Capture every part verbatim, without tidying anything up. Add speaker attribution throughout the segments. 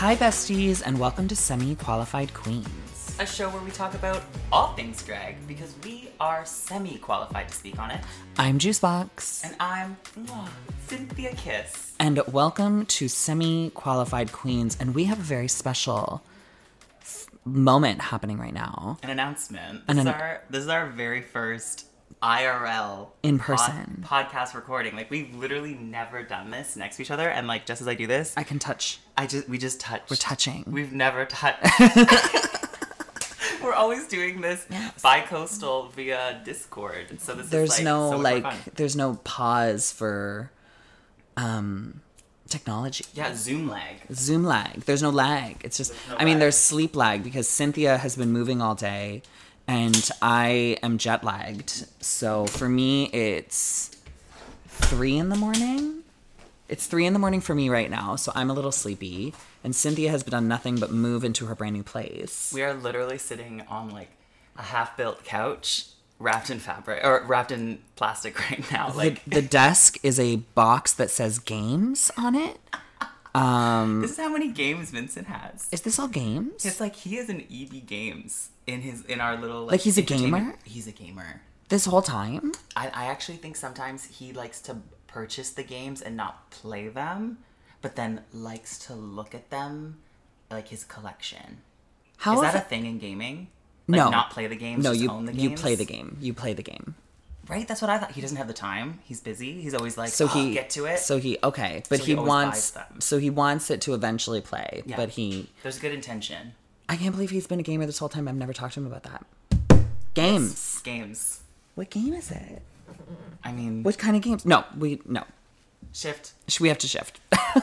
Speaker 1: Hi, besties, and welcome to Semi-Qualified Queens.
Speaker 2: A show where we talk about all things drag because we are semi-qualified to speak on it.
Speaker 1: I'm Juicebox.
Speaker 2: And I'm oh, Cynthia Kiss.
Speaker 1: And welcome to Semi-Qualified Queens. And we have a very special f- moment happening right now.
Speaker 2: An announcement. This,
Speaker 1: An
Speaker 2: is
Speaker 1: an-
Speaker 2: our, this is our very first I R L
Speaker 1: in person
Speaker 2: pod- podcast recording. Like, we've literally never done this next to each other. And like, just as I do this,
Speaker 1: I can touch.
Speaker 2: I just we just touch.
Speaker 1: We're touching.
Speaker 2: We've never touched. We're always doing this
Speaker 1: yes.
Speaker 2: bi-coastal via Discord. So this
Speaker 1: there's
Speaker 2: is like
Speaker 1: no
Speaker 2: so
Speaker 1: like
Speaker 2: fun.
Speaker 1: there's no pause for um technology.
Speaker 2: Yeah, Zoom lag.
Speaker 1: Zoom lag. There's no lag. It's just
Speaker 2: no
Speaker 1: I mean
Speaker 2: lag.
Speaker 1: there's sleep lag because Cynthia has been moving all day and I am jet lagged. So for me it's three in the morning. It's three in the morning for me right now, so I'm a little sleepy. And Cynthia has done nothing but move into her brand new place.
Speaker 2: We are literally sitting on like a half-built couch wrapped in fabric or wrapped in plastic right now. Like
Speaker 1: the, the desk is a box that says games on it. Um,
Speaker 2: this is how many games Vincent has.
Speaker 1: Is this all games?
Speaker 2: It's like he has an E B Games in his in our little like,
Speaker 1: like he's a
Speaker 2: entertainment-
Speaker 1: gamer.
Speaker 2: He's a gamer.
Speaker 1: This whole time.
Speaker 2: I, I actually think sometimes he likes to purchase the games and not play them, but then likes to look at them like his collection.
Speaker 1: How
Speaker 2: is that
Speaker 1: if-
Speaker 2: a thing in gaming? Like,
Speaker 1: no,
Speaker 2: not play the games.
Speaker 1: No,
Speaker 2: just
Speaker 1: you
Speaker 2: own the games?
Speaker 1: you play the game. You play the game.
Speaker 2: Right, that's what I thought. He doesn't have the time. He's busy. He's always like,
Speaker 1: So
Speaker 2: oh,
Speaker 1: he
Speaker 2: get to it.
Speaker 1: So he okay, but
Speaker 2: So
Speaker 1: he,
Speaker 2: he always
Speaker 1: wants.
Speaker 2: buys them.
Speaker 1: So he wants it to eventually play,
Speaker 2: Yeah.
Speaker 1: but he.
Speaker 2: There's good intention.
Speaker 1: I can't believe he's been a gamer this whole time. I've never talked to him about that. Games.
Speaker 2: Yes, games.
Speaker 1: What game is it?
Speaker 2: I mean,
Speaker 1: What kind of games? No, we no.
Speaker 2: shift.
Speaker 1: We have to shift.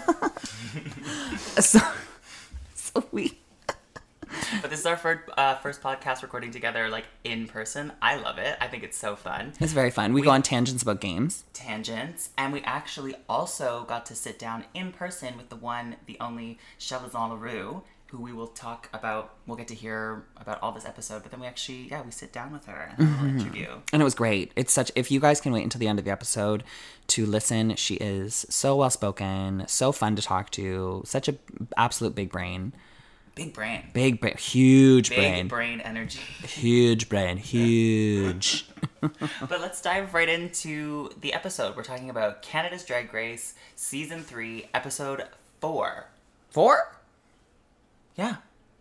Speaker 1: so, so we.
Speaker 2: But this is our first, uh, first podcast recording together, like, in person. I love it. I think it's so fun.
Speaker 1: It's very fun. We,
Speaker 2: We-
Speaker 1: go on tangents about games.
Speaker 2: Tangents. And we actually also got to sit down in person with the one, the only Chelazon LaRue, who we will talk about. We'll get to hear about all this episode. But then we actually, yeah, we sit down with her and have a little interview.
Speaker 1: And it was great. It's such, if you guys can wait until the end of the episode to listen, she is so well spoken, so fun to talk to, such a absolute big brain.
Speaker 2: Big brain.
Speaker 1: Big brain, huge
Speaker 2: Big
Speaker 1: brain.
Speaker 2: brain energy.
Speaker 1: Huge brain, huge.
Speaker 2: But let's dive right into the episode. We're talking about Canada's Drag Race, Season three, Episode four.
Speaker 1: Four?
Speaker 2: Yeah.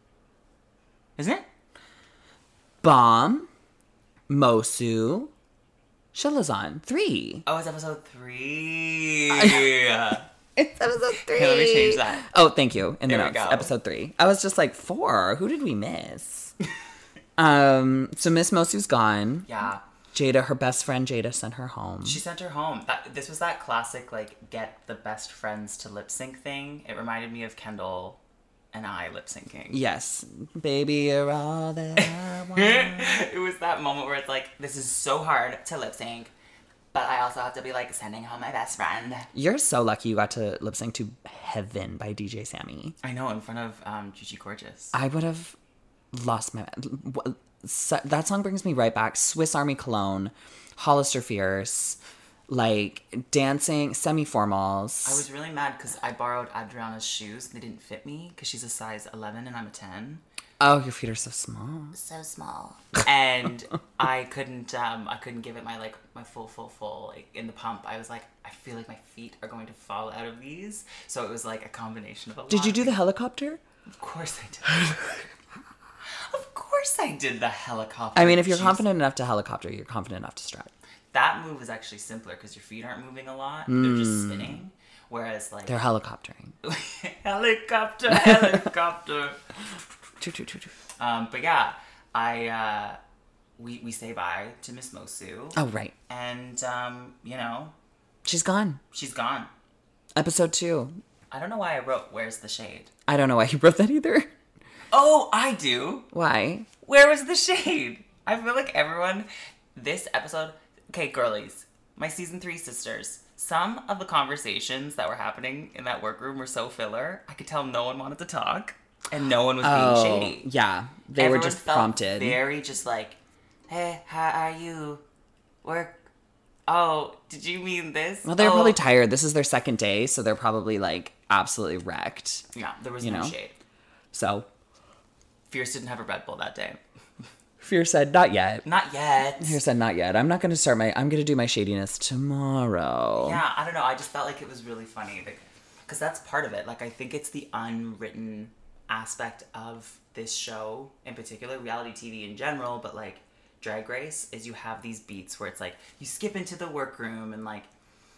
Speaker 2: Isn't it?
Speaker 1: Bomb, Mosu, Shelazon. Three.
Speaker 2: Oh, it's Episode three.
Speaker 1: It's episode three.
Speaker 2: Okay, let me change that.
Speaker 1: Oh, thank you. In the
Speaker 2: There we
Speaker 1: notes,
Speaker 2: go.
Speaker 1: episode three. I was just like, four? Who did we miss? um. So Miss Mosu's gone.
Speaker 2: Yeah.
Speaker 1: Jada, her best friend Jada, sent her home.
Speaker 2: She sent her home. That, this was that classic, like, get the best friends to lip sync thing. It reminded me of Kendall and I lip syncing.
Speaker 1: Yes. Baby, you're all that I want.
Speaker 2: It was that moment where it's like, this is so hard to lip sync, but I also have to be like sending home my best friend.
Speaker 1: You're so lucky you got to lip sync to Heaven by D J Sammy.
Speaker 2: I know, in front of um, Gigi Gorgeous.
Speaker 1: I would have lost my... So, that song brings me right back. Swiss Army Cologne, Hollister Fierce, like dancing, semi-formals.
Speaker 2: I was really mad because I borrowed Adriana's shoes. They didn't fit me because she's a size eleven and I'm a ten.
Speaker 1: Oh, your feet are so small.
Speaker 2: So small. And I couldn't um I couldn't give it my like my full full full like in the pump. I was like, I feel like my feet are going to fall out of these. So it was like a combination of a lot.
Speaker 1: Did you do the helicopter?
Speaker 2: Of course I did. Of course I did the helicopter.
Speaker 1: I mean, if you're
Speaker 2: Jeez.
Speaker 1: confident enough to helicopter, you're confident enough to strut.
Speaker 2: That move is actually simpler because your feet aren't moving a lot. They're just spinning. Whereas like
Speaker 1: They're helicoptering.
Speaker 2: helicopter, helicopter.
Speaker 1: Choo, choo, choo, choo.
Speaker 2: Um, but yeah, I uh, we we say bye to Miss Mosu,
Speaker 1: Oh, right.
Speaker 2: and um, you know,
Speaker 1: She's gone.
Speaker 2: she's gone.
Speaker 1: Episode two.
Speaker 2: I don't know why I wrote "Where's the shade."
Speaker 1: I don't know why you wrote that either.
Speaker 2: Oh, I do.
Speaker 1: Why?
Speaker 2: Where was the shade? I feel like everyone, this episode. Okay, girlies, my season three sisters. Some of the conversations that were happening in that workroom were so filler. I could tell no one wanted to talk, and no one was
Speaker 1: Oh,
Speaker 2: being shady.
Speaker 1: yeah. They
Speaker 2: Everyone
Speaker 1: were just
Speaker 2: felt
Speaker 1: prompted.
Speaker 2: very just like, hey, how are you? Work. Oh, did you mean this?
Speaker 1: Well, they're
Speaker 2: oh.
Speaker 1: probably tired. This is their second day, so they're probably like absolutely wrecked.
Speaker 2: Yeah, there was
Speaker 1: you
Speaker 2: no
Speaker 1: know?
Speaker 2: shade.
Speaker 1: So,
Speaker 2: Fierce didn't have a Red Bull that day.
Speaker 1: Fear said, not yet.
Speaker 2: Not yet.
Speaker 1: Fear said, not yet. I'm not going to start my, I'm going to do my shadiness tomorrow.
Speaker 2: Yeah, I don't know. I just felt like it was really funny. Because that's part of it. Like, I think it's the unwritten aspect of this show, in particular, reality T V in general, but, like, Drag Race, is you have these beats where it's, like, you skip into the workroom, and, like,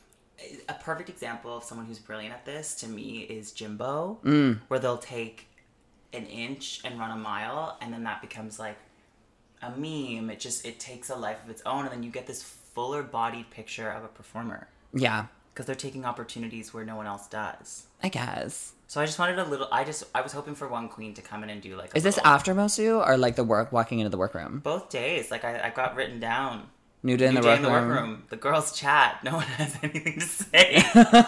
Speaker 2: a perfect example of someone who's brilliant at this, to me, is Jimbo,
Speaker 1: Mm.
Speaker 2: where they'll take an inch and run a mile, and then that becomes, like, a meme. It just, it takes a life of its own, and then you get this fuller bodied picture of a performer.
Speaker 1: Yeah.
Speaker 2: Because they're taking opportunities where no one else does.
Speaker 1: I guess.
Speaker 2: So I just wanted a little, I just, I was hoping for one queen to come in and do like a
Speaker 1: Is this
Speaker 2: little-
Speaker 1: after Mosu or like the work, walking into the workroom?
Speaker 2: Both days. Like I, I got written down.
Speaker 1: New day in
Speaker 2: New
Speaker 1: the
Speaker 2: day in the
Speaker 1: workroom.
Speaker 2: workroom. The girls chat. No one has anything to say.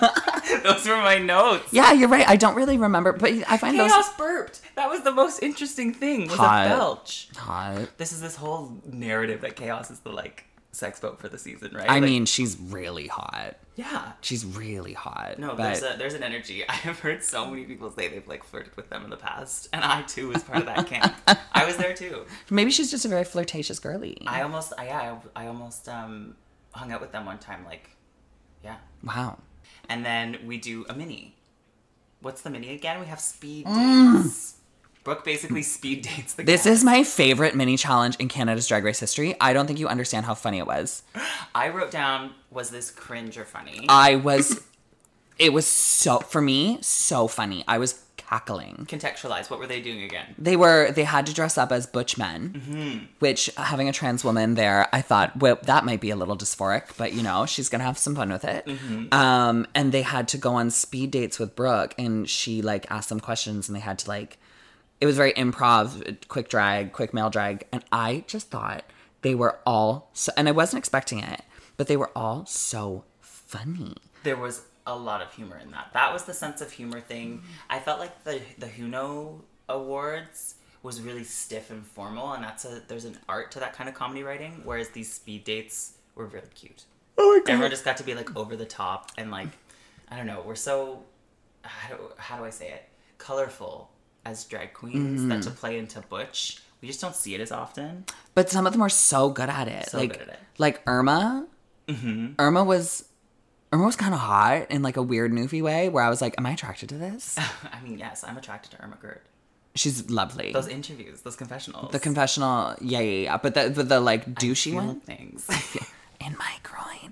Speaker 2: Those were my notes.
Speaker 1: Yeah, you're right. I don't really remember, but I find
Speaker 2: Chaos
Speaker 1: those
Speaker 2: burped. That was the most interesting thing, was
Speaker 1: Hot.
Speaker 2: a belch.
Speaker 1: hot.
Speaker 2: This is this whole narrative that Chaos is the, like, sex boat for the season, right?
Speaker 1: I
Speaker 2: Like,
Speaker 1: mean, she's really hot.
Speaker 2: yeah.
Speaker 1: She's really hot.
Speaker 2: No,
Speaker 1: but
Speaker 2: there's a, there's an energy. I have heard so many people say they've, like, flirted with them in the past. And I, too, was part of that camp. I was there, too.
Speaker 1: maybe she's just a very flirtatious girly.
Speaker 2: I almost, I, yeah, I, I almost um, hung out with them one time, like, yeah.
Speaker 1: Wow.
Speaker 2: And then we do a mini. What's the mini again? We have speed
Speaker 1: Mm.
Speaker 2: dates. Brooke basically speed dates the
Speaker 1: This
Speaker 2: cast.
Speaker 1: is my favorite mini challenge in Canada's Drag Race history. I don't think you understand how funny it was.
Speaker 2: I wrote down, was this cringe or funny?
Speaker 1: I was, it was so, for me, so funny. I was cackling.
Speaker 2: Contextualize. What were they doing again?
Speaker 1: They were, they had to dress up as butch men,
Speaker 2: Mm-hmm.
Speaker 1: which having a trans woman there, I thought, well, that might be a little dysphoric, but you know, she's going to have some fun with it.
Speaker 2: Mm-hmm.
Speaker 1: Um, and they had to go on speed dates with Brooke, and she like asked them questions, and they had to like, it was very improv, quick drag, quick male drag. And I just thought they were all so, and I wasn't expecting it, but they were all so funny.
Speaker 2: There was a lot of humor in that. That was the sense of humor thing. I felt like the the Huno Awards was really stiff and formal, and that's a there's an art to that kind of comedy writing, whereas these speed dates were really cute.
Speaker 1: Oh my
Speaker 2: Everyone just got to be like over the top and like, I don't know, we're so, how do, how do I say it? Colorful as drag queens, that to play into butch, we just don't see it as often.
Speaker 1: But some of them are so good at it.
Speaker 2: So
Speaker 1: like,
Speaker 2: good at it.
Speaker 1: Like Irma.
Speaker 2: Mm-hmm.
Speaker 1: Irma was, Irma was kind of hot in like a weird newfie way where I was like, am I attracted to this?
Speaker 2: I mean, yes, I'm attracted to Irma Gerd.
Speaker 1: She's lovely.
Speaker 2: Those interviews, those confessionals.
Speaker 1: The confessional, yeah, yeah, yeah. But the, but the like douchey
Speaker 2: feel
Speaker 1: one.
Speaker 2: things.
Speaker 1: In my groin.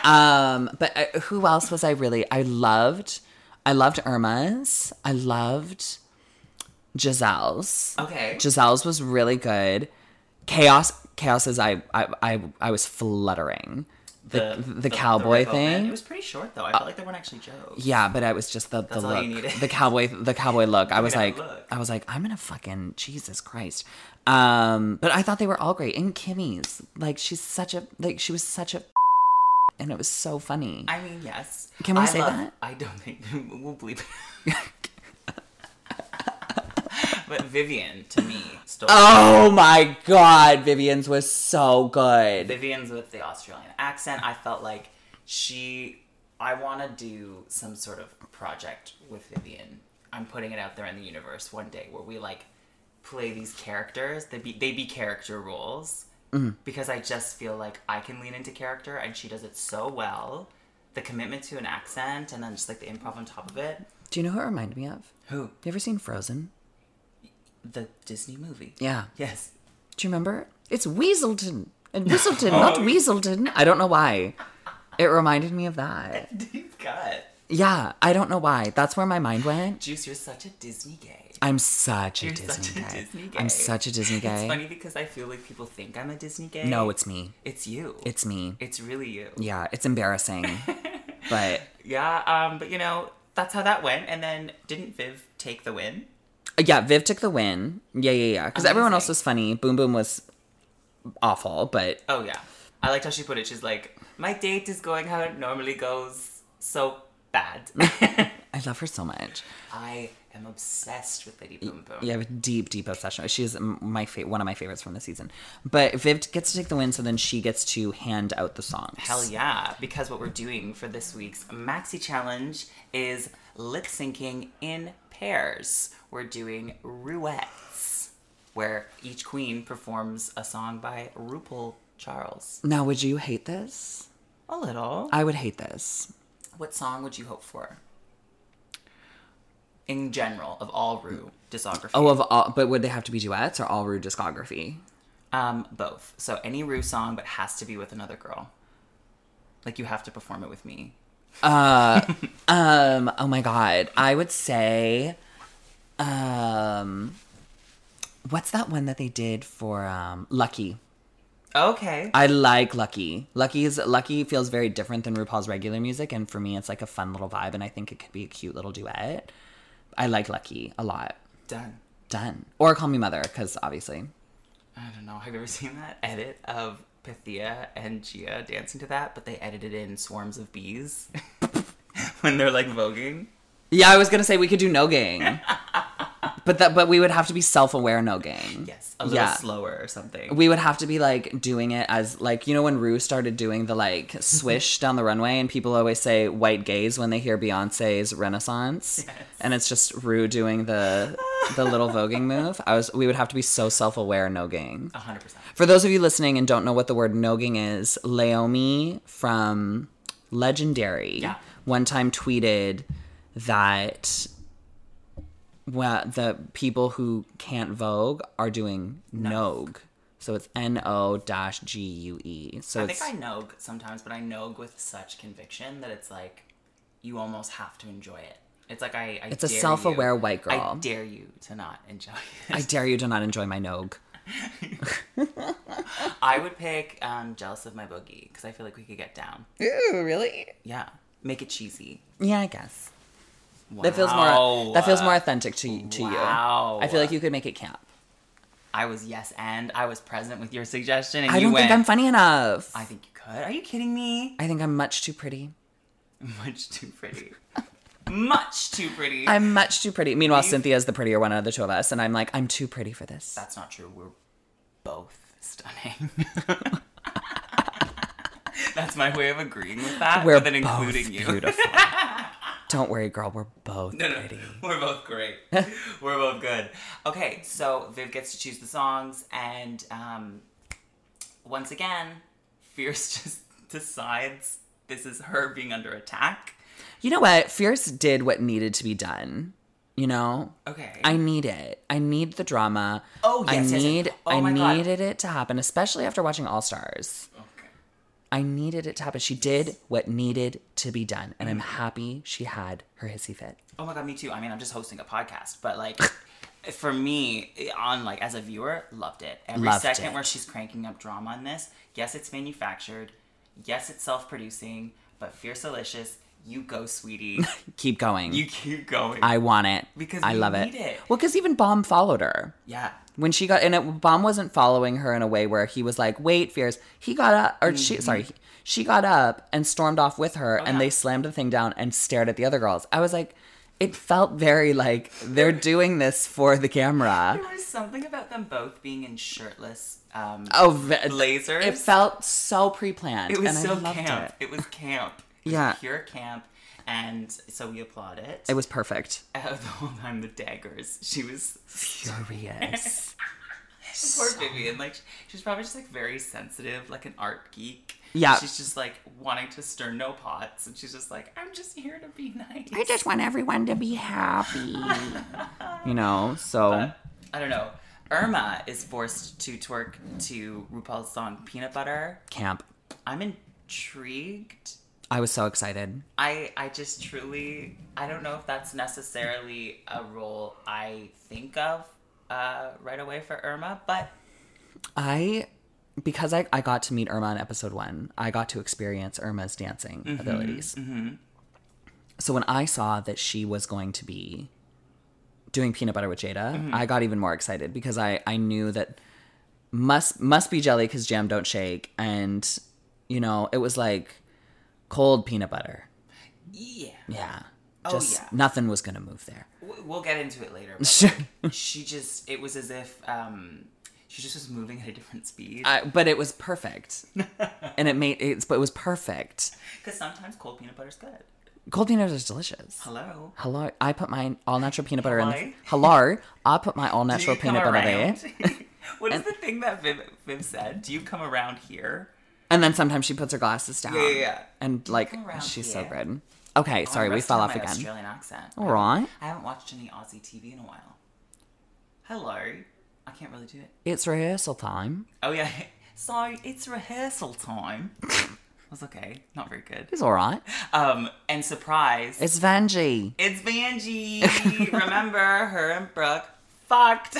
Speaker 1: um, but uh, who else was I really? I loved, I loved Irma's. I loved Giselle's.
Speaker 2: Okay.
Speaker 1: Giselle's was really good. Chaos, Chaos is I, I, I, I was fluttering. The the, cowboy
Speaker 2: rip open.
Speaker 1: thing.
Speaker 2: It was pretty short though. I felt like there weren't actually jokes.
Speaker 1: Yeah, but it was just the, the
Speaker 2: That's all
Speaker 1: look,
Speaker 2: you needed.
Speaker 1: the cowboy, the cowboy look. I was
Speaker 2: at
Speaker 1: like,
Speaker 2: the look.
Speaker 1: I was like, I'm gonna fucking Jesus Christ. Um, but I thought they were all great. And Kimmy's, like, she's such a, like, she was such a, and it was so funny.
Speaker 2: I mean, yes.
Speaker 1: Can we
Speaker 2: I
Speaker 1: say
Speaker 2: love-
Speaker 1: that?
Speaker 2: I don't think we'll bleep. But Vivian, to me, stole.
Speaker 1: Oh my God, Vivian's was so good.
Speaker 2: Vivian's with the Australian accent. I felt like she. I want to do some sort of project with Vivian. I'm putting it out there in the universe one day where we like play these characters. They be they be character roles
Speaker 1: Mm-hmm.
Speaker 2: because I just feel like I can lean into character and she does it so well. The commitment to an accent and then just like the improv on top of it.
Speaker 1: Do you know who it reminded me of?
Speaker 2: Who?
Speaker 1: You ever seen Frozen?
Speaker 2: The Disney movie.
Speaker 1: Yeah.
Speaker 2: Yes.
Speaker 1: Do you remember? It's Weaselton and Whistleton, not Weaselton. I don't know why. It reminded me of that.
Speaker 2: Deep cut.
Speaker 1: Yeah, I don't know why. That's where my mind went.
Speaker 2: Juice, you're such a Disney gay.
Speaker 1: I'm such a
Speaker 2: You're
Speaker 1: Disney
Speaker 2: such a
Speaker 1: gay.
Speaker 2: Disney gay.
Speaker 1: I'm such a Disney gay.
Speaker 2: It's funny because I feel like people think I'm a Disney gay.
Speaker 1: No, it's me.
Speaker 2: It's you.
Speaker 1: It's me.
Speaker 2: It's really you.
Speaker 1: Yeah, it's embarrassing. But
Speaker 2: Yeah, um, but you know, that's how that went. And then didn't Viv take the win?
Speaker 1: yeah, Viv took the win. Yeah, yeah, yeah. Because everyone else
Speaker 2: Amazing.
Speaker 1: was funny. Boom Boom was awful, but
Speaker 2: Oh, yeah. I liked how she put it. She's like, my date is going how it normally goes. So bad.
Speaker 1: I love her so much.
Speaker 2: I am obsessed with Lady Boom Boom.
Speaker 1: Yeah, I have a deep, deep obsession. She's my fa- one of my favorites from the season. But Viv gets to take the win, so then she gets to hand out the songs.
Speaker 2: Hell yeah, because what we're doing for this week's Maxi Challenge is lip syncing in pairs. We're doing Ruettes, where each queen performs a song by RuPaul Charles.
Speaker 1: Now, would you hate this?
Speaker 2: A little.
Speaker 1: I would hate this.
Speaker 2: What song would you hope for? In general, of all Ru discography.
Speaker 1: Oh, of all, but would they have to be duets or all Ru discography?
Speaker 2: Um, both. So any Ru song, but has to be with another girl. Like, you have to perform it with me.
Speaker 1: Uh, um, oh my god. I would say, um, what's that one that they did for, um, Lucky?
Speaker 2: Okay.
Speaker 1: I like Lucky. Lucky's Lucky feels very different than RuPaul's regular music, and for me, it's like a fun little vibe, and I think it could be a cute little duet. I like Lucky a lot.
Speaker 2: Done.
Speaker 1: Done. Or Call Me Mother, because obviously.
Speaker 2: I don't know. Have you ever seen that edit of Pythia and Gia dancing to that, but they edited in swarms of bees when they're like voguing?
Speaker 1: Yeah, I was gonna say we could do no gang, but that but we would have to be self-aware no gang.
Speaker 2: Yes, a little
Speaker 1: Yeah.
Speaker 2: slower or something.
Speaker 1: We would have to be like doing it as like, you know, when Ru started doing the like swish down the runway, and people always say white gaze when they hear Beyonce's Renaissance,
Speaker 2: Yes.
Speaker 1: and it's just Ru doing the the little voguing move. I was we would have to be so self-aware no gang.
Speaker 2: A hundred percent.
Speaker 1: For those of you listening and don't know what the word nogging is, Leomi from Legendary
Speaker 2: Yeah.
Speaker 1: one time tweeted that well, the people who can't Vogue are doing Nogue. So it's N O dash G U E. So
Speaker 2: I
Speaker 1: it's,
Speaker 2: think I nog sometimes, but I nog with such conviction that it's like you almost have to enjoy it. It's like I, I
Speaker 1: It's a
Speaker 2: dare
Speaker 1: self-aware
Speaker 2: you-
Speaker 1: white girl.
Speaker 2: I dare you to not enjoy it.
Speaker 1: I dare you to not enjoy my Nogue.
Speaker 2: I would pick um, Jealous of My Boogie because I feel like we could get down.
Speaker 1: Ooh, really?
Speaker 2: Yeah. Make it cheesy.
Speaker 1: Yeah, I guess.
Speaker 2: Wow.
Speaker 1: That feels more that feels more authentic to to
Speaker 2: Wow.
Speaker 1: you. I feel like you could make it camp.
Speaker 2: I was yes and I was present with your suggestion and
Speaker 1: I
Speaker 2: you
Speaker 1: don't
Speaker 2: went,
Speaker 1: think I'm funny enough.
Speaker 2: I think you could. Are you kidding me?
Speaker 1: I think I'm much too pretty.
Speaker 2: Much too pretty. Much too pretty.
Speaker 1: I'm much too pretty. Meanwhile,
Speaker 2: We've-
Speaker 1: Cynthia's the prettier one of the two of us, and I'm like, I'm too pretty for this.
Speaker 2: That's not true. We're both stunning. That's my way of agreeing with that,
Speaker 1: We're
Speaker 2: but then
Speaker 1: both
Speaker 2: including you.
Speaker 1: beautiful. Don't worry, girl. We're both
Speaker 2: No, no,
Speaker 1: pretty.
Speaker 2: we're both great. We're both good. Okay, so Viv gets to choose the songs, and um, once again, Fierce just decides this is her being under attack.
Speaker 1: You know what? Fierce did what needed to be done. You know?
Speaker 2: Okay.
Speaker 1: I need it. I need the drama.
Speaker 2: Oh, yes,
Speaker 1: I
Speaker 2: yes, yes.
Speaker 1: need.
Speaker 2: Oh,
Speaker 1: I
Speaker 2: my God.
Speaker 1: needed it to happen, especially after watching All Stars.
Speaker 2: Okay.
Speaker 1: I needed it to happen. She did what needed to be done, and I'm happy she had her hissy fit.
Speaker 2: Oh my God, me too. I mean, I'm just hosting a podcast, but like, for me, on like as a viewer, loved it. Every
Speaker 1: Loved
Speaker 2: second
Speaker 1: it.
Speaker 2: where she's cranking up drama on this. Yes, it's manufactured. Yes, it's self-producing. But Fierce Delicious, you go, sweetie.
Speaker 1: Keep going.
Speaker 2: You keep going.
Speaker 1: I want it
Speaker 2: Because
Speaker 1: I
Speaker 2: we
Speaker 1: love
Speaker 2: need
Speaker 1: it.
Speaker 2: it.
Speaker 1: Well, because even Bomb followed her.
Speaker 2: yeah.
Speaker 1: When she got, and it, Bomb wasn't following her in a way where he was like, wait, Fierce. He got up, or she, sorry, she got up and stormed off with her,
Speaker 2: Oh,
Speaker 1: and
Speaker 2: yeah.
Speaker 1: they slammed the thing down and stared at the other girls. I was like, it felt very like they're doing this for the camera.
Speaker 2: There was something about them both being in shirtless um,
Speaker 1: Oh, v-
Speaker 2: blazers.
Speaker 1: it felt so pre-planned.
Speaker 2: It was
Speaker 1: and
Speaker 2: so
Speaker 1: I loved
Speaker 2: camp.
Speaker 1: It.
Speaker 2: It. was camp. It was
Speaker 1: Yeah.
Speaker 2: pure camp. And so we applaud it.
Speaker 1: It was perfect.
Speaker 2: Uh, the whole time, the daggers. She was
Speaker 1: Furious.
Speaker 2: poor Vivian. Like she's probably just like very sensitive, like an art geek.
Speaker 1: Yeah.
Speaker 2: She's just like wanting to stir no pots, and she's just like, I'm just here to be nice.
Speaker 1: I just want everyone to be happy. You know, so.
Speaker 2: But, I don't know. Irma is forced to twerk to RuPaul's song Peanut Butter.
Speaker 1: Camp.
Speaker 2: I'm intrigued.
Speaker 1: I was so excited.
Speaker 2: I I just truly I don't know if that's necessarily a role I think of uh, right away for Irma, but
Speaker 1: I, because I, I got to meet Irma in episode one, I got to experience Irma's dancing
Speaker 2: Mm-hmm,
Speaker 1: abilities. So when I saw that she was going to be doing Peanut Butter with Jada,
Speaker 2: Mm-hmm.
Speaker 1: I got even more excited because I, I knew that must must be jelly because jam don't shake. And, you know, it was like cold peanut butter.
Speaker 2: yeah,
Speaker 1: Yeah.
Speaker 2: Oh,
Speaker 1: Just
Speaker 2: yeah.
Speaker 1: nothing was going to move there.
Speaker 2: W- we'll get into it later. But
Speaker 1: Sure.
Speaker 2: like, she just it was as if um, she just was moving at a different speed.
Speaker 1: I, but it was perfect. And it made it, but it was perfect.
Speaker 2: Because sometimes cold peanut butter's good.
Speaker 1: Cold peanut butter is delicious.
Speaker 2: Hello.
Speaker 1: Hello. I put my all natural peanut butter in.
Speaker 2: Hello?
Speaker 1: The, hello. I put my all
Speaker 2: Do
Speaker 1: natural
Speaker 2: you come
Speaker 1: peanut butter there.
Speaker 2: around? What is the thing that Viv, Viv said? Do you come around here?
Speaker 1: And then sometimes she puts her glasses down.
Speaker 2: Yeah, yeah, yeah.
Speaker 1: And like,
Speaker 2: come around
Speaker 1: she's so
Speaker 2: here?
Speaker 1: good. Okay, sorry,
Speaker 2: I'm
Speaker 1: we
Speaker 2: resting
Speaker 1: fell
Speaker 2: on
Speaker 1: off
Speaker 2: my
Speaker 1: again.
Speaker 2: Australian accent.
Speaker 1: All right.
Speaker 2: I haven't watched any Aussie T V in a while. Hello. I can't really do it.
Speaker 1: It's rehearsal time.
Speaker 2: Oh yeah. So it's rehearsal time. That's okay. Not very good.
Speaker 1: It's all right.
Speaker 2: Um, and surprise.
Speaker 1: It's Vanjie.
Speaker 2: It's Vanjie. Remember, her and Brooke fucked.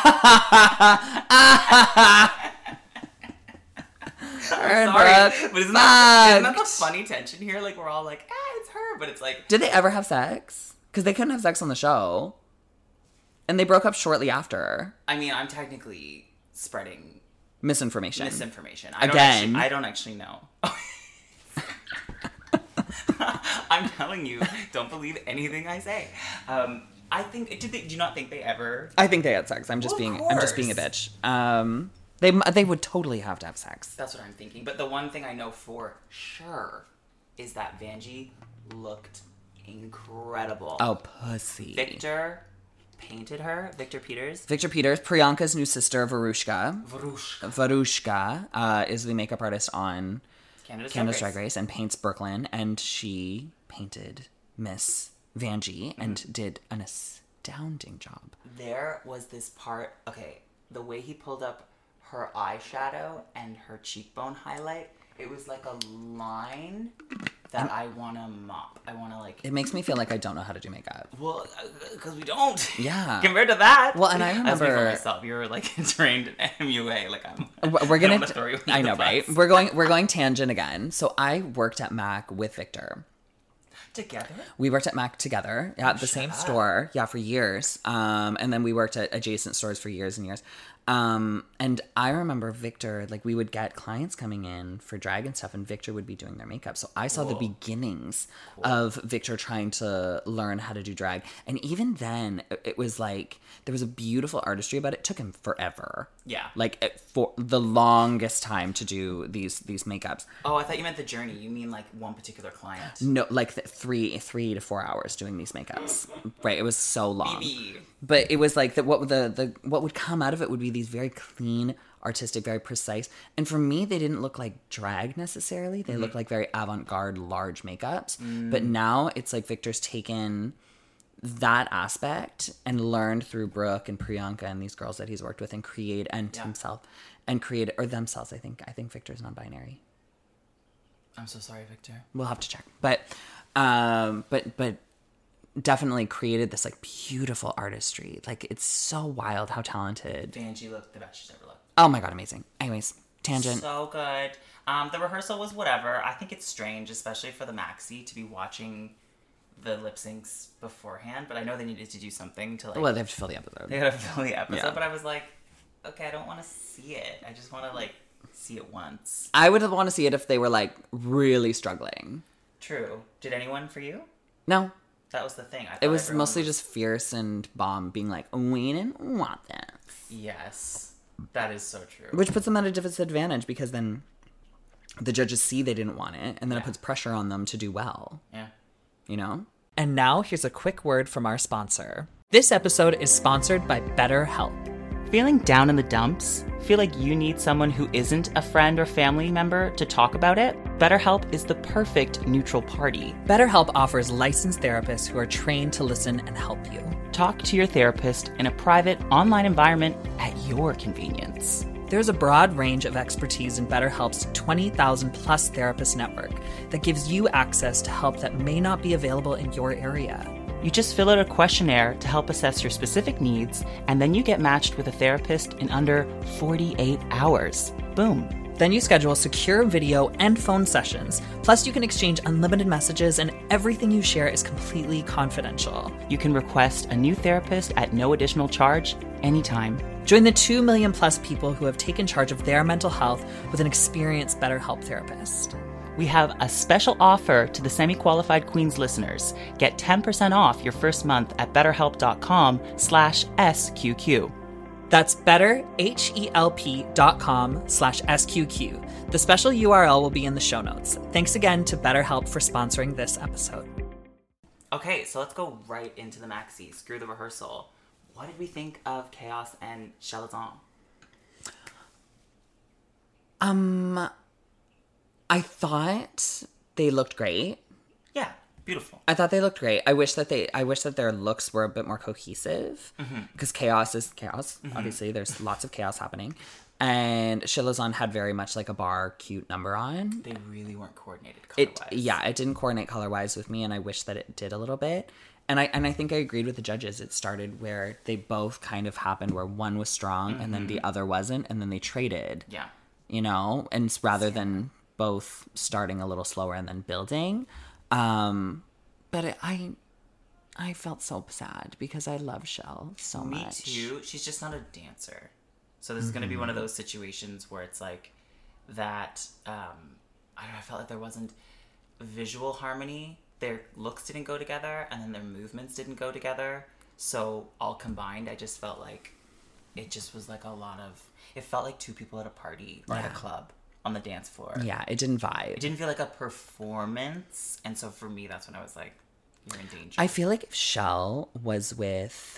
Speaker 1: Her and
Speaker 2: Sorry,
Speaker 1: Brooke
Speaker 2: but isn't that, isn't that the
Speaker 1: fucked.
Speaker 2: funny tension here? Like, we're all like, ah, it's her, but it's like...
Speaker 1: Did they ever have sex? Because they couldn't have sex on the show. And they broke up shortly after.
Speaker 2: I mean, I'm technically spreading
Speaker 1: Misinformation.
Speaker 2: misinformation. I don't
Speaker 1: Again.
Speaker 2: Actually, I don't actually know. I'm telling you, don't believe anything I say. Um, I think... Did they, do you not think they ever...
Speaker 1: I think they had sex. I'm just
Speaker 2: Well, of
Speaker 1: being I'm just being a
Speaker 2: course.
Speaker 1: bitch. Um, they they would totally have to have sex.
Speaker 2: That's what I'm thinking. But the one thing I know for sure is that Vanjie looked incredible.
Speaker 1: Oh, pussy.
Speaker 2: Victor painted her. Victor Peters.
Speaker 1: Victor Peters, Priyanka's new sister, Varushka.
Speaker 2: Varushka.
Speaker 1: Varushka uh, is the makeup artist on
Speaker 2: Canada's,
Speaker 1: Canada's
Speaker 2: Drag
Speaker 1: Drag Race and paints Brooklyn, and she painted Miss Vanjie and
Speaker 2: Mm-hmm.
Speaker 1: did an astounding job.
Speaker 2: There was this part, okay, the way he pulled up her eyeshadow and her cheekbone highlight, it was like a line that I want to mop. I want to like...
Speaker 1: It makes me feel like I don't know how to do makeup.
Speaker 2: Well, because we don't.
Speaker 1: Yeah.
Speaker 2: Compared to that.
Speaker 1: Well, and I
Speaker 2: As me for
Speaker 1: remember-
Speaker 2: myself, you're like trained in M U A. Like I'm.
Speaker 1: We're
Speaker 2: I
Speaker 1: gonna.
Speaker 2: don't wanna throw you under
Speaker 1: I
Speaker 2: the
Speaker 1: know, right?
Speaker 2: bus.
Speaker 1: We're going. We're going tangent again. So I worked at Mac with Victor.
Speaker 2: Together.
Speaker 1: We worked at Mac together at the same
Speaker 2: up.
Speaker 1: store, yeah, for years. Um, and then we worked at adjacent stores for years and years. Um, and I remember Victor, like we would get clients coming in for drag and stuff, and Victor would be doing their makeup. So I saw the
Speaker 2: Cool.
Speaker 1: beginnings of Victor trying to learn how to do drag. And even then, it- it was like there was a beautiful artistry about it. It took him forever.
Speaker 2: Yeah.
Speaker 1: Like it- for the longest time to do these these makeups.
Speaker 2: Oh, I thought you meant the journey. You mean like one particular client.
Speaker 1: No, like th- three three to four hours doing these makeups. Right, it was so long.
Speaker 2: Maybe.
Speaker 1: But it was like that. What the the what would come out of it would be these very clean, artistic, very precise. And for me, they didn't look like drag necessarily. They looked like very avant-garde, large makeups. But now it's like Victor's taken that aspect and learned through Brooke and Priyanka and these girls that he's worked with and create and
Speaker 2: Yeah.
Speaker 1: himself and create or themselves. I think I think Victor's non-binary.
Speaker 2: I'm so sorry, Victor.
Speaker 1: We'll have to check. But um but but definitely created this like beautiful artistry. Like it's so wild how talented.
Speaker 2: Vanjie looked the best she's ever looked.
Speaker 1: Oh my god, amazing. Anyways, tangent.
Speaker 2: So good. Um, the rehearsal was whatever. I think it's strange, especially for the maxi, to be watching the lip syncs beforehand. But I know they needed to do something to like.
Speaker 1: Well, they have to fill the episode.
Speaker 2: They gotta fill the episode.
Speaker 1: Yeah.
Speaker 2: But I was like, okay, I don't want to see it. I just want to like see it once.
Speaker 1: I would want to see it if they were like really struggling.
Speaker 2: True. Did anyone for you?
Speaker 1: No,
Speaker 2: That was the thing. I
Speaker 1: it
Speaker 2: thought
Speaker 1: was
Speaker 2: everyone
Speaker 1: mostly just Fierce and Bomb being like, we didn't want that.
Speaker 2: Yes, that is so true.
Speaker 1: Which puts them at a disadvantage because then the judges see they didn't want it and then it
Speaker 2: Yeah.
Speaker 1: puts pressure on them to do well.
Speaker 2: Yeah.
Speaker 1: You know?
Speaker 3: And now here's a quick word from our sponsor. This episode is sponsored by BetterHelp.
Speaker 2: Feeling down in the dumps? Feel like you need someone who isn't a friend or family member to talk about it? BetterHelp is the perfect neutral party.
Speaker 3: BetterHelp offers licensed therapists who are trained to listen and help you.
Speaker 2: Talk to your therapist in a private, online environment at your convenience.
Speaker 3: There's a broad range of expertise in BetterHelp's twenty thousand plus therapist network that gives you access to help that may not be available in your area.
Speaker 2: You just fill out a questionnaire to help assess your specific needs, and then you get matched with a therapist in under forty-eight hours. Boom.
Speaker 3: Then you schedule secure video and phone sessions. Plus, you can exchange unlimited messages, and everything you share is completely confidential.
Speaker 2: You can request a new therapist at no additional charge anytime.
Speaker 3: Join the two million plus people who have taken charge of their mental health with an experienced BetterHelp therapist.
Speaker 2: We have a special offer to the semi-qualified Queens listeners. Get ten percent off your first month at betterhelp.com slash SQQ.
Speaker 3: That's better, H-E-L-P dot com slash S-Q-Q. The special U R L will be in the show notes. Thanks again to BetterHelp for sponsoring this episode.
Speaker 2: Okay, so let's go right into the maxi. Screw the rehearsal. What did we think of Chaos and Chelazon?
Speaker 1: Um, I thought they looked great.
Speaker 2: Yeah, beautiful.
Speaker 1: I thought they looked great. I wish that they, I wish that their looks were a bit more cohesive, because mm-hmm. chaos is chaos. Mm-hmm. Obviously, there's lots of chaos happening, and Chelazon had very much like a bar cute number on.
Speaker 2: They really weren't coordinated color-wise.
Speaker 1: It, yeah, it didn't coordinate color-wise with me, and I wish that it did a little bit. And I and I think I agreed with the judges. It started where they both kind of happened, where one was strong mm-hmm. and then the other wasn't, and then they traded.
Speaker 2: Yeah.
Speaker 1: You know, and it's rather yeah. than both starting a little slower and then building. Um, but it, I I felt so sad because I love Shell so
Speaker 2: me
Speaker 1: much.
Speaker 2: Me too. She's just not a dancer. So this mm-hmm. is going to be one of those situations where it's like that, um, I don't know, I felt like there wasn't visual harmony. Their looks didn't go together, and then their movements didn't go together. So all combined, I just felt like it just was like a lot of, it felt like two people at a party or yeah. at a club on the dance floor.
Speaker 1: Yeah, it didn't vibe.
Speaker 2: It didn't feel like a performance. And so for me, that's when I was like, you're in danger.
Speaker 1: I feel like if Shell was with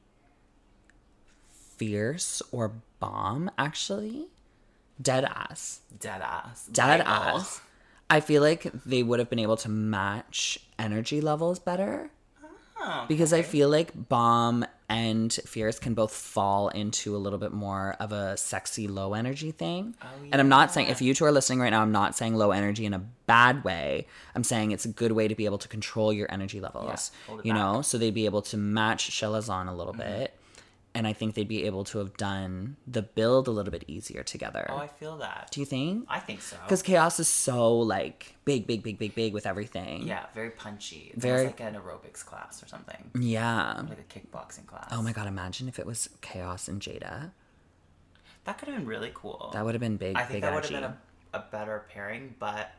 Speaker 1: Fierce or Bomb, actually, dead ass.
Speaker 2: Dead ass.
Speaker 1: Dead
Speaker 2: Michael.
Speaker 1: ass. I feel like they would have been able to match energy levels better. Oh, okay. Because I feel like Bomb and Fierce can both fall into a little bit more of a sexy low energy thing. Oh, yeah. And I'm not saying, if you two are listening right now, I'm not saying low energy in a bad way. I'm saying it's a good way to be able to control your energy levels. Yeah, you back. know, so they'd be able to match Chelazon a little mm-hmm. bit. And I think they'd be able to have done the build a little bit easier together.
Speaker 2: Oh, I feel that.
Speaker 1: Do you think?
Speaker 2: I think so.
Speaker 1: Because Chaos is so, like, big, big, big, big, big with everything.
Speaker 2: Yeah, very punchy. It's
Speaker 1: very
Speaker 2: like an aerobics class or something.
Speaker 1: Yeah.
Speaker 2: Like a kickboxing class.
Speaker 1: Oh my god, imagine if it was Chaos and Jada.
Speaker 2: That could have been really cool.
Speaker 1: That would have been big,
Speaker 2: I think
Speaker 1: big
Speaker 2: that would
Speaker 1: energy.
Speaker 2: have been a, a better pairing, but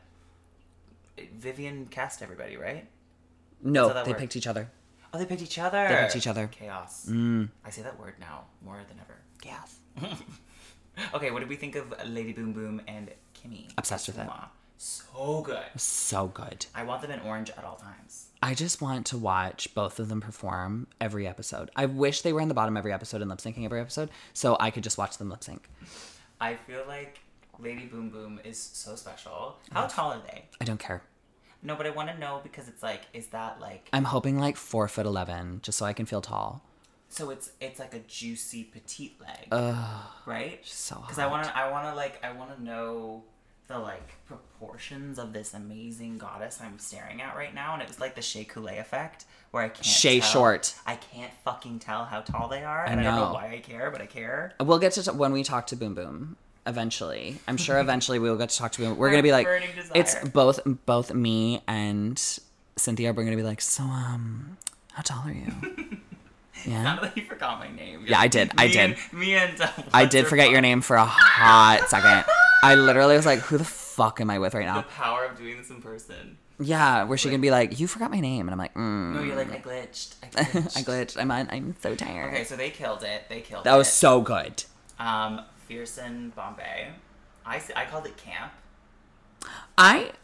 Speaker 2: Vivian cast everybody, right?
Speaker 1: No, they
Speaker 2: worked.
Speaker 1: picked each other.
Speaker 2: Oh, they picked each other.
Speaker 1: They picked each other.
Speaker 2: Chaos.
Speaker 1: Mm.
Speaker 2: I say that word now more than ever.
Speaker 1: Chaos.
Speaker 2: Okay, what did we think of Lady Boom Boom and Kimmy?
Speaker 1: Obsessed with it.
Speaker 2: So good.
Speaker 1: So good.
Speaker 2: I want them in orange at all times.
Speaker 1: I just want to watch both of them perform every episode. I wish they were in the bottom every episode and lip syncing every episode, so I could just watch them lip sync.
Speaker 2: I feel like Lady Boom Boom is so special. How tall are they?
Speaker 1: I don't care.
Speaker 2: No, but I want to know because it's like, is that like...
Speaker 1: I'm hoping like four foot eleven, just so I can feel tall.
Speaker 2: So it's it's like a juicy petite leg,
Speaker 1: Ugh,
Speaker 2: right?
Speaker 1: So hot.
Speaker 2: Because I want to I want to like I want to know the like proportions of this amazing goddess I'm staring at right now, and it was like the Shea Coulee effect where I can't.
Speaker 1: Shea
Speaker 2: tell,
Speaker 1: short.
Speaker 2: I can't fucking tell how tall they are,
Speaker 1: I
Speaker 2: and
Speaker 1: know.
Speaker 2: I don't know why I care, but I care.
Speaker 1: We'll get to t- when we talk to Boom Boom. Eventually, I'm sure eventually we will get to talk to him. We're gonna be like, it's both both me and Cynthia. We're gonna be like, so um, how tall are you? Yeah.
Speaker 2: Sounded like you forgot my name.
Speaker 1: Yeah, I did. I
Speaker 2: me
Speaker 1: did.
Speaker 2: And, me and uh,
Speaker 1: I did forget your name for a hot second. I literally was like, who the fuck am I with right now?
Speaker 2: The power of doing this in person.
Speaker 1: Yeah, where she can be like, you forgot my name, and I'm like, mm.
Speaker 2: No, you're like, I glitched. I glitched.
Speaker 1: I glitched. I'm on, I'm so tired.
Speaker 2: Okay, so they killed it. They killed
Speaker 1: that
Speaker 2: it.
Speaker 1: was so good.
Speaker 2: Um. Fierce and Bombay. I, I called it camp.
Speaker 1: I...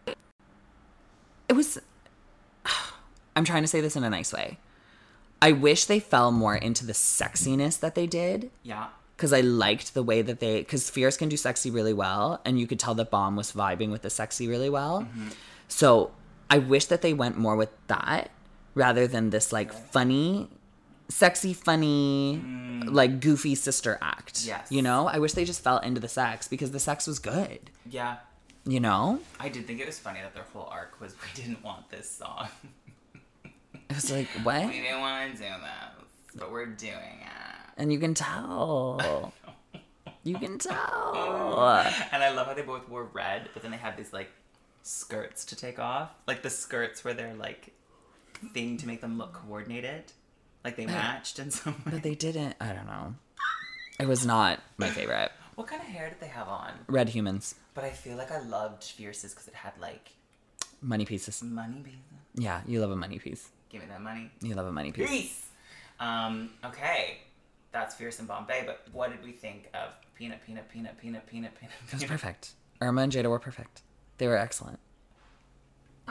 Speaker 1: It was... I'm trying to say this in a nice way. I wish they fell more into the sexiness that they did.
Speaker 2: Yeah.
Speaker 1: Because I liked the way that they... Because Fierce can do sexy really well, and you could tell that Bomb was vibing with the sexy really well. Mm-hmm. So I wish that they went more with that, rather than this, like, funny... Sexy, funny, mm. like, goofy sister act.
Speaker 2: Yes.
Speaker 1: You know? I wish they just fell into the sex, because the sex was good.
Speaker 2: Yeah.
Speaker 1: You know?
Speaker 2: I did think it was funny that their whole arc was, we didn't want this song.
Speaker 1: It was like, what?
Speaker 2: We didn't want to do that, but we're doing it.
Speaker 1: And you can tell. You can tell.
Speaker 2: And I love how they both wore red, but then they had these, like, skirts to take off. Like, the skirts were their, like, thing to make them look coordinated. Like, they matched in some way.
Speaker 1: But they didn't. I don't know. It was not my favorite.
Speaker 2: What kind of hair did they have on?
Speaker 1: Red humans.
Speaker 2: But I feel like I loved Fierce's because it had, like...
Speaker 1: Money pieces.
Speaker 2: Money pieces?
Speaker 1: Yeah, you love a money piece.
Speaker 2: Give me that money.
Speaker 1: You love a money piece.
Speaker 2: Peace! Um, okay. That's Fierce and Bombay, but what did we think of Peanut, Peanut, Peanut, Peanut, Peanut, Peanut, Peanut?
Speaker 1: It was perfect. Irma and Jada were perfect. They were excellent.
Speaker 2: I, I thought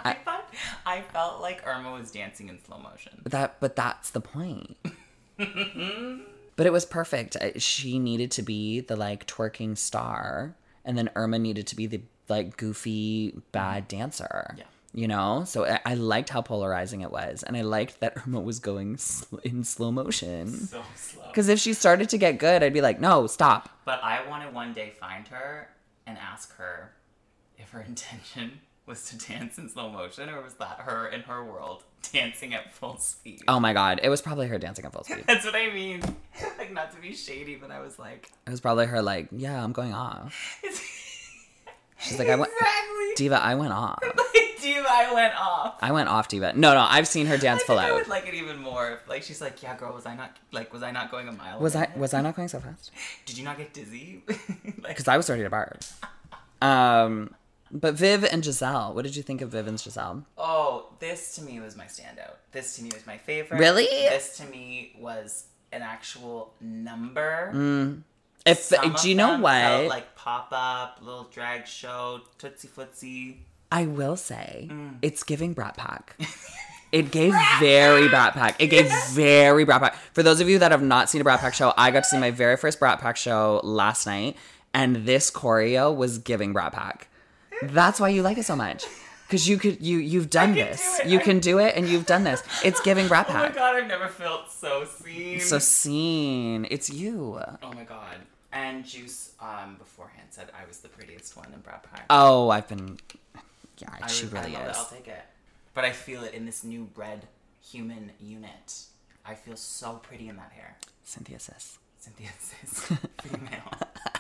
Speaker 2: I felt like Irma was dancing in slow motion.
Speaker 1: But that, but that's the point. But it was perfect. I- She needed to be the like twerking star, and then Irma needed to be the like goofy bad dancer.
Speaker 2: Yeah.
Speaker 1: You know, so I, I liked how polarizing it was, and I liked that Irma was going sl- in slow motion.
Speaker 2: So slow.
Speaker 1: Because if she started to get good, I'd be like, no, stop.
Speaker 2: But I want to one day find her and ask her if her intention was to dance in slow motion, or was that her in her world dancing at full speed?
Speaker 1: Oh my god, it was probably her dancing at full speed.
Speaker 2: That's what I mean. Like, not to be shady, but I was like...
Speaker 1: It was probably her like, yeah, I'm going off. She's like, I went,
Speaker 2: Exactly.
Speaker 1: Diva, I went off.
Speaker 2: Like, Diva, I went off.
Speaker 1: I went off, Diva. No, no, I've seen her dance
Speaker 2: I
Speaker 1: full
Speaker 2: think I
Speaker 1: out.
Speaker 2: would like it even more if, like, she's like, yeah, girl, was I not, like, was I not going a mile?
Speaker 1: Was
Speaker 2: a
Speaker 1: I
Speaker 2: minute?
Speaker 1: was I not going so fast?
Speaker 2: Did you not get dizzy? Like,
Speaker 1: Because I was ready to barf. Um, but Viv and Giselle, what did you think of Viv and Giselle?
Speaker 2: oh, this to me was my standout. This to me was my favorite.
Speaker 1: Really?
Speaker 2: This to me was an actual number.
Speaker 1: If
Speaker 2: Some
Speaker 1: do you
Speaker 2: of
Speaker 1: know
Speaker 2: them
Speaker 1: what?
Speaker 2: felt like pop up, little drag show, tootsie footsie.
Speaker 1: I will say,
Speaker 2: Mm.
Speaker 1: it's giving Brat Pack. It gave very Brat Pack. It gave very Brat Pack. For those of you that have not seen a Brat Pack show, I got to see my very first Brat Pack show last night, and this choreo was giving Brat Pack. That's why you like it so much. Because you could, you, you've done
Speaker 2: I can
Speaker 1: this.
Speaker 2: do it.
Speaker 1: You
Speaker 2: I-
Speaker 1: can do it, and you've done this. It's giving Brat
Speaker 2: Oh my
Speaker 1: Pack.
Speaker 2: god, I've never felt so seen.
Speaker 1: So seen. It's you.
Speaker 2: Oh my god. And Juice um, beforehand said I was the prettiest one in Brat Pack.
Speaker 1: Oh, I've been. Yeah,
Speaker 2: I
Speaker 1: she
Speaker 2: re-
Speaker 1: really
Speaker 2: I love
Speaker 1: is.
Speaker 2: it. I'll take it. But I feel it in this new bred human unit. I feel so pretty in that hair.
Speaker 1: Cynthia sis.
Speaker 2: Cynthia says female.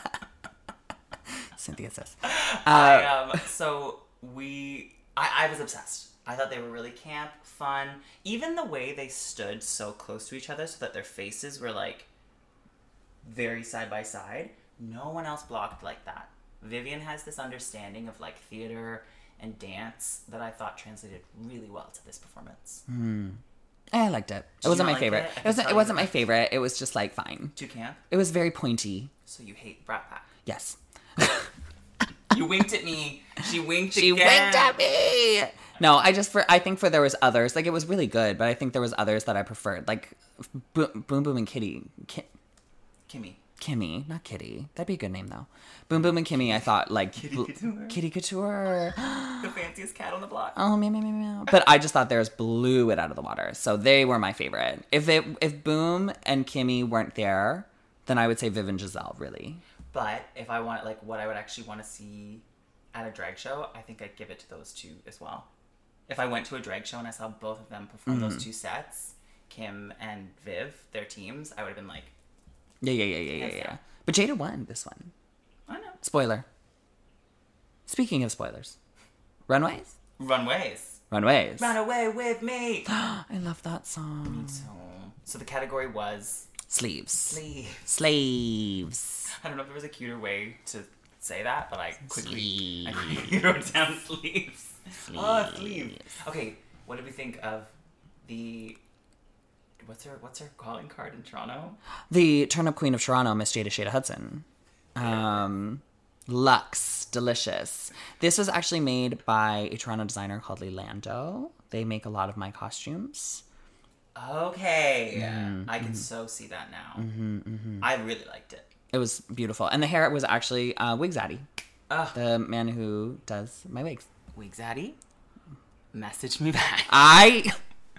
Speaker 1: Cynthia sis.
Speaker 2: I, um, so we, I, I was obsessed. I thought they were really camp, fun. Even the way they stood so close to each other so that their faces were like very side by side. No one else blocked like that. Vivian has this understanding of like theater and dance that I thought translated really well to this performance.
Speaker 1: I liked it. It
Speaker 2: you
Speaker 1: wasn't
Speaker 2: not
Speaker 1: my
Speaker 2: like
Speaker 1: favorite.
Speaker 2: it? I
Speaker 1: It,
Speaker 2: can
Speaker 1: wasn't.
Speaker 2: tell
Speaker 1: It
Speaker 2: you
Speaker 1: wasn't my
Speaker 2: liked it.
Speaker 1: favorite. It was just like fine.
Speaker 2: Too camp?
Speaker 1: It was very pointy.
Speaker 2: So you hate Brat Pack.
Speaker 1: Yes.
Speaker 2: You winked at me. She winked
Speaker 1: She
Speaker 2: again.
Speaker 1: winked at me. No, I just for I think for there was others like it was really good, but I think there was others that I preferred like Boom Boom, Boom and Kitty, Ki-
Speaker 2: Kimmy.
Speaker 1: Kimmy, not Kitty. That'd be a good name though. Boom Boom and Kimmy, I thought like
Speaker 2: Kitty
Speaker 1: bl-
Speaker 2: Couture.
Speaker 1: Kitty Couture.
Speaker 2: The fanciest cat on the block.
Speaker 1: Oh meow meow meow meow. But I just thought theirs blew it out of the water, so they were my favorite. If it if Boom and Kimmy weren't there, then I would say Viv and Giselle really.
Speaker 2: But if I want, like, what I would actually want to see at a drag show, I think I'd give it to those two as well. If I went to a drag show and I saw both of them perform
Speaker 1: Mm-hmm.
Speaker 2: those two sets, Kim and Viv, their teams, I would have been like,
Speaker 1: Yeah yeah yeah yeah yeah
Speaker 2: Hands
Speaker 1: yeah.
Speaker 2: down.
Speaker 1: But Jada won this one.
Speaker 2: I know.
Speaker 1: Spoiler. Speaking of spoilers, runways,
Speaker 2: Runways.
Speaker 1: runways.
Speaker 2: Run away with me.
Speaker 1: I love that song.
Speaker 2: so, so the category was
Speaker 1: Sleeves.
Speaker 2: sleeve.
Speaker 1: Sleeves.
Speaker 2: I don't know if there was a cuter way to say that, but I quickly I
Speaker 1: Sleeves.
Speaker 2: quickly wrote down sleeves. Oh, sleeves. Okay, what did we think of the what's her what's her calling card in Toronto?
Speaker 1: The Turn Up Queen of Toronto, Miss Jada Shada Hudson. Um, Luxe, delicious. This was actually made by a Toronto designer called Lelando. They make a lot of my costumes.
Speaker 2: Okay,
Speaker 1: Mm-hmm,
Speaker 2: I can so see that now. I really liked it.
Speaker 1: It was beautiful. And the hair was actually uh, Wig Zaddy,
Speaker 2: Ugh,
Speaker 1: the man who does my wigs.
Speaker 2: Wigs Zaddy, message me back.
Speaker 1: I...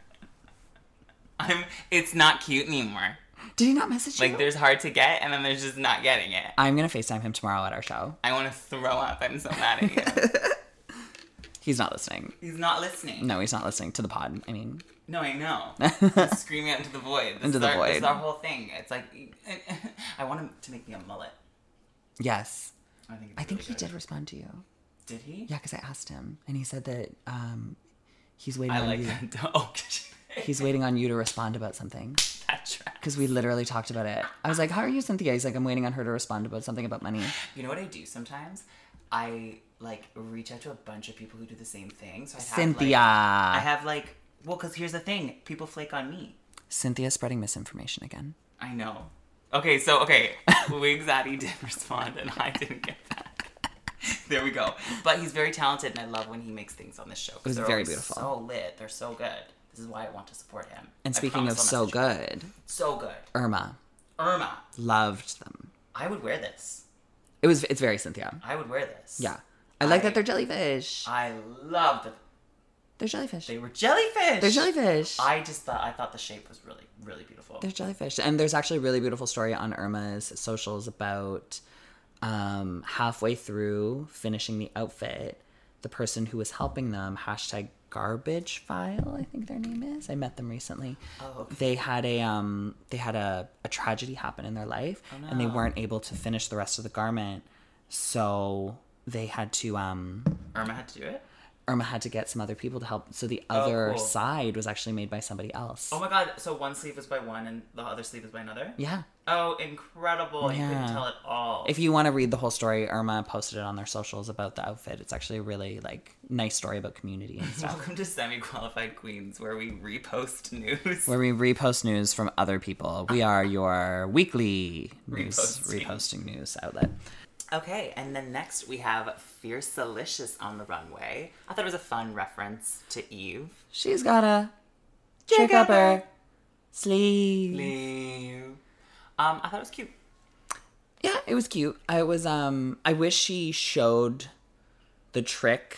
Speaker 2: I'm. It's not cute anymore.
Speaker 1: Did he not message you?
Speaker 2: Like, there's hard to get, and then there's just not getting it.
Speaker 1: I'm going to FaceTime him tomorrow at our show.
Speaker 2: I want to throw up. I'm so mad at you.
Speaker 1: He's not listening.
Speaker 2: He's not listening.
Speaker 1: No, he's not listening to the pod. I mean,
Speaker 2: No, I know. Just screaming out into the void. This
Speaker 1: Into
Speaker 2: is
Speaker 1: the
Speaker 2: our, This is
Speaker 1: void.
Speaker 2: our whole thing. It's like, I want him to make me a mullet.
Speaker 1: yes.
Speaker 2: I think. It's
Speaker 1: I think
Speaker 2: really
Speaker 1: he
Speaker 2: good.
Speaker 1: did respond to you.
Speaker 2: Did he?
Speaker 1: Yeah, because I asked him, and he said that um, he's waiting
Speaker 2: I
Speaker 1: on
Speaker 2: like
Speaker 1: you.
Speaker 2: that. Oh,
Speaker 1: He's waiting on you to respond about something.
Speaker 2: that track.
Speaker 1: Because we literally talked about it. I was like, how are you, Cynthia? He's like, I'm waiting on her to respond about something about money.
Speaker 2: You know what I do sometimes? I like reach out to a bunch of people who do the same thing. So I have,
Speaker 1: Cynthia.
Speaker 2: Like, I have like, well, because here's the thing: people flake on me.
Speaker 1: Cynthia's spreading misinformation again.
Speaker 2: I know. Okay, so okay, Wig Zaddy did respond, and I didn't get back. There we go. But he's very talented, and I love when he makes things on this show.
Speaker 1: It was
Speaker 2: They're
Speaker 1: very
Speaker 2: always
Speaker 1: beautiful.
Speaker 2: So lit. They're so good. This is why I want to support him.
Speaker 1: And
Speaker 2: I
Speaker 1: speaking of
Speaker 2: promise I'll
Speaker 1: so
Speaker 2: message him.
Speaker 1: good,
Speaker 2: So good.
Speaker 1: Irma.
Speaker 2: Irma.
Speaker 1: Loved them.
Speaker 2: I would wear this.
Speaker 1: It was. It's very Cynthia.
Speaker 2: I would wear this.
Speaker 1: Yeah. I like
Speaker 2: I-
Speaker 1: that they're jellyfish.
Speaker 2: I loved it.
Speaker 1: They're jellyfish.
Speaker 2: They were jellyfish.
Speaker 1: They're jellyfish.
Speaker 2: I just thought I thought the shape was really, really beautiful.
Speaker 1: They're jellyfish. And there's actually a really beautiful story on Irma's socials about um, halfway through finishing the outfit, the person who was helping them, hashtag garbage file, I think their name is. I met them recently.
Speaker 2: Oh, okay.
Speaker 1: They had a um they had a, a tragedy happen in their life
Speaker 2: Oh,
Speaker 1: and they
Speaker 2: no.
Speaker 1: weren't able to finish the rest of the garment. So they had to um
Speaker 2: Irma had to do it.
Speaker 1: Irma had to get some other people to help. So the other
Speaker 2: Oh, cool.
Speaker 1: side was actually made by somebody else.
Speaker 2: Oh my god! So one sleeve was by one, and the other sleeve was by another.
Speaker 1: Yeah.
Speaker 2: Oh, incredible! You
Speaker 1: Yeah.
Speaker 2: couldn't tell it all.
Speaker 1: If you want to read the whole story, Irma posted it on their socials about the outfit. It's actually a really like nice story about community and stuff.
Speaker 2: Welcome to Semi-Qualified Queens, where we repost news.
Speaker 1: Where we repost news from other people. We are your weekly news
Speaker 2: Reposting.
Speaker 1: reposting news outlet.
Speaker 2: Okay, and then next we have Fierce Delicious on the runway. I thought it was a fun reference to Eve.
Speaker 1: She's got a
Speaker 2: Jig
Speaker 1: jig up
Speaker 2: up her
Speaker 1: her sleeve.
Speaker 2: Leave. Um, I thought it was cute.
Speaker 1: Yeah, it was cute. I was um I wish she showed the trick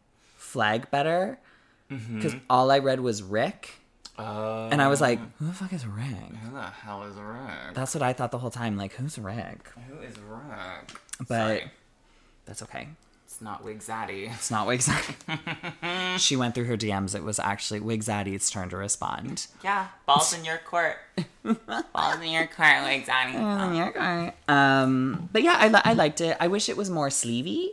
Speaker 1: flag better because all I read was Rick,
Speaker 2: Uh,
Speaker 1: and I was like, who the fuck is Rick?
Speaker 2: who the hell is Rick?
Speaker 1: That's what I thought the whole time. Like, who's Rick?
Speaker 2: Who is Rick?
Speaker 1: But
Speaker 2: Sorry,
Speaker 1: that's okay.
Speaker 2: it's not Wig Zaddy.
Speaker 1: It's not Wig Zaddy. She went through her D Ms. It was actually Wig Zaddy's turn to respond.
Speaker 2: Yeah, balls in your court. Balls in your court, Wig Zaddy.
Speaker 1: Um, but yeah, I, li- I liked it. I wish it was more sleevey.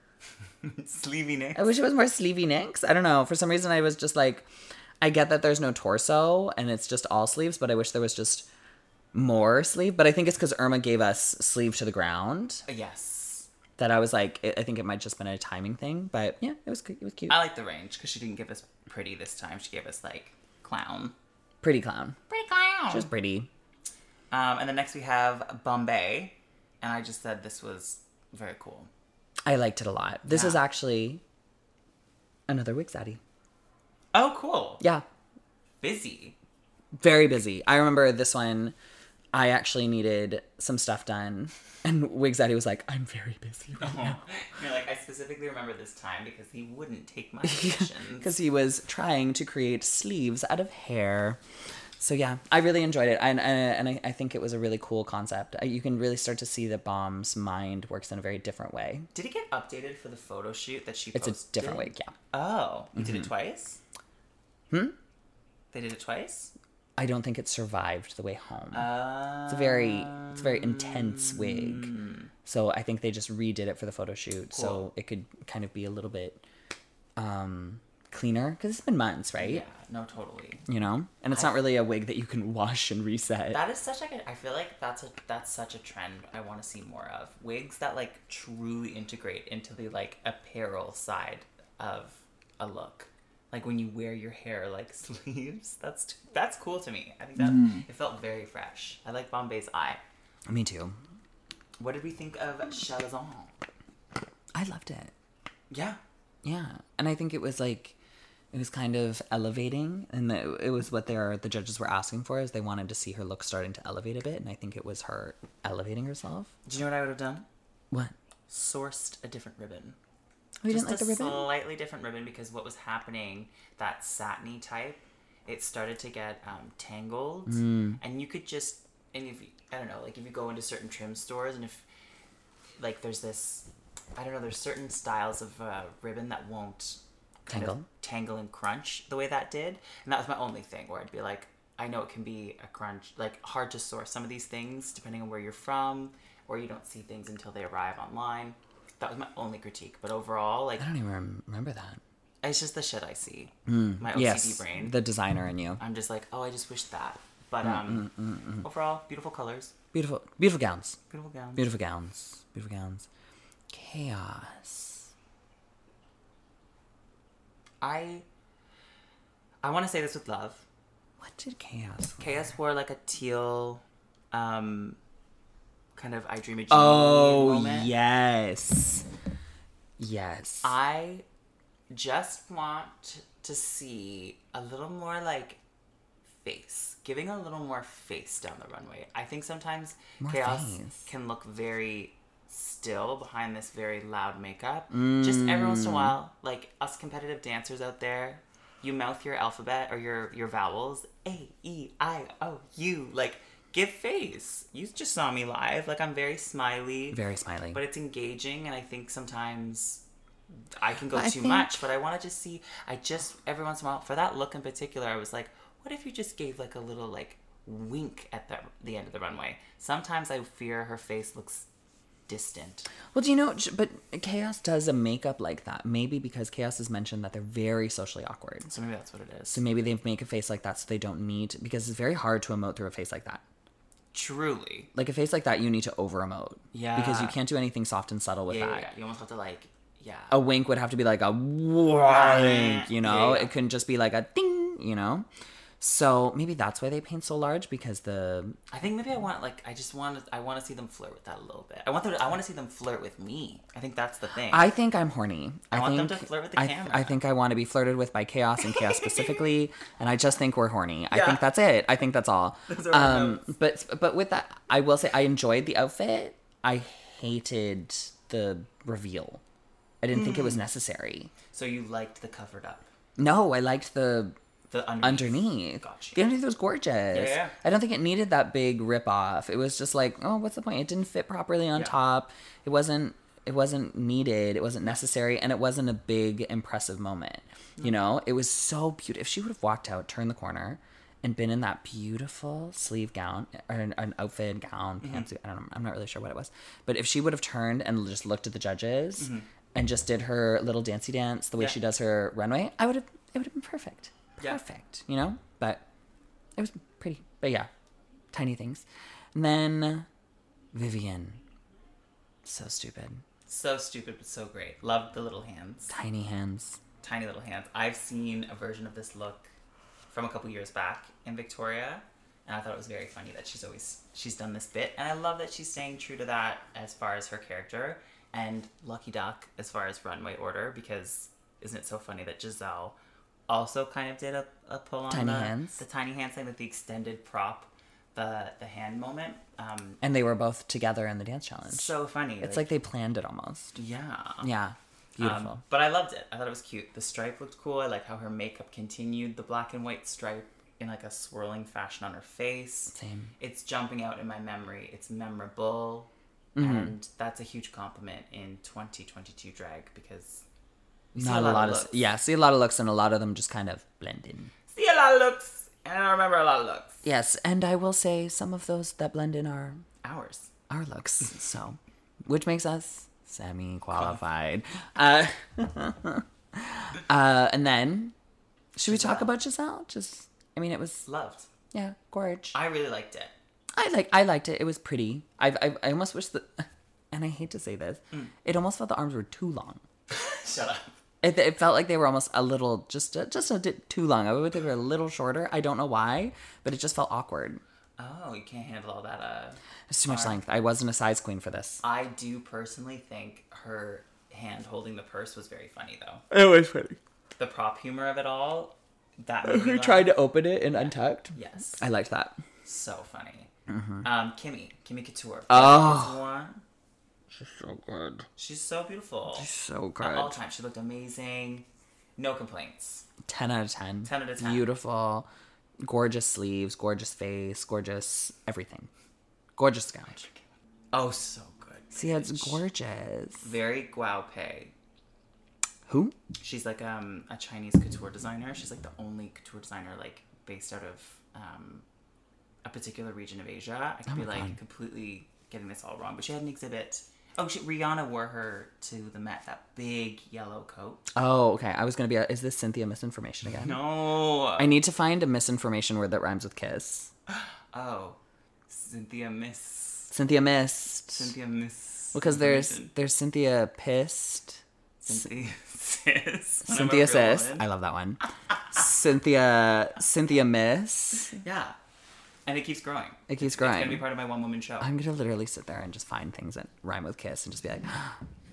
Speaker 2: Sleevey Nick.
Speaker 1: I wish it was more sleevey nicks. I don't know. For some reason, I was just like, I get that there's no torso and it's just all sleeves, but I wish there was just more sleeve. But I think it's because Irma gave us sleeve to the ground
Speaker 2: Yes.
Speaker 1: that I was like, I I think it might just been a timing thing. But yeah, it was it was cute.
Speaker 2: I like the range because she didn't give us pretty this time. She gave us like clown.
Speaker 1: Pretty clown.
Speaker 2: Pretty clown.
Speaker 1: She was pretty.
Speaker 2: Um, and then next we have Bombay, and I just said this was very cool.
Speaker 1: I liked it a lot. This
Speaker 2: Yeah.
Speaker 1: is actually another Wig Zaddy.
Speaker 2: Oh, cool.
Speaker 1: Yeah,
Speaker 2: Busy.
Speaker 1: very busy. I remember this one. I actually needed some stuff done, and Wig Zaddy was like, "I'm very busy right now,"
Speaker 2: You're like, I specifically remember this time because he wouldn't take my commissions.
Speaker 1: because he was trying to create sleeves out of hair. So yeah, I really enjoyed it, and and, and I, I think it was a really cool concept. Uh, You can really start to see that Bomb's mind works in a very different way.
Speaker 2: Did it get updated for the photo shoot that she
Speaker 1: It's
Speaker 2: posted?
Speaker 1: a different wig, yeah.
Speaker 2: Oh, you did it twice? Hmm? They did it twice?
Speaker 1: I don't think it survived the way home.
Speaker 2: Uh,
Speaker 1: It's a very it's a very intense wig. So I think they just redid it for the photo shoot so
Speaker 2: Cool.
Speaker 1: it could kind of be a little bit um cleaner because it's been months, right?
Speaker 2: yeah, no, totally.
Speaker 1: You know? And it's not really a wig that you can wash and reset.
Speaker 2: That is such like a, I feel like that's a that's such a trend I want to see more of. Wigs that like truly integrate into the like apparel side of a look. Like when you wear your hair like sleeves. That's t- that's cool to me. I think that it felt very fresh. I like Bombay's eye.
Speaker 1: Me too.
Speaker 2: What did we think of Chalazon?
Speaker 1: I loved it.
Speaker 2: Yeah.
Speaker 1: Yeah. And I think it was like it was kind of elevating and it, it was what they are the judges were asking for is they wanted to see her look starting to elevate a bit and I think it was her elevating herself.
Speaker 2: Do you know what I would have done?
Speaker 1: What?
Speaker 2: Sourced a different ribbon.
Speaker 1: Oh, you
Speaker 2: Just
Speaker 1: didn't like
Speaker 2: a
Speaker 1: the ribbon?
Speaker 2: slightly different ribbon because what was happening, that satiny type, it started to get um, tangled,
Speaker 1: Mm.
Speaker 2: and you could just, and if you, I don't know, like if you go into certain trim stores, and if like there's this, I don't know, there's certain styles of uh, ribbon that won't kind
Speaker 1: Tangle?
Speaker 2: of tangle and crunch the way that did, and that was my only thing where I'd be like, I know it can be a crunch, like hard to source some of these things depending on where you're from, or you don't see things until they arrive online. That was my only critique, but overall, like,
Speaker 1: I don't even rem- remember that.
Speaker 2: it's just the shit I see. My O C D
Speaker 1: Yes.
Speaker 2: brain.
Speaker 1: The designer in you.
Speaker 2: I'm just like, oh, I just wish that. But um, overall, beautiful colors,
Speaker 1: Beautiful beautiful gowns.
Speaker 2: beautiful gowns.
Speaker 1: Beautiful gowns. Beautiful gowns. Chaos.
Speaker 2: I I want to say this with love.
Speaker 1: What did Chaos wear?
Speaker 2: Chaos wore like a teal, um, kind of I Dream a Genie
Speaker 1: Oh,
Speaker 2: moment.
Speaker 1: yes. Yes.
Speaker 2: I just want to see a little more like face, giving a little more face down the runway. I think sometimes
Speaker 1: More
Speaker 2: Chaos
Speaker 1: face.
Speaker 2: can look very still behind this very loud makeup. Mm. Just every once in a while, like us competitive dancers out there, you mouth your alphabet or your, your vowels, A, E, I, O, U, like, give face. You just saw me live. Like, I'm very smiley.
Speaker 1: Very smiley.
Speaker 2: But it's engaging, and I think sometimes I can go
Speaker 1: I
Speaker 2: too
Speaker 1: think...
Speaker 2: much, but I want to just see, I just, every once in a while, for that look in particular, I was like, what if you just gave, like, a little, like, wink at the, the end of the runway? Sometimes I fear her face looks distant.
Speaker 1: Well, do you know, but Chaos does a makeup like that. Maybe because Chaos has mentioned that they're very socially awkward.
Speaker 2: So maybe that's what it is.
Speaker 1: So maybe they make a face like that so they don't need, because it's very hard to emote through a face like that.
Speaker 2: Truly.
Speaker 1: Like a face like that, you need to over emote.
Speaker 2: Yeah.
Speaker 1: Because you can't do anything soft and subtle with
Speaker 2: Yeah,
Speaker 1: that.
Speaker 2: yeah, yeah. You almost have to like, yeah.
Speaker 1: A wink would have to be like a wink, you know?
Speaker 2: Yeah, yeah.
Speaker 1: It couldn't just be like a ding, you know? So maybe that's why they paint so large, because the...
Speaker 2: I think maybe I want, like, I just want to, I want to see them flirt with that a little bit. I want them to, I want to see them flirt with me. I think that's the thing.
Speaker 1: I think I'm horny.
Speaker 2: I,
Speaker 1: I
Speaker 2: want
Speaker 1: think,
Speaker 2: them to flirt with the
Speaker 1: I,
Speaker 2: camera.
Speaker 1: I think I want to be flirted with by Chaos and Chaos specifically, and I just think we're horny. I
Speaker 2: Yeah.
Speaker 1: think that's it. I think that's all.
Speaker 2: Those are our
Speaker 1: um,
Speaker 2: notes.
Speaker 1: but but with that, I will say I enjoyed the outfit. I hated the reveal. I didn't think it was necessary.
Speaker 2: So you liked the covered up.
Speaker 1: No, I liked the
Speaker 2: The underneath.
Speaker 1: underneath.
Speaker 2: Gotcha.
Speaker 1: The underneath was gorgeous.
Speaker 2: Yeah, yeah.
Speaker 1: I don't think it needed that big rip off. It was just like, oh, what's the point? It didn't fit properly on
Speaker 2: Yeah.
Speaker 1: top. It wasn't it wasn't needed. It wasn't necessary, and it wasn't a big impressive moment.
Speaker 2: Mm.
Speaker 1: You know, it was so beautiful. If she would have walked out, turned the corner, and been in that beautiful sleeve gown or an, an outfit, gown,
Speaker 2: Mm-hmm.
Speaker 1: pantsuit, I don't know. I'm not really sure what it was. But if she would have turned and just looked at the judges
Speaker 2: Mm-hmm.
Speaker 1: and just did her little dancey dance the way
Speaker 2: Yeah.
Speaker 1: she does her runway, I would have it would have been perfect.
Speaker 2: Yeah.
Speaker 1: Perfect, you know? But it was pretty. But yeah, tiny things. And then Vivian. So stupid.
Speaker 2: So stupid, but so great. Loved the little hands.
Speaker 1: Tiny hands.
Speaker 2: Tiny little hands. I've seen a version of this look from a couple years back in Victoria, and I thought it was very funny that she's always, she's done this bit, and I love that she's staying true to that as far as her character, and Lucky Duck as far as runway order, because isn't it so funny that Giselle also kind of did a, a pull on
Speaker 1: Tiny
Speaker 2: the,
Speaker 1: hands.
Speaker 2: the tiny hands thing with the extended prop, the the hand moment. Um,
Speaker 1: And they were both together in the dance challenge.
Speaker 2: so funny.
Speaker 1: It's like they planned it almost.
Speaker 2: yeah.
Speaker 1: Yeah. Beautiful.
Speaker 2: Um, but I loved it. I thought it was cute. The stripe looked cool. I like how her makeup continued the black and white stripe in like a swirling fashion on her face.
Speaker 1: Same.
Speaker 2: It's jumping out in my memory. It's memorable.
Speaker 1: Mm-hmm.
Speaker 2: And that's a huge compliment in twenty twenty-two drag, because you see
Speaker 1: Not a lot, of,
Speaker 2: looks.
Speaker 1: yeah, see a lot of looks, and a lot of them just kind of blend in.
Speaker 2: See a lot of looks, and I don't remember a lot of looks.
Speaker 1: Yes, and I will say some of those that blend in are
Speaker 2: Ours.
Speaker 1: our looks. So, which makes us semi-qualified. Uh, uh, and then, should we talk
Speaker 2: Giselle.
Speaker 1: about Giselle? Just, I mean, it was,
Speaker 2: Loved.
Speaker 1: yeah, gorge.
Speaker 2: I really liked it.
Speaker 1: I like, I liked it. It was pretty. I, I, I almost wish that, and I hate to say this, it almost felt the arms were too long.
Speaker 2: Shut up.
Speaker 1: It, it felt like they were almost a little, just a, just a bit too long. I would they were a little shorter. I don't know why, but it just felt awkward.
Speaker 2: Oh, you can't handle all that. Uh,
Speaker 1: It's too much
Speaker 2: Arm.
Speaker 1: length. I wasn't a size queen for this.
Speaker 2: I do personally think her hand holding the purse was very funny, though.
Speaker 1: It was funny.
Speaker 2: The prop humor of it all, that made me
Speaker 1: Who
Speaker 2: laugh.
Speaker 1: tried to open it and untucked?
Speaker 2: Yes.
Speaker 1: I liked that.
Speaker 2: So funny. Um, Kimmy. Kimmy Couture.
Speaker 1: Oh.
Speaker 2: This one,
Speaker 1: She's so good.
Speaker 2: she's so beautiful.
Speaker 1: She's so good.
Speaker 2: At all times, she looked amazing. No complaints.
Speaker 1: ten out of ten.
Speaker 2: ten out of ten.
Speaker 1: Beautiful. Gorgeous sleeves, gorgeous face, gorgeous everything. Gorgeous gown.
Speaker 2: Oh, so good.
Speaker 1: See, it's gorgeous.
Speaker 2: Very Guo Pei.
Speaker 1: Who?
Speaker 2: She's like um a Chinese couture designer. She's like the only couture designer like based out of um a particular region of Asia. I could be
Speaker 1: my
Speaker 2: like
Speaker 1: God.
Speaker 2: completely getting this all wrong, but she had an exhibit. Oh, she, Rihanna wore her to the Met, that big yellow coat.
Speaker 1: Oh, okay. I was gonna be. A, is this Cynthia misinformation again?
Speaker 2: No.
Speaker 1: I need to find a misinformation word that rhymes with kiss.
Speaker 2: Oh, Cynthia Miss.
Speaker 1: Cynthia missed.
Speaker 2: Cynthia Miss.
Speaker 1: Because there's
Speaker 2: information.
Speaker 1: there's Cynthia pissed.
Speaker 2: Cynthia Sis. when I'm a
Speaker 1: Cynthia
Speaker 2: real
Speaker 1: sis.
Speaker 2: woman.
Speaker 1: I love that one. Cynthia Cynthia miss.
Speaker 2: Yeah. And it keeps growing.
Speaker 1: It keeps
Speaker 2: It's going to
Speaker 1: growing.
Speaker 2: be part of my one woman show.
Speaker 1: I'm gonna literally sit there and just find things that rhyme with kiss and just be like,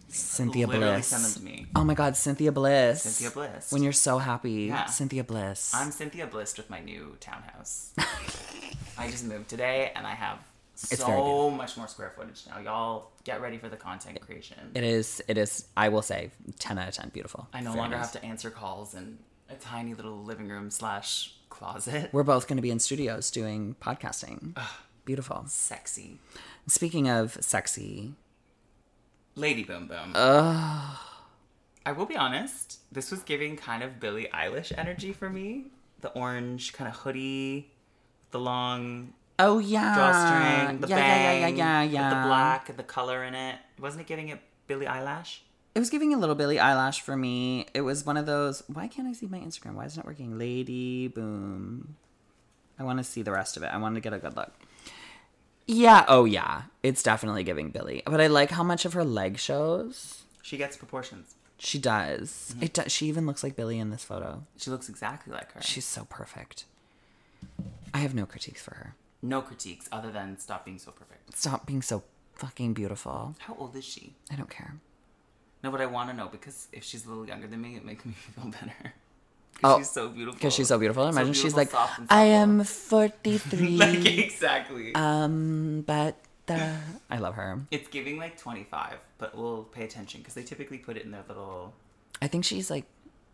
Speaker 1: Cynthia
Speaker 2: Literally
Speaker 1: Bliss.
Speaker 2: send them to me.
Speaker 1: Oh my God, Cynthia Bliss.
Speaker 2: Cynthia Bliss.
Speaker 1: When you're so happy,
Speaker 2: Yeah.
Speaker 1: Cynthia Bliss.
Speaker 2: I'm Cynthia Bliss with my new townhouse. I just moved today, and I have
Speaker 1: It's very
Speaker 2: so much more square footage now. Y'all get ready for the content creation.
Speaker 1: It is, it is, I will say, ten out of ten, beautiful.
Speaker 2: I no
Speaker 1: Very
Speaker 2: longer
Speaker 1: nice.
Speaker 2: have to answer calls in a tiny little living room slash closet.
Speaker 1: We're both going to be in studios doing podcasting. Beautiful.
Speaker 2: Sexy.
Speaker 1: Speaking of sexy,
Speaker 2: Lady Boom Boom.
Speaker 1: uh,
Speaker 2: I will be honest, this was giving kind of Billie Eilish energy for me. The orange kind of hoodie, the long
Speaker 1: oh yeah,
Speaker 2: drawstring, the
Speaker 1: yeah,
Speaker 2: bang,
Speaker 1: yeah, yeah, yeah, yeah,
Speaker 2: with
Speaker 1: yeah.
Speaker 2: the black and the color in it. Wasn't it giving it Billie Eilish?
Speaker 1: It was giving a little Billie Eilish for me. It was one of those. Why can't I see my Instagram? Why isn't it working? Lady Boom. I want to see the rest of it. I want to get a good look. Yeah. Oh yeah. It's definitely giving Billie. But I like how much of her leg shows.
Speaker 2: She gets proportions.
Speaker 1: She does.
Speaker 2: Mm-hmm.
Speaker 1: It does. She even looks like Billie in this photo.
Speaker 2: She looks exactly like her.
Speaker 1: She's so perfect. I have no critiques for her.
Speaker 2: No critiques other than stop being so perfect.
Speaker 1: Stop being so fucking beautiful.
Speaker 2: How old is she?
Speaker 1: I don't care.
Speaker 2: No, but I want to know because if she's a little younger than me, it makes me feel better.
Speaker 1: Oh,
Speaker 2: Because she's so beautiful.
Speaker 1: Because she's so beautiful. Imagine she's
Speaker 2: beautiful,
Speaker 1: like,
Speaker 2: soft, and
Speaker 1: I
Speaker 2: supple."
Speaker 1: am forty-three.
Speaker 2: Like, exactly.
Speaker 1: um, but uh, I love her.
Speaker 2: It's giving like twenty-five, but we'll pay attention because they typically put it in their little.
Speaker 1: I think she's like,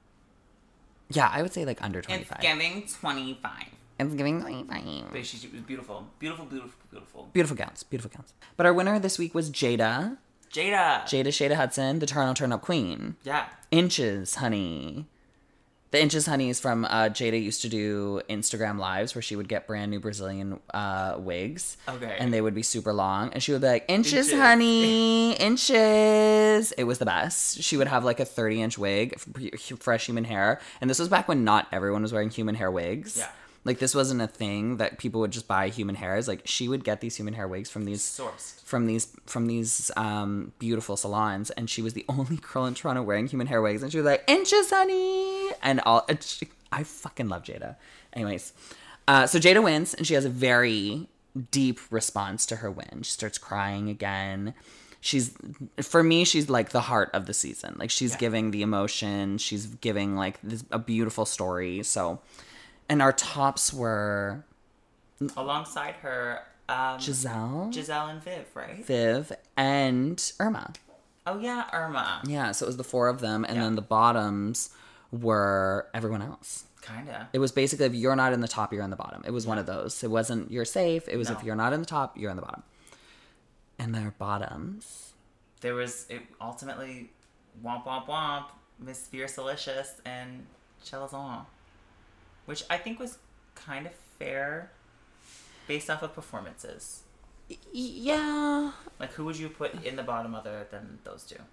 Speaker 1: yeah, I would say like under
Speaker 2: It's
Speaker 1: twenty-five.
Speaker 2: giving twenty-five.
Speaker 1: It's giving twenty-five.
Speaker 2: But she, she was beautiful. Beautiful, beautiful, beautiful.
Speaker 1: Beautiful counts. Beautiful counts. But our winner this week was Jada.
Speaker 2: Jada.
Speaker 1: Jada Shada Hudson, the Toronto Turn Up Queen.
Speaker 2: Yeah.
Speaker 1: Inches, honey. The Inches Honey is from uh, Jada used to do Instagram lives where she would get brand new Brazilian uh, wigs.
Speaker 2: Okay.
Speaker 1: And they would be super long. And she would be like, Inches,
Speaker 2: Inches.
Speaker 1: honey, inches. It was the best. She would have like a thirty inch wig, f- fresh human hair. And this was back when not everyone was wearing human hair wigs.
Speaker 2: Yeah.
Speaker 1: Like this wasn't a thing that people would just buy human hairs. Like she would get these human hair wigs from these
Speaker 2: Sourced.
Speaker 1: from these from these um, beautiful salons, and she was the only girl in Toronto wearing human hair wigs, and she was like, "Inches, honey," and all. And she, I fucking love Jada. Anyways, uh, so Jada wins, and she has a very deep response to her win. She starts crying again. She's, for me, she's like the heart of the season. Like she's
Speaker 2: Yeah.
Speaker 1: giving the emotion. She's giving like this, a beautiful story. So, and our tops were
Speaker 2: Alongside her, um,
Speaker 1: Giselle,
Speaker 2: Giselle and Viv, right?
Speaker 1: Viv, and Irma.
Speaker 2: Oh yeah, Irma.
Speaker 1: Yeah, so it was the four of them, and
Speaker 2: Yeah.
Speaker 1: then the bottoms were everyone else.
Speaker 2: Kinda.
Speaker 1: It was basically if you're not in the top, you're in the bottom. It was one of those. It wasn't you're safe. It was
Speaker 2: No.
Speaker 1: if you're not in the top, you're in the bottom. And their bottoms.
Speaker 2: There was it ultimately womp womp womp, Miss Fierce Delicious and Chelazon. Which I think was kind of fair based off of performances.
Speaker 1: Y- yeah.
Speaker 2: Like who would you put in the bottom other than those two?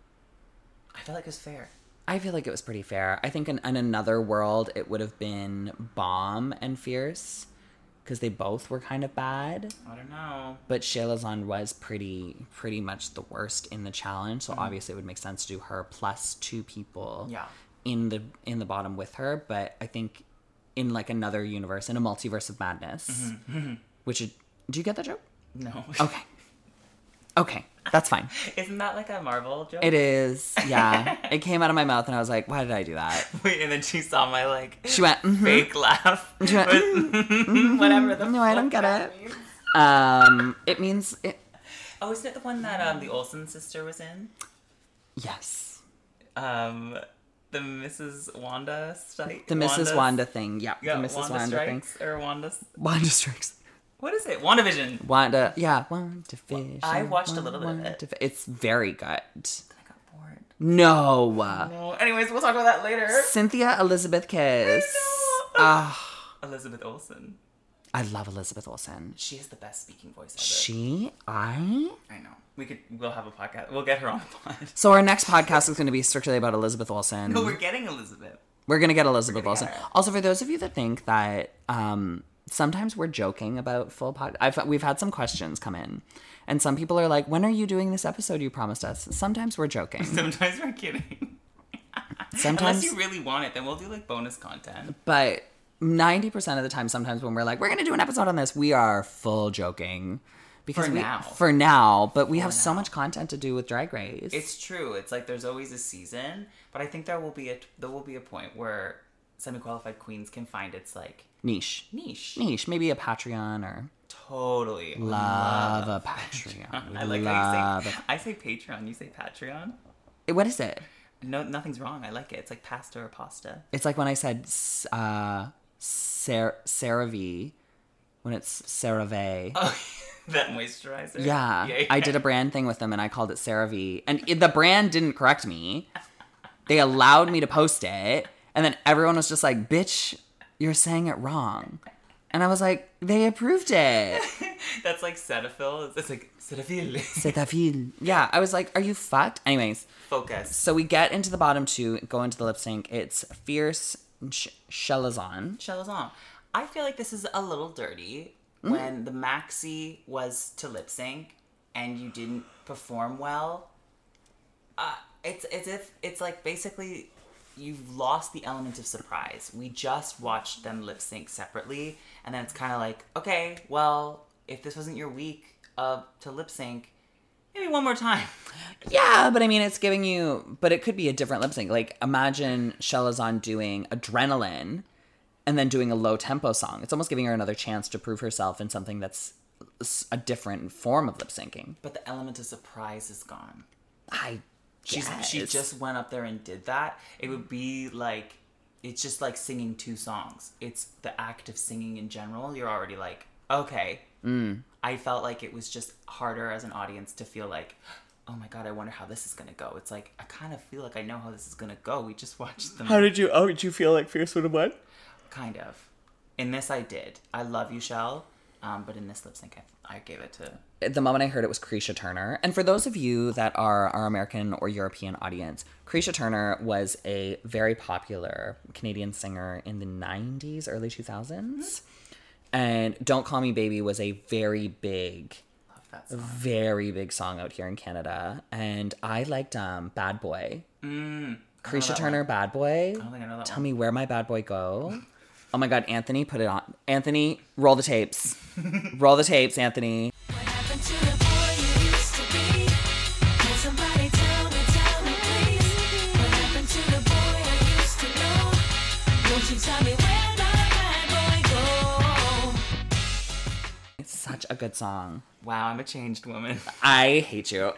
Speaker 2: I feel like it was fair.
Speaker 1: I feel like it was pretty fair. I think in, in another world, it would have been Bomb and Fierce, because they both were kind of bad.
Speaker 2: I don't know.
Speaker 1: But Shalazan was pretty, pretty much the worst in the challenge, so
Speaker 2: Mm-hmm.
Speaker 1: obviously it would make sense to do her plus two people
Speaker 2: Yeah.
Speaker 1: in the in the bottom with her. But I think in like another universe, in a multiverse of madness,
Speaker 2: Mm-hmm.
Speaker 1: which is, do you get that joke?
Speaker 2: No.
Speaker 1: Okay, okay, that's fine.
Speaker 2: Isn't that like a Marvel joke?
Speaker 1: It is, yeah. It came out of my mouth, and I was like, "Why did I do that?"
Speaker 2: Wait, and then she saw my like
Speaker 1: She went, mhm.
Speaker 2: fake laugh.
Speaker 1: She went,
Speaker 2: With- whatever the
Speaker 1: No, I don't
Speaker 2: fuck
Speaker 1: get
Speaker 2: that
Speaker 1: it.
Speaker 2: means.
Speaker 1: Um, it means it.
Speaker 2: Oh, isn't it the one that um the Olsen sister was in?
Speaker 1: Yes,
Speaker 2: Um, the Missus Wanda strike.
Speaker 1: the Missus Wanda thing. Yeah,
Speaker 2: Yeah,
Speaker 1: the Missus
Speaker 2: Wanda,
Speaker 1: Wanda thing.
Speaker 2: strikes or Wanda.
Speaker 1: Wanda strikes.
Speaker 2: What is it? WandaVision.
Speaker 1: Wanda, yeah, Wanda Vision.
Speaker 2: I watched a little bit of
Speaker 1: Wanda
Speaker 2: it.
Speaker 1: Vi- It's very good.
Speaker 2: I got bored.
Speaker 1: No.
Speaker 2: No. Anyways, we'll talk about that later.
Speaker 1: Cynthia Elizabeth Kiss.
Speaker 2: I know.
Speaker 1: Ah,
Speaker 2: Elizabeth Olsen.
Speaker 1: I love Elizabeth Olsen.
Speaker 2: She has the best speaking voice ever.
Speaker 1: She, I.
Speaker 2: I know. We could. We'll have a podcast. We'll get her on the pod.
Speaker 1: So our next podcast is going to be strictly about Elizabeth Olsen.
Speaker 2: No, we're getting Elizabeth.
Speaker 1: We're gonna get Elizabeth
Speaker 2: gonna
Speaker 1: Olsen.
Speaker 2: get her.
Speaker 1: Also, for those of you that think that um, sometimes we're joking about full pod, I've we've had some questions come in, and some people are like, "When are you doing this episode you promised us?" Sometimes we're joking.
Speaker 2: Sometimes we're kidding.
Speaker 1: Sometimes,
Speaker 2: Unless you really want it, then we'll do like bonus content.
Speaker 1: but ninety percent of the time, sometimes when we're like, "We're gonna do an episode on this," we are full joking Because
Speaker 2: For
Speaker 1: we,
Speaker 2: now.
Speaker 1: For now, but we
Speaker 2: For
Speaker 1: have so
Speaker 2: now.
Speaker 1: much content to do with Drag Race.
Speaker 2: It's true. It's like there's always a season, but I think there will be a there will be a point where semi-qualified queens can find its like
Speaker 1: niche.
Speaker 2: niche.
Speaker 1: Niche. Maybe a Patreon or...
Speaker 2: Totally.
Speaker 1: Love, love a Patreon. We
Speaker 2: I like
Speaker 1: love
Speaker 2: how you say, I say Patreon, you say Patreon.
Speaker 1: it. What is it?
Speaker 2: No, nothing's wrong. I like it. It's like pasta or pasta.
Speaker 1: It's like when I said uh, Cer- CeraVe, when it's CeraVe.
Speaker 2: Oh, that moisturizer.
Speaker 1: Yeah,
Speaker 2: yeah, yeah.
Speaker 1: I did a brand thing with them and I called it CeraVe. And it, the brand didn't correct me. They allowed me to post it. And then everyone was just like, bitch, you're saying it wrong. And I was like, they approved it.
Speaker 2: That's like Cetaphil. It's like Cetaphil.
Speaker 1: Cetaphil. Yeah, I was like, are you fucked? Anyways,
Speaker 2: Focus.
Speaker 1: so we get into the bottom two, go into the lip sync. It's Fierce and Sh- Shelazon.
Speaker 2: Shelazon. I feel like this is a little dirty when the maxi was to lip sync and you didn't perform well. Uh, it's as if it's like basically you've lost the element of surprise. We just watched them lip sync separately, and then it's kind of like, okay, well, if this wasn't your week uh, to lip sync, maybe one more time.
Speaker 1: Yeah, but I mean, it's giving you, but it could be a different lip sync. Like, imagine Shelazon doing Adrenaline and then doing a low tempo song. It's almost giving her another chance to prove herself in something that's a different form of lip syncing.
Speaker 2: But the element of surprise is gone.
Speaker 1: I
Speaker 2: She's,
Speaker 1: guess.
Speaker 2: she just went up there and did that. It would be like, it's just like singing two songs. It's the act of singing in general. You're already like, okay.
Speaker 1: Mm.
Speaker 2: I felt like it was just harder as an audience to feel like, oh my god, I wonder how this is going to go. It's like, I kind of feel like I know how this is going to go. We just watched them.
Speaker 1: How did you, oh, did you feel like Fierce would have won?
Speaker 2: Kind of. In this, I did. I love you, Shell. Um, but in this lip sync, I, I gave it to...
Speaker 1: The moment I heard it was Krisha Turner. And for those of you that are our American or European audience, Krisha Turner was a very popular Canadian singer in the nineties, early two thousands. And Don't Call Me Baby was a very big,
Speaker 2: Love that song.
Speaker 1: very big song out here in Canada. And I liked um, Bad Boy.
Speaker 2: Mm,
Speaker 1: Krisha Turner, Bad Boy.
Speaker 2: I don't think I know that
Speaker 1: Tell
Speaker 2: one.
Speaker 1: me where my bad boy go. Oh my god, Anthony, put it on. Anthony, roll the tapes. Roll the tapes, Anthony.
Speaker 4: What happened to the boy you used to be? Can somebody tell me, tell me please? What happened to the boy I used to know? Won't you tell me where my bad boy go?
Speaker 1: It's such a good song.
Speaker 2: Wow, I'm a changed woman.
Speaker 1: I hate you.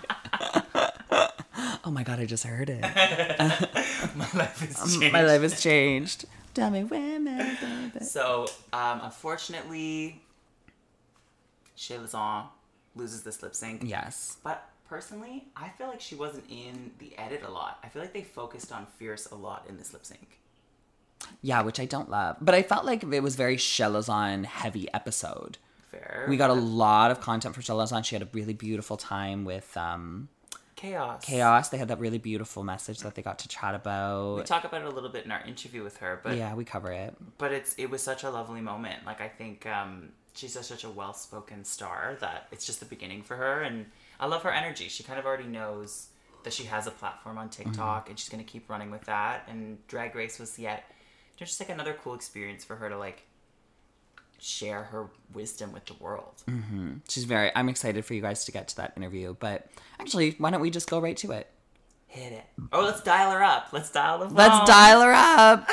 Speaker 1: Oh my god, I just heard it.
Speaker 2: My life has changed.
Speaker 1: My life has changed. Tell me where my baby.
Speaker 2: So, um, unfortunately, Shelazon loses this lip sync.
Speaker 1: Yes.
Speaker 2: But personally, I feel like she wasn't in the edit a lot. I feel like they focused on Fierce a lot in this lip sync.
Speaker 1: Yeah, which I don't love. But I felt like it was very Shelazon heavy episode.
Speaker 2: Fair.
Speaker 1: We got a lot of content for Shelazon. She had a really beautiful time with um,
Speaker 2: Chaos.
Speaker 1: Chaos. They had that really beautiful message that they got to chat about.
Speaker 2: We talk about it a little bit in our interview with her, but
Speaker 1: Yeah, we cover it.
Speaker 2: but it's it was such a lovely moment. Like I think um, she's just such a well-spoken star that it's just the beginning for her, and I love her energy. She kind of already knows that she has a platform on TikTok, and she's gonna keep running with that. And Drag Race was yet just like another cool experience for her to like share her wisdom with the world.
Speaker 1: Mm-hmm. She's very, I'm excited for you guys to get to that interview, but actually, why don't we just go right to it?
Speaker 2: Hit it. Oh, let's dial her up. Let's dial the phone.
Speaker 1: Let's dial her up.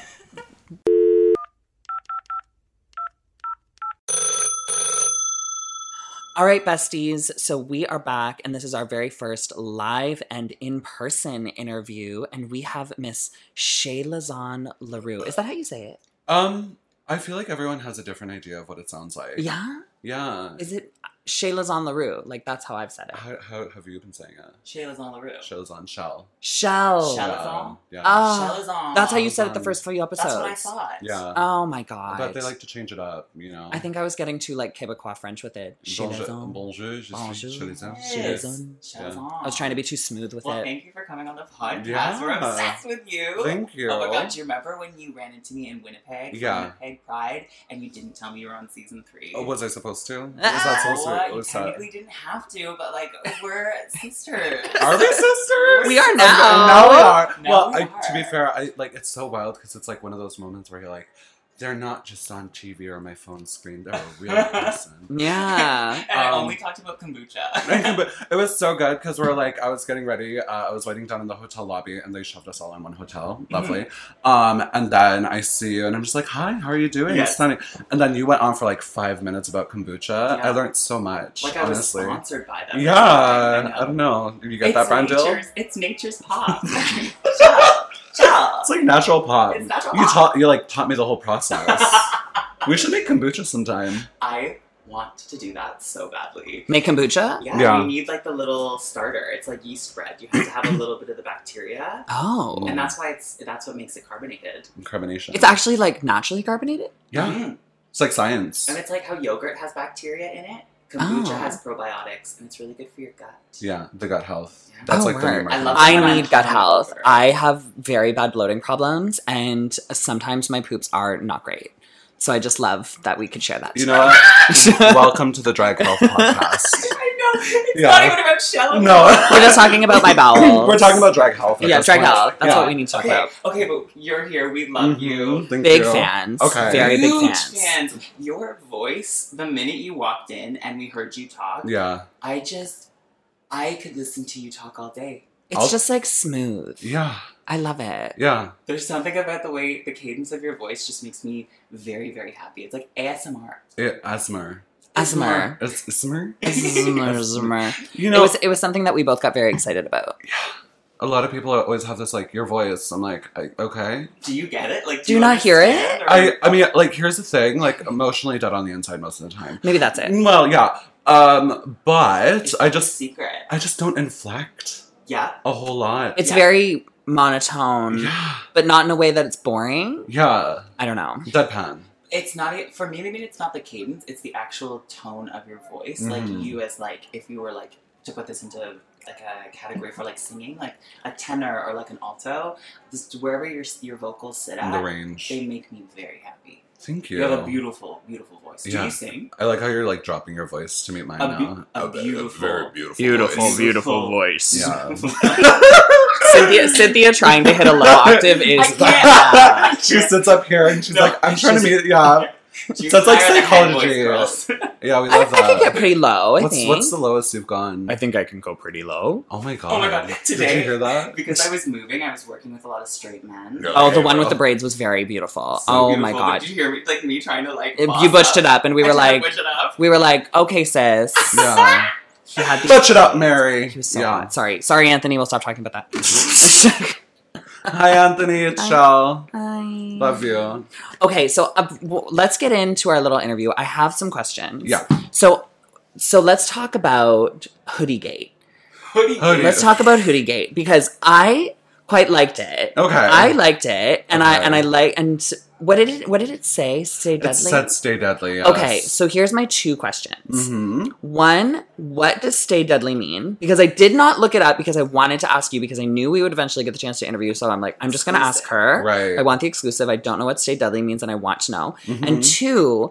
Speaker 1: All right, besties. So we are back, and this is our very first live and in-person interview, and we have Miss Shelazon LaRue. Is that how you say it?
Speaker 5: Um, I feel like everyone has a different idea of what it sounds like.
Speaker 1: Yeah?
Speaker 5: Yeah.
Speaker 1: Is it Shelazon LaRue? Like, that's how I've said it.
Speaker 5: How, how have you been saying it?
Speaker 2: Shayla's on LaRue.
Speaker 5: Shows on Shell.
Speaker 1: Shell.
Speaker 2: Shell.
Speaker 5: Yeah.
Speaker 2: Shelazon?
Speaker 5: Yeah.
Speaker 1: Oh,
Speaker 2: Shelazon.
Speaker 1: that's how you said it the
Speaker 5: Shelazon.
Speaker 1: first few episodes.
Speaker 2: That's what I thought.
Speaker 5: yeah.
Speaker 1: Oh my god.
Speaker 5: But they like to change it up, you know.
Speaker 1: I think I was getting too like Quebecois French with it.
Speaker 5: Bonjour,
Speaker 1: Shelazon.
Speaker 5: bonjour, je suis
Speaker 1: Bonjour.
Speaker 5: Shelazon.
Speaker 2: Yes.
Speaker 1: Shelazon.
Speaker 2: Shelazon.
Speaker 1: I was trying to be too smooth with
Speaker 2: Well,
Speaker 1: it.
Speaker 2: thank you for coming on the podcast.
Speaker 5: Yeah.
Speaker 2: We're obsessed with you.
Speaker 5: Thank you.
Speaker 2: Oh my god, do you remember when you ran into me in Winnipeg for
Speaker 5: Yeah.
Speaker 2: Winnipeg Pride and you didn't tell me you were on season three?
Speaker 5: Oh, was I supposed to? Was
Speaker 1: Ah.
Speaker 5: that supposed
Speaker 2: What?
Speaker 5: to?
Speaker 2: You
Speaker 5: Was that...
Speaker 2: technically didn't have to, but like, we're sisters.
Speaker 5: Are we sisters?
Speaker 1: We are
Speaker 5: And-
Speaker 1: now.
Speaker 5: and now we are.
Speaker 2: Now
Speaker 5: well,
Speaker 2: we
Speaker 5: I, to be
Speaker 2: are.
Speaker 5: fair, I like it's so wild because it's like one of those moments where you're like, they're not just on T V or my phone screen. They're a real person.
Speaker 1: Yeah.
Speaker 2: And I
Speaker 5: Um,
Speaker 2: only talked about kombucha.
Speaker 5: But it was so good because we're like, I was getting ready. Uh, I was waiting down in the hotel lobby, and they shoved us all in one hotel. Lovely. Um, and then I see you, and I'm just like, "Hi, how are you doing?"
Speaker 2: Yes.
Speaker 5: It's sunny. And then you went on for like five minutes about kombucha.
Speaker 2: Yeah.
Speaker 5: I learned so much.
Speaker 2: Like I was
Speaker 5: honestly.
Speaker 2: sponsored by them. or
Speaker 5: Yeah,
Speaker 2: something,
Speaker 5: I don't know. Did you get
Speaker 2: It's
Speaker 5: that brand deal?
Speaker 2: nature's, It's nature's pop. Chill. Chill.
Speaker 5: It's like natural pop.
Speaker 2: It's natural
Speaker 5: you
Speaker 2: pop.
Speaker 5: taught. You like taught me the whole process. We should make kombucha sometime.
Speaker 2: I want to do that so badly.
Speaker 1: Make kombucha?
Speaker 2: Yeah,
Speaker 5: Yeah.
Speaker 2: you need like the little starter. It's like yeast bread. You have to have a little bit of the bacteria,
Speaker 1: Oh.
Speaker 2: and that's why it's that's what makes it carbonated.
Speaker 5: Carbonation.
Speaker 1: It's actually like naturally carbonated?
Speaker 5: yeah.
Speaker 2: Mm.
Speaker 5: It's like science.
Speaker 2: And it's like how yogurt has bacteria in it. Kombucha
Speaker 1: Oh.
Speaker 2: has probiotics, and it's really good for your gut.
Speaker 5: Yeah, the gut health.
Speaker 2: Yeah.
Speaker 5: That's
Speaker 1: Oh,
Speaker 5: like the
Speaker 1: word.
Speaker 5: new
Speaker 2: I
Speaker 5: market.
Speaker 2: love
Speaker 1: I
Speaker 2: when I'm
Speaker 1: need gut health.
Speaker 2: hungover.
Speaker 1: I have very bad bloating problems, and sometimes my poops are not great. So I just love that we could share that.
Speaker 5: You know what? Welcome to the Drag Health Podcast.
Speaker 2: I know. It's
Speaker 5: Yeah.
Speaker 2: not even about shallow.
Speaker 5: No.
Speaker 1: We're just talking about my bowels.
Speaker 5: We're talking about drag health. at
Speaker 1: Yeah,
Speaker 5: this
Speaker 1: drag
Speaker 5: point.
Speaker 1: health. That's
Speaker 5: Yeah.
Speaker 1: what we need to talk
Speaker 2: Okay,
Speaker 1: about.
Speaker 2: okay, but you're here. We love
Speaker 5: Mhm.
Speaker 2: you.
Speaker 5: Thank
Speaker 1: Big
Speaker 5: you.
Speaker 1: fans.
Speaker 5: Okay.
Speaker 1: Very big
Speaker 2: Huge
Speaker 1: fans.
Speaker 2: fans. Your voice, the minute you walked in and we heard you talk,
Speaker 5: Yeah.
Speaker 2: I just, I could listen to you talk all day.
Speaker 1: It's
Speaker 5: I'll-
Speaker 1: just like smooth.
Speaker 5: Yeah.
Speaker 1: I love it.
Speaker 5: Yeah.
Speaker 2: There's something about the way, the cadence of your voice just makes me very, very happy. It's like A S M R.
Speaker 5: It, asthma.
Speaker 1: Asthma.
Speaker 5: It's asthma.
Speaker 1: Zimmer, zimmer.
Speaker 5: You
Speaker 1: It
Speaker 5: know,
Speaker 1: was it was something that we both got very excited about.
Speaker 5: a lot of people always have this like your voice. I'm like, I, okay.
Speaker 2: Do you get it? Like,
Speaker 1: Do you not hear it?
Speaker 2: understand, or-
Speaker 5: I I mean, like, here's the thing. Like, emotionally dead on the inside most of the time.
Speaker 1: Maybe that's it.
Speaker 5: Well, yeah. Um, but
Speaker 2: It's
Speaker 5: I
Speaker 2: like a
Speaker 5: just
Speaker 2: secret.
Speaker 5: I just don't inflect
Speaker 2: Yeah.
Speaker 5: a whole lot.
Speaker 1: It's
Speaker 2: Yeah.
Speaker 1: very monotone,
Speaker 5: yeah.
Speaker 1: but not in a way that it's boring.
Speaker 5: Yeah.
Speaker 1: I don't know.
Speaker 5: Deadpan.
Speaker 2: It's not e- for me. Maybe it's not the cadence. It's the actual tone of your voice.
Speaker 5: Mhm.
Speaker 2: Like you, as like if you were like to put this into like a category for like singing, like a tenor or like an alto, just wherever your your vocals sit
Speaker 5: In
Speaker 2: at,
Speaker 5: the range.
Speaker 2: they make me very happy.
Speaker 5: Thank you.
Speaker 2: You have a beautiful, beautiful voice. Do
Speaker 5: Yeah.
Speaker 2: you sing?
Speaker 5: I like how you're like dropping your voice to meet mine
Speaker 2: A
Speaker 5: now.
Speaker 2: beau- a beautiful-
Speaker 5: very beautiful,
Speaker 1: Beautiful,
Speaker 5: voice.
Speaker 2: beautiful
Speaker 1: voice.
Speaker 5: Yeah.
Speaker 1: Cynthia, Cynthia trying to hit a low octave is
Speaker 2: I can't.
Speaker 1: bad.
Speaker 5: She sits up here and she's
Speaker 2: No,
Speaker 5: like, I'm trying to
Speaker 2: she's-
Speaker 5: meet. Yeah,
Speaker 2: She's
Speaker 5: So it's like
Speaker 2: higher than head voice
Speaker 5: psychology.
Speaker 2: girls.
Speaker 5: yeah, we
Speaker 1: I,
Speaker 5: love
Speaker 1: I
Speaker 5: that.
Speaker 1: could get pretty low, I
Speaker 5: what's
Speaker 1: think.
Speaker 5: what's the lowest you've gone?
Speaker 3: I think I can go pretty low.
Speaker 5: oh my god!
Speaker 2: Oh my god!
Speaker 5: Did
Speaker 2: Today,
Speaker 5: you hear that?
Speaker 2: because I was moving, I was working with a lot of straight men.
Speaker 5: No.
Speaker 1: Oh, the
Speaker 5: Okay,
Speaker 1: one with
Speaker 5: well.
Speaker 1: the braids was very beautiful.
Speaker 2: So
Speaker 1: oh
Speaker 2: beautiful,
Speaker 1: my
Speaker 2: but
Speaker 1: god.
Speaker 2: Did you hear me? Like me trying to like.
Speaker 1: It-
Speaker 2: boss
Speaker 1: you butched
Speaker 2: up.
Speaker 1: it up and we
Speaker 2: I
Speaker 1: were
Speaker 2: tried to
Speaker 1: like
Speaker 2: push it up.
Speaker 1: we were like, okay sis.
Speaker 5: Yeah,
Speaker 1: He had the
Speaker 5: butch it up, Mary.
Speaker 1: he was so
Speaker 5: yeah.
Speaker 1: hot. Sorry. Sorry, Anthony, we'll stop talking about that.
Speaker 5: Hi, Anthony. It's
Speaker 1: Hi.
Speaker 5: Shell.
Speaker 1: Hi.
Speaker 5: Love you.
Speaker 1: Okay, so uh, w- let's get into our little interview. I have some questions.
Speaker 5: Yeah.
Speaker 1: So so let's talk about Hoodiegate.
Speaker 2: Hoodie.
Speaker 5: Hoodie.
Speaker 1: Let's talk about Hoodiegate because I quite liked it.
Speaker 5: Okay.
Speaker 1: I liked it, and I
Speaker 5: Okay.
Speaker 1: and I like and what did it what did it say? Stay
Speaker 5: It
Speaker 1: deadly.
Speaker 5: said "Stay Deadly." Yes.
Speaker 1: Okay, so here's my two questions.
Speaker 5: Mm-hmm.
Speaker 1: One, what does stay deadly mean? Because I did not look it up because I wanted to ask you because I knew we would eventually get the chance to interview. So I'm like, I'm just going to ask her.
Speaker 5: Right.
Speaker 1: I want the exclusive. I don't know what stay deadly means and I want to know.
Speaker 5: Mhm.
Speaker 1: And two,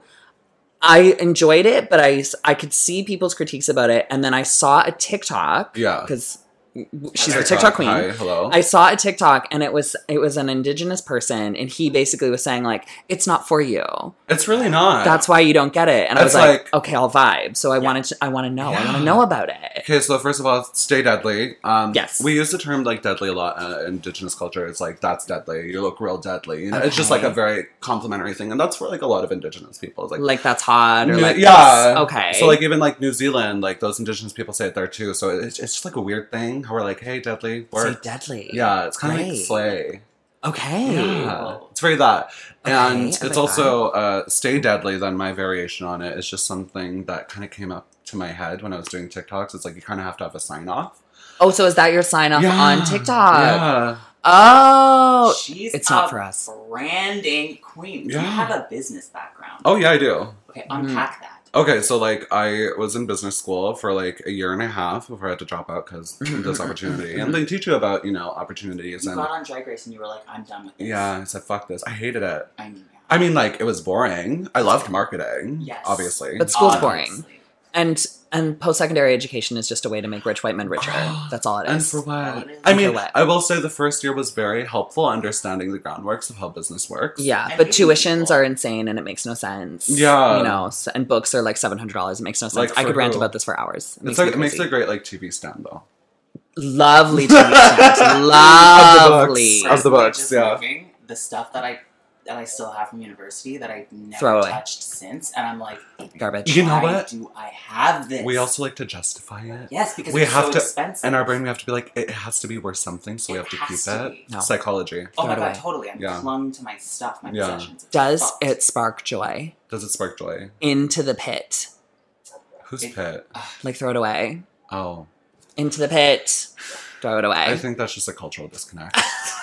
Speaker 1: I enjoyed it, but I, I could see people's critiques about it. And then I saw a TikTok.
Speaker 5: Yeah.
Speaker 1: Because she's
Speaker 2: Okay.
Speaker 1: a TikTok queen.
Speaker 5: Hi, hello.
Speaker 1: I saw a TikTok and it was it was an indigenous person and he basically was saying like, it's not for you.
Speaker 5: it's really not.
Speaker 1: That's why you don't get it. And I was
Speaker 5: It's
Speaker 1: like,
Speaker 5: like-
Speaker 1: okay, I'll vibe. So I
Speaker 2: Yeah.
Speaker 1: wanted to, I want to know. I want
Speaker 5: Yeah.
Speaker 1: to know about it.
Speaker 5: Okay, so first of all, "Stay Deadly." Um,
Speaker 1: Yes.
Speaker 5: we use the term like "deadly" a lot in indigenous culture. It's like, that's deadly. You look real deadly. You know, it's just like
Speaker 1: Okay.
Speaker 5: a very complimentary thing, and that's for like a lot of indigenous people. It's like,
Speaker 1: Like that's hot or
Speaker 5: New-
Speaker 1: like
Speaker 5: yeah.
Speaker 1: that's- okay.
Speaker 5: So like even like New Zealand, like those indigenous people say it there too. So it's, it's just like a weird thing how we're like, hey, deadly.
Speaker 1: say
Speaker 5: Work.
Speaker 1: deadly.
Speaker 5: Yeah, it's kind of like
Speaker 1: Great.
Speaker 5: slay.
Speaker 1: Okay.
Speaker 5: Yeah, it's very that.
Speaker 1: Okay,
Speaker 5: And
Speaker 1: I
Speaker 5: it's
Speaker 1: like
Speaker 5: also uh, "Stay Deadly." Then my variation on it is just something that kind of came up to my head when I was doing TikToks. It's like you kind of have to have a sign off.
Speaker 1: Oh, so is that your sign off on TikTok?
Speaker 5: Yeah.
Speaker 1: Oh,
Speaker 2: She's
Speaker 1: it's not
Speaker 2: a
Speaker 1: for us.
Speaker 2: branding queen. Do
Speaker 5: Yeah.
Speaker 2: you have a business background?
Speaker 5: Oh yeah, I do.
Speaker 2: Okay, unpack that.
Speaker 5: Okay, so like I was in business school for like a year and a half before I had to drop out because this opportunity. And they teach you about, you know, opportunities
Speaker 2: You
Speaker 5: and
Speaker 2: got on Drag Race and you were like, I'm done with this.
Speaker 5: yeah, I said fuck this. I hated it.
Speaker 2: I knew that.
Speaker 5: I mean, like it was boring. I loved marketing,
Speaker 2: Yes.
Speaker 5: obviously.
Speaker 1: But school's boring.
Speaker 2: Obviously.
Speaker 1: And And post-secondary education is just a way to make rich white men richer. That's all it
Speaker 5: And
Speaker 1: is.
Speaker 5: for what?
Speaker 2: And
Speaker 5: I
Speaker 1: for
Speaker 5: mean,
Speaker 1: what?
Speaker 5: I will say the first year was very helpful understanding the groundworks of how business works.
Speaker 1: Yeah,
Speaker 2: And
Speaker 1: but
Speaker 2: meeting
Speaker 1: tuitions
Speaker 2: people.
Speaker 1: are insane and it makes no sense.
Speaker 5: Yeah.
Speaker 1: You know, s- and books are like seven hundred dollars. It makes no sense.
Speaker 5: Like,
Speaker 1: I
Speaker 5: for
Speaker 1: could rant
Speaker 5: who?
Speaker 1: about this for hours. It
Speaker 5: It's
Speaker 1: makes
Speaker 5: like,
Speaker 1: me
Speaker 5: it makes
Speaker 1: crazy.
Speaker 5: a great like T V stand though.
Speaker 1: Lovely T V stand. Lovely.
Speaker 5: Of the books,
Speaker 2: Just
Speaker 5: yeah.
Speaker 2: moving, the stuff that I that I still have from university that I've never
Speaker 1: Throw away.
Speaker 2: touched since, and I'm like,
Speaker 1: Garbage.
Speaker 5: You know
Speaker 2: why
Speaker 5: what?
Speaker 2: do I have this?
Speaker 5: We also like to justify it.
Speaker 2: yes, because
Speaker 5: we
Speaker 2: it's
Speaker 5: have
Speaker 2: so
Speaker 5: to,
Speaker 2: expensive.
Speaker 5: in our brain, we have to be like, it has to be worth something, so we
Speaker 2: It
Speaker 5: have to
Speaker 2: has
Speaker 5: keep
Speaker 2: to
Speaker 5: it.
Speaker 2: be.
Speaker 1: No.
Speaker 5: Psychology.
Speaker 2: Oh my
Speaker 1: Throw it
Speaker 2: god,
Speaker 1: away.
Speaker 2: totally. I'm
Speaker 5: Yeah.
Speaker 2: clung to my stuff, my
Speaker 5: Yeah.
Speaker 2: possessions. It's
Speaker 1: Does
Speaker 2: fucked.
Speaker 1: it spark joy?
Speaker 5: Does it spark joy?
Speaker 1: Into the pit.
Speaker 5: Who's
Speaker 2: It-
Speaker 5: pit?
Speaker 1: Like throw it away.
Speaker 5: Oh,
Speaker 1: Into the pit. Throw it away.
Speaker 5: I think that's just a cultural disconnect.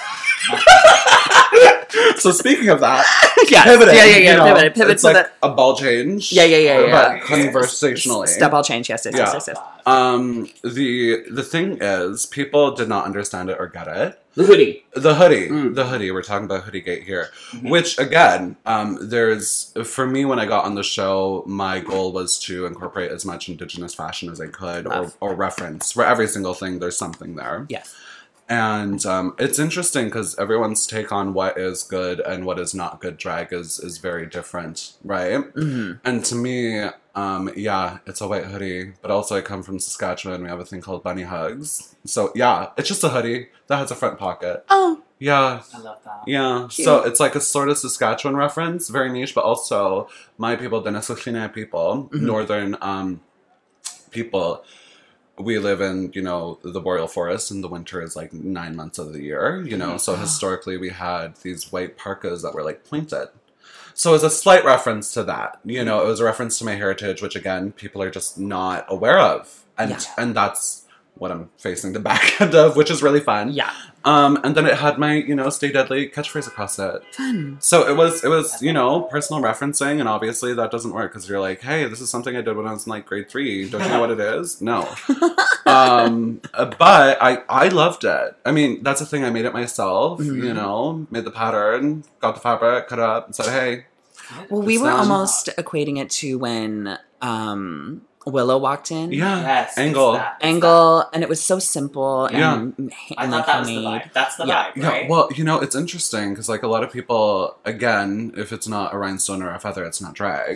Speaker 5: So speaking of that,
Speaker 1: yeah.
Speaker 5: pivoting,
Speaker 1: yeah, yeah, yeah.
Speaker 5: you know,
Speaker 1: pivot. Pivot
Speaker 5: it's
Speaker 1: to
Speaker 5: like a ball change.
Speaker 1: Yeah, yeah, yeah, yeah.
Speaker 5: But conversationally.
Speaker 1: the step all change. Yes, yes, yes,
Speaker 5: Yeah.
Speaker 1: yes, yes.
Speaker 5: Um, the the thing is, people did not understand it or get it.
Speaker 2: The hoodie.
Speaker 5: The hoodie,
Speaker 1: Mm.
Speaker 5: the hoodie. We're talking about Hoodie Gate here,
Speaker 2: Mhm.
Speaker 5: which again, um, there's for me when I got on the show, my goal was to incorporate as much Indigenous fashion as I could, or,
Speaker 1: Love.
Speaker 5: or reference for every single thing. There's something there,
Speaker 1: Yes.
Speaker 5: and um, it's interesting because everyone's take on what is good and what is not good drag is is very different, right?
Speaker 1: Mm-hmm.
Speaker 5: And to me, um, yeah, it's a white hoodie, but also I come from Saskatchewan. We have a thing called bunny hugs. So yeah, it's just a hoodie that has a front pocket.
Speaker 1: Oh,
Speaker 5: Yeah,
Speaker 2: I love that.
Speaker 5: yeah.
Speaker 1: Cute.
Speaker 5: So it's like a sort of Saskatchewan reference, very niche, but also my people, the Nisqually people,
Speaker 1: Mhm.
Speaker 5: northern um, people. We live in, you know, the boreal forest, and the winter is like nine months of the year, you know. So historically, we had these white parkas that were like pointed. So it's a slight reference to that. You know, it was a reference to my heritage, which again, people are just not aware of. And
Speaker 1: Yeah.
Speaker 5: and that's what I'm facing the back end of, which is really fun.
Speaker 1: yeah.
Speaker 5: Um, and then it had my, you know, Stay Deadly catchphrase across it.
Speaker 1: Fun.
Speaker 5: So it was, it was, you know, personal referencing, and obviously that doesn't work because you're like, hey, this is something I did when I was in like grade three. Don't you know what it is? No. um, uh, but I, I loved it. I mean, that's the thing. I made it myself.
Speaker 1: Mhm.
Speaker 5: You know, made the pattern, got the fabric, cut it up, and said, hey.
Speaker 1: Well, we
Speaker 5: It's
Speaker 1: were
Speaker 5: done.
Speaker 1: almost equating it to when um, Willow walked in.
Speaker 5: Yeah,
Speaker 2: Yes. it's
Speaker 5: angle.
Speaker 2: that, it's
Speaker 1: Angle, and it was so simple and,
Speaker 5: Yeah.
Speaker 1: and,
Speaker 2: I
Speaker 1: and
Speaker 2: thought
Speaker 1: like
Speaker 2: that was the
Speaker 1: handmade.
Speaker 2: vibe. That's the
Speaker 1: Yeah.
Speaker 2: vibe,
Speaker 5: Yeah,
Speaker 2: right?
Speaker 5: well, you know, it's interesting because like a lot of people, again, if it's not a rhinestone or a feather, it's not drag.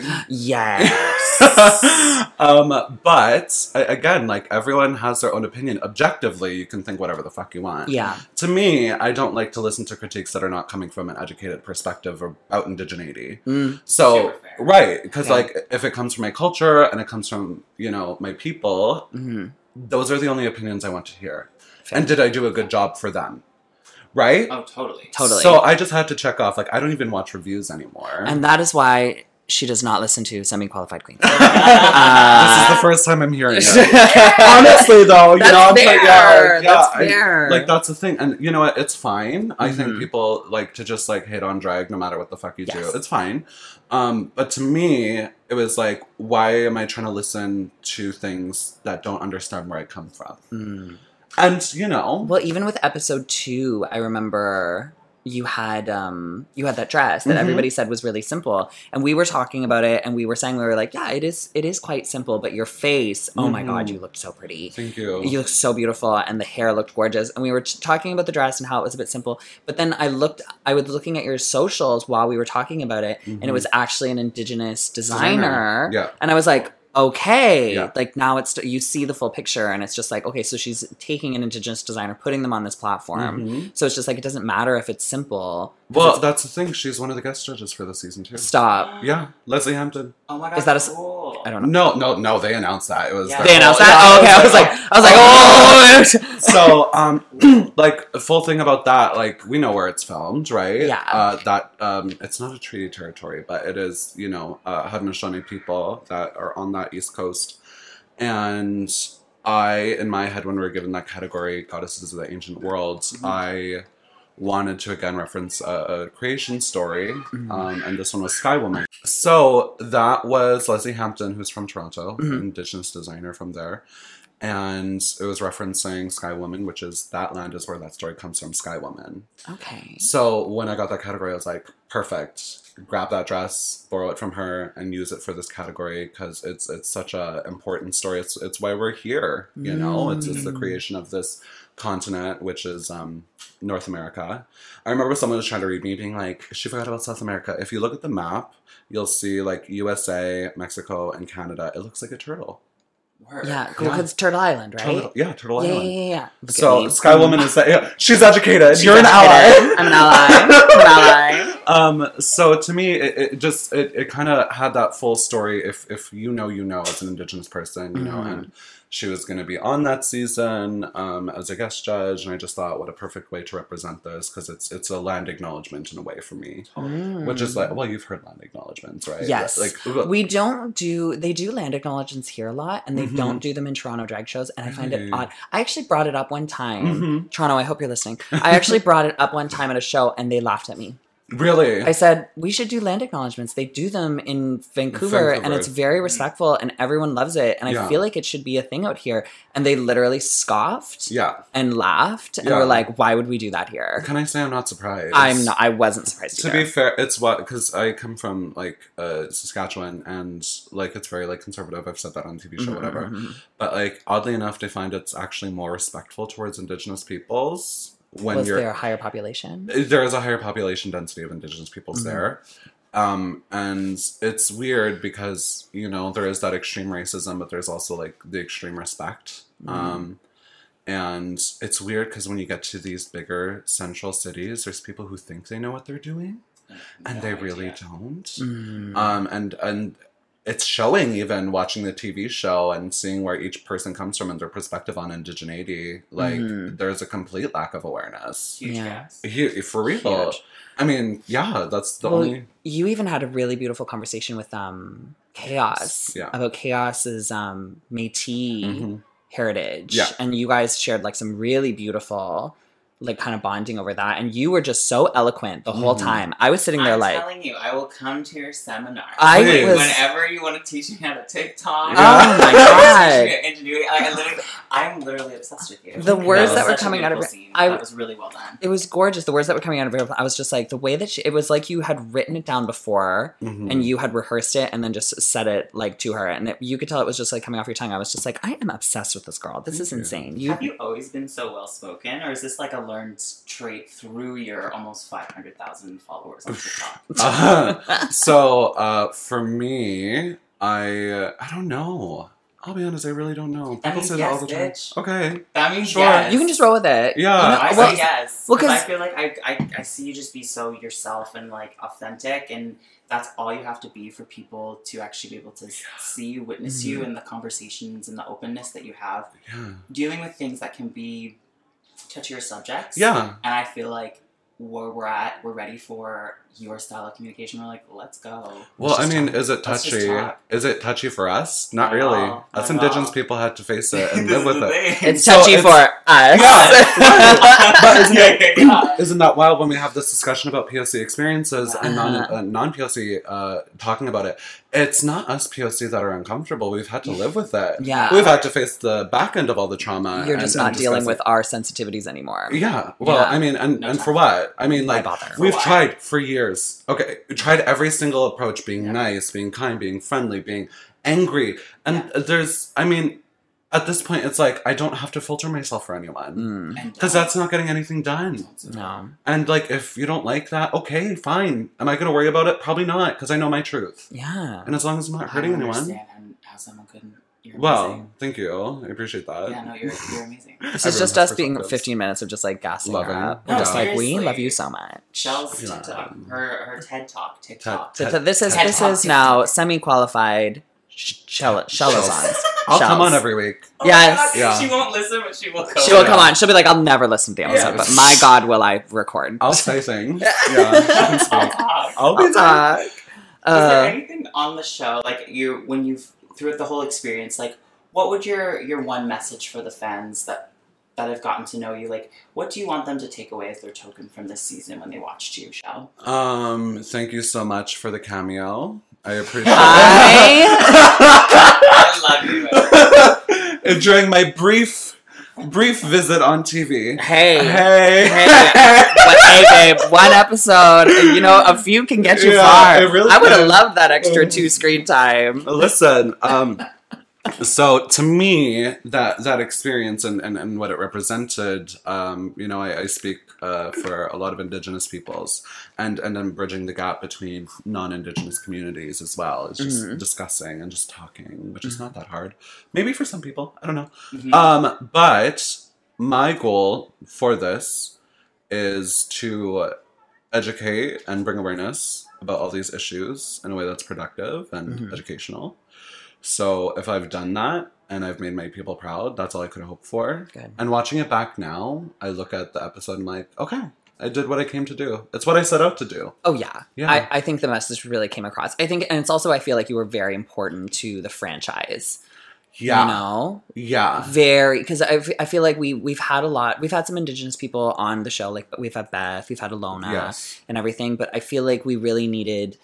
Speaker 1: Yes.
Speaker 5: um, but a- again, like everyone has their own opinion. Objectively, you can think whatever the fuck you want.
Speaker 1: yeah.
Speaker 5: To me, I don't like to listen to critiques that are not coming from an educated perspective about indigeneity.
Speaker 1: Mm.
Speaker 5: So,
Speaker 2: Super fair.
Speaker 5: right, because
Speaker 1: Yeah.
Speaker 5: like if it comes from my culture and it comes from, you know, my people,
Speaker 1: Mhm.
Speaker 5: those are the only opinions I want to hear.
Speaker 1: Fair.
Speaker 5: And did I do a good job for them? Right?
Speaker 2: Oh, totally.
Speaker 1: Totally.
Speaker 5: So I just had to check off. Like, I don't even watch reviews anymore.
Speaker 1: And that is why she does not listen to semi-qualified queens.
Speaker 5: this is
Speaker 1: Uh,
Speaker 5: the first time I'm hearing it. Honestly, though, you
Speaker 1: That's
Speaker 5: know, I'm like,
Speaker 1: fair.
Speaker 5: yeah, yeah,
Speaker 1: That's
Speaker 5: I-
Speaker 1: fair.
Speaker 5: like that's the thing, and you know what? It's fine. I think
Speaker 1: Mhm.
Speaker 5: people like to just like hate on drag no matter what the fuck you
Speaker 1: Yes.
Speaker 5: do. It's fine. Um, but to me, it was like, why am I trying to listen to things that don't understand where I come from?
Speaker 1: Mm.
Speaker 5: And you know,
Speaker 1: Well, even with episode two, I remember you had um you had that dress that
Speaker 5: Mhm.
Speaker 1: everybody said was really simple, and we were talking about it, and we were saying we were like, yeah, it is it is quite simple, but your face, oh my
Speaker 5: Mhm.
Speaker 1: god, you looked so pretty.
Speaker 5: thank you.
Speaker 1: You looked so beautiful, and the hair looked gorgeous. And we were t- talking about the dress and how it was a bit simple. But then I looked, I was looking at your socials while we were talking about it, and it
Speaker 5: Mhm.
Speaker 1: was actually an Indigenous designer.
Speaker 5: Yeah.
Speaker 1: And I was like, okay,
Speaker 5: Yeah.
Speaker 1: like now it's you see the full picture, and it's just like, okay, so she's taking an Indigenous designer, putting them on this platform.
Speaker 5: Mhm.
Speaker 1: So it's just like it doesn't matter if it's simple. 'cause
Speaker 5: Well,
Speaker 1: it's-
Speaker 5: that's the thing. She's one of the guest judges for the season two.
Speaker 1: stop.
Speaker 5: Yeah, Leslie Hampton.
Speaker 2: Oh my god.
Speaker 1: Is that a s-
Speaker 2: cool.
Speaker 1: I don't know.
Speaker 5: No, no, no. They announced that. It was.
Speaker 2: Yeah.
Speaker 5: their
Speaker 1: They announced
Speaker 5: whole-
Speaker 1: that.
Speaker 5: Yeah,
Speaker 1: Oh, okay, I was like, I was like, oh.
Speaker 5: so um like a full thing about that, like we know where it's filmed, right?
Speaker 1: Yeah.
Speaker 5: Uh that um it's not a treaty territory, but it is, you know, uh Haudenosaunee people that are on that east coast. And I, in my head, when we were given that category, Goddesses of the Ancient World, I wanted to again reference a, a creation story, um, and this one was Sky Woman. So that was Leslie Hampton, who's from Toronto,
Speaker 1: Mhm.
Speaker 5: Indigenous designer from there. And it was referencing Sky Woman, which is that land is where that story comes from, Sky Woman.
Speaker 1: Okay.
Speaker 5: So when I got that category, I was like, perfect. Grab that dress, borrow it from her, and use it for this category because it's it's such a important story. It's it's why we're here, you know. It's it's the creation of this continent, which is um, North America. I remember someone was trying to read me, being like, "She forgot about South America." If you look at the map, you'll see like U S A, Mexico, and Canada. It looks like a turtle.
Speaker 2: Word.
Speaker 1: Yeah, cool.
Speaker 5: Yeah.
Speaker 1: Because Turtle Island, right?
Speaker 5: Turtle, yeah, Turtle
Speaker 1: Yeah, yeah,
Speaker 5: Island.
Speaker 1: yeah, yeah. Look at
Speaker 5: So
Speaker 1: me.
Speaker 5: Sky Woman is that. Yeah, she's educated.
Speaker 1: She's
Speaker 5: You're an
Speaker 1: educated.
Speaker 5: ally.
Speaker 1: I'm an ally. I'm an ally.
Speaker 5: Um, so to me, it, it just it, it kind of had that full story. If if you know, you know, as an Indigenous person, you know,
Speaker 1: Mm-hmm.
Speaker 5: and she was going to be on that season um, as a guest judge, and I just thought, what a perfect way to represent this because it's it's a land acknowledgement in a way for me, which is like, well, you've heard land acknowledgements, right?
Speaker 1: Mm. Yes.
Speaker 5: like
Speaker 1: We don't do, they do land acknowledgements here a lot, and they
Speaker 5: Mhm.
Speaker 1: don't do them in Toronto drag shows, and I find it
Speaker 5: Really?
Speaker 1: odd. I actually brought it up one time.
Speaker 5: Mhm.
Speaker 1: Toronto, I hope you're listening. I actually brought it up one time at a show, and they laughed at me.
Speaker 5: really.
Speaker 1: I said, we should do land acknowledgements. They do them in Vancouver, and
Speaker 5: Vancouver.
Speaker 1: it's very respectful, and everyone loves it, and I
Speaker 5: Yeah.
Speaker 1: feel like it should be a thing out here. And they literally scoffed
Speaker 5: yeah.
Speaker 1: and laughed, and
Speaker 5: Yeah.
Speaker 1: were like, why would we do that here?
Speaker 5: Can I say I'm not surprised?
Speaker 1: I'm not, I wasn't surprised
Speaker 5: To
Speaker 1: either.
Speaker 5: be fair, it's what because I come from like uh, Saskatchewan and like it's very like conservative. I've said that on T V show, whatever. But like oddly enough, they find it's actually more respectful towards Indigenous peoples when
Speaker 1: Was
Speaker 5: you're
Speaker 1: there a higher population?
Speaker 5: there is a higher population density of Indigenous peoples there. Um, and it's weird because, you know, there is that extreme racism, but there's also like the extreme respect. Um, and it's weird because when you get to these bigger central cities, there's people who think they know what they're doing and
Speaker 2: No
Speaker 5: they really
Speaker 2: idea.
Speaker 5: don't.
Speaker 1: Mm.
Speaker 5: Um, and, and it's showing even watching the T V show and seeing where each person comes from and their perspective on indigeneity. Like
Speaker 1: Mhm.
Speaker 5: there's a complete lack of awareness.
Speaker 2: Huge
Speaker 1: Yeah.
Speaker 2: gas.
Speaker 5: Hu- For real.
Speaker 1: Huge.
Speaker 5: I mean, yeah, that's the
Speaker 1: Well,
Speaker 5: only.
Speaker 1: You even had a really beautiful conversation with um Chaos
Speaker 5: Yeah.
Speaker 1: about Chaos's um Métis
Speaker 5: Mhm.
Speaker 1: heritage,
Speaker 5: Yeah.
Speaker 1: and you guys shared like some really beautiful, like kind of bonding over that, and you were just so eloquent the whole
Speaker 5: Mhm.
Speaker 1: time. I was sitting there
Speaker 2: I'm
Speaker 1: like,
Speaker 2: telling you, I will come to your seminar.
Speaker 1: I
Speaker 2: Like,
Speaker 1: was-
Speaker 2: whenever you want to teach me how to TikTok.
Speaker 5: Yeah.
Speaker 1: Oh my God.
Speaker 2: Ingenuity. Like, I literally, I'm literally obsessed with you.
Speaker 1: The words
Speaker 2: was
Speaker 1: that were
Speaker 2: such a
Speaker 1: coming out of
Speaker 2: beautiful
Speaker 1: it-
Speaker 2: scene.
Speaker 1: I-
Speaker 2: that was really well done.
Speaker 1: it was gorgeous. The words that were coming out of it, I was just like, the way that she, it was like you had written it down before,
Speaker 5: Mhm.
Speaker 1: and you had rehearsed it and then just said it like to her, and it, you could tell it was just like coming off your tongue. I was just like, I am obsessed with this girl. This is
Speaker 5: you.
Speaker 1: insane. You
Speaker 2: Have you always been so well spoken, or is this like a learned trait through your almost five hundred thousand followers on TikTok?
Speaker 5: Uh, so uh, for me, I uh, I don't know. I'll be honest, I really don't know. People
Speaker 2: means
Speaker 5: say that all
Speaker 2: yes,
Speaker 5: the time.
Speaker 2: bitch.
Speaker 5: Okay.
Speaker 2: That means
Speaker 5: Sure.
Speaker 2: yes.
Speaker 1: you can just roll with it.
Speaker 5: Yeah.
Speaker 1: You know,
Speaker 2: I
Speaker 1: well,
Speaker 2: say yes.
Speaker 1: well,
Speaker 2: because
Speaker 1: 'cause-
Speaker 2: I feel like I, I I see you just be so yourself and like authentic, and that's all you have to be for people to actually be able to see you, witness you, and the conversations and the openness that you have
Speaker 5: Yeah.
Speaker 2: dealing with things that can be touchier subjects.
Speaker 5: Yeah.
Speaker 2: And I feel like where we're at, we're ready for your style of communication. We're like, let's go.
Speaker 5: Well,
Speaker 1: Let's
Speaker 5: I
Speaker 1: just
Speaker 5: mean,
Speaker 1: talk.
Speaker 5: is it
Speaker 2: Let's just
Speaker 5: touchy?
Speaker 2: talk.
Speaker 5: Is it touchy for us? Not
Speaker 2: Not at
Speaker 5: really.
Speaker 2: all.
Speaker 5: Us
Speaker 2: Not at
Speaker 5: Indigenous
Speaker 2: all.
Speaker 5: people had to face it and
Speaker 2: This
Speaker 5: live with
Speaker 2: is the
Speaker 5: it.
Speaker 2: thing.
Speaker 1: It's
Speaker 5: So
Speaker 1: touchy
Speaker 5: it's-
Speaker 1: for us.
Speaker 5: Yeah, but isn't
Speaker 2: Yeah,
Speaker 5: it,
Speaker 2: yeah, yeah.
Speaker 5: isn't that wild when we have this discussion about P O C experiences and non
Speaker 1: Uh-huh.
Speaker 5: uh, non P O C uh, talking about it? It's not us P O C that are uncomfortable. We've had to live with it.
Speaker 1: Yeah.
Speaker 5: we've had to face the back end of all the trauma.
Speaker 1: You're
Speaker 5: and-
Speaker 1: just
Speaker 5: and
Speaker 1: not dealing
Speaker 5: discuss
Speaker 1: with
Speaker 5: it.
Speaker 1: our sensitivities anymore.
Speaker 5: Yeah. Well,
Speaker 1: Yeah.
Speaker 5: I mean, and,
Speaker 2: No
Speaker 5: and
Speaker 2: time.
Speaker 5: for what? I mean,
Speaker 1: Why
Speaker 5: like
Speaker 1: bother?
Speaker 5: we've
Speaker 2: For what?
Speaker 5: tried for years. Okay, we tried every single approach, being
Speaker 2: Yeah.
Speaker 5: nice, being kind, being friendly, being angry, and there's. I mean, at this point, it's like I don't have to filter myself for anyone
Speaker 1: Mm,
Speaker 2: And
Speaker 5: because that's not getting anything done.
Speaker 1: no.
Speaker 5: And like, if you don't like that, okay, fine. Am I going to worry about it? Probably not, because I know my truth.
Speaker 1: Yeah.
Speaker 5: And as long as I'm not
Speaker 2: I
Speaker 5: hurting
Speaker 2: don't
Speaker 5: anyone,
Speaker 2: understand how, how someone couldn't. You're
Speaker 5: well,
Speaker 2: amazing.
Speaker 5: thank you. I appreciate that.
Speaker 2: Yeah, no, you're, you're amazing.
Speaker 1: This is
Speaker 5: Everyone
Speaker 1: just
Speaker 5: has
Speaker 1: us being
Speaker 5: perspectives.
Speaker 1: fifteen minutes of just like gassing
Speaker 5: Loving.
Speaker 1: her up.
Speaker 5: No,
Speaker 1: We're just like, we
Speaker 2: seriously.
Speaker 1: love you so much.
Speaker 2: Shell's
Speaker 5: Yeah.
Speaker 2: TikTok, her her TED Talk, TikTok.
Speaker 5: TED-
Speaker 1: So this is
Speaker 2: TED
Speaker 1: this
Speaker 2: Talk
Speaker 1: is
Speaker 2: TikTok.
Speaker 1: now semi-qualified sh- shell shellazons.
Speaker 5: I'll come
Speaker 1: Shells.
Speaker 5: on every week.
Speaker 2: Oh
Speaker 1: Yes.
Speaker 2: my God,
Speaker 5: Yeah.
Speaker 2: She won't listen, but she will. Go
Speaker 1: She will
Speaker 5: Yeah.
Speaker 1: come on. She'll be like, I'll never listen to the episode,
Speaker 2: Yeah.
Speaker 1: but my God, will I record?
Speaker 5: I'll say things. Yeah, she can
Speaker 2: I'll
Speaker 5: speak.
Speaker 2: talk.
Speaker 5: I'll be
Speaker 1: I'll
Speaker 5: there.
Speaker 1: talk.
Speaker 2: Was there
Speaker 1: Uh,
Speaker 2: anything on the show, like you, when you've throughout the whole experience, like what would your your one message for the fans that that have gotten to know you, like what do you want them to take away as their token from this season when they watched you, Shell?
Speaker 5: Um, thank you so much for the cameo. I appreciate
Speaker 1: I
Speaker 2: I love you.
Speaker 5: it. during my brief brief visit on T V.
Speaker 1: Hey.
Speaker 5: Hey.
Speaker 1: Hey, well, hey, babe, one episode, you know, a few can get you
Speaker 5: Yeah,
Speaker 1: far.
Speaker 5: it really
Speaker 1: I would have
Speaker 5: can.
Speaker 1: loved that extra two screen time.
Speaker 5: Listen, um, so to me, that that experience and, and, and what it represented, um, you know, I, I speak uh, for a lot of Indigenous peoples, and and I'm bridging the gap between non-Indigenous communities as well. It's just
Speaker 1: Mhm.
Speaker 5: discussing and just talking, which is not that hard. Maybe for some people, I don't know.
Speaker 2: Mhm.
Speaker 5: Um, but my goal for this is to educate and bring awareness about all these issues in a way that's productive and
Speaker 1: Mhm.
Speaker 5: educational. So if I've done that and I've made my people proud, that's all I could hope for.
Speaker 1: Good.
Speaker 5: And watching it back now, I look at the episode and I'm like, okay, I did what I came to do. It's what I set out to do.
Speaker 1: Oh, yeah.
Speaker 5: Yeah.
Speaker 1: I, I think the message really came across. I think, and it's also, I feel like you were very important to the franchise.
Speaker 5: Yeah.
Speaker 1: You know?
Speaker 5: Yeah.
Speaker 1: Very, because I, f- I feel like we, we've had a lot, we've had some Indigenous people on the show, like we've had Beth, we've had Alona
Speaker 5: Yes.
Speaker 1: and everything, but I feel like we really needed,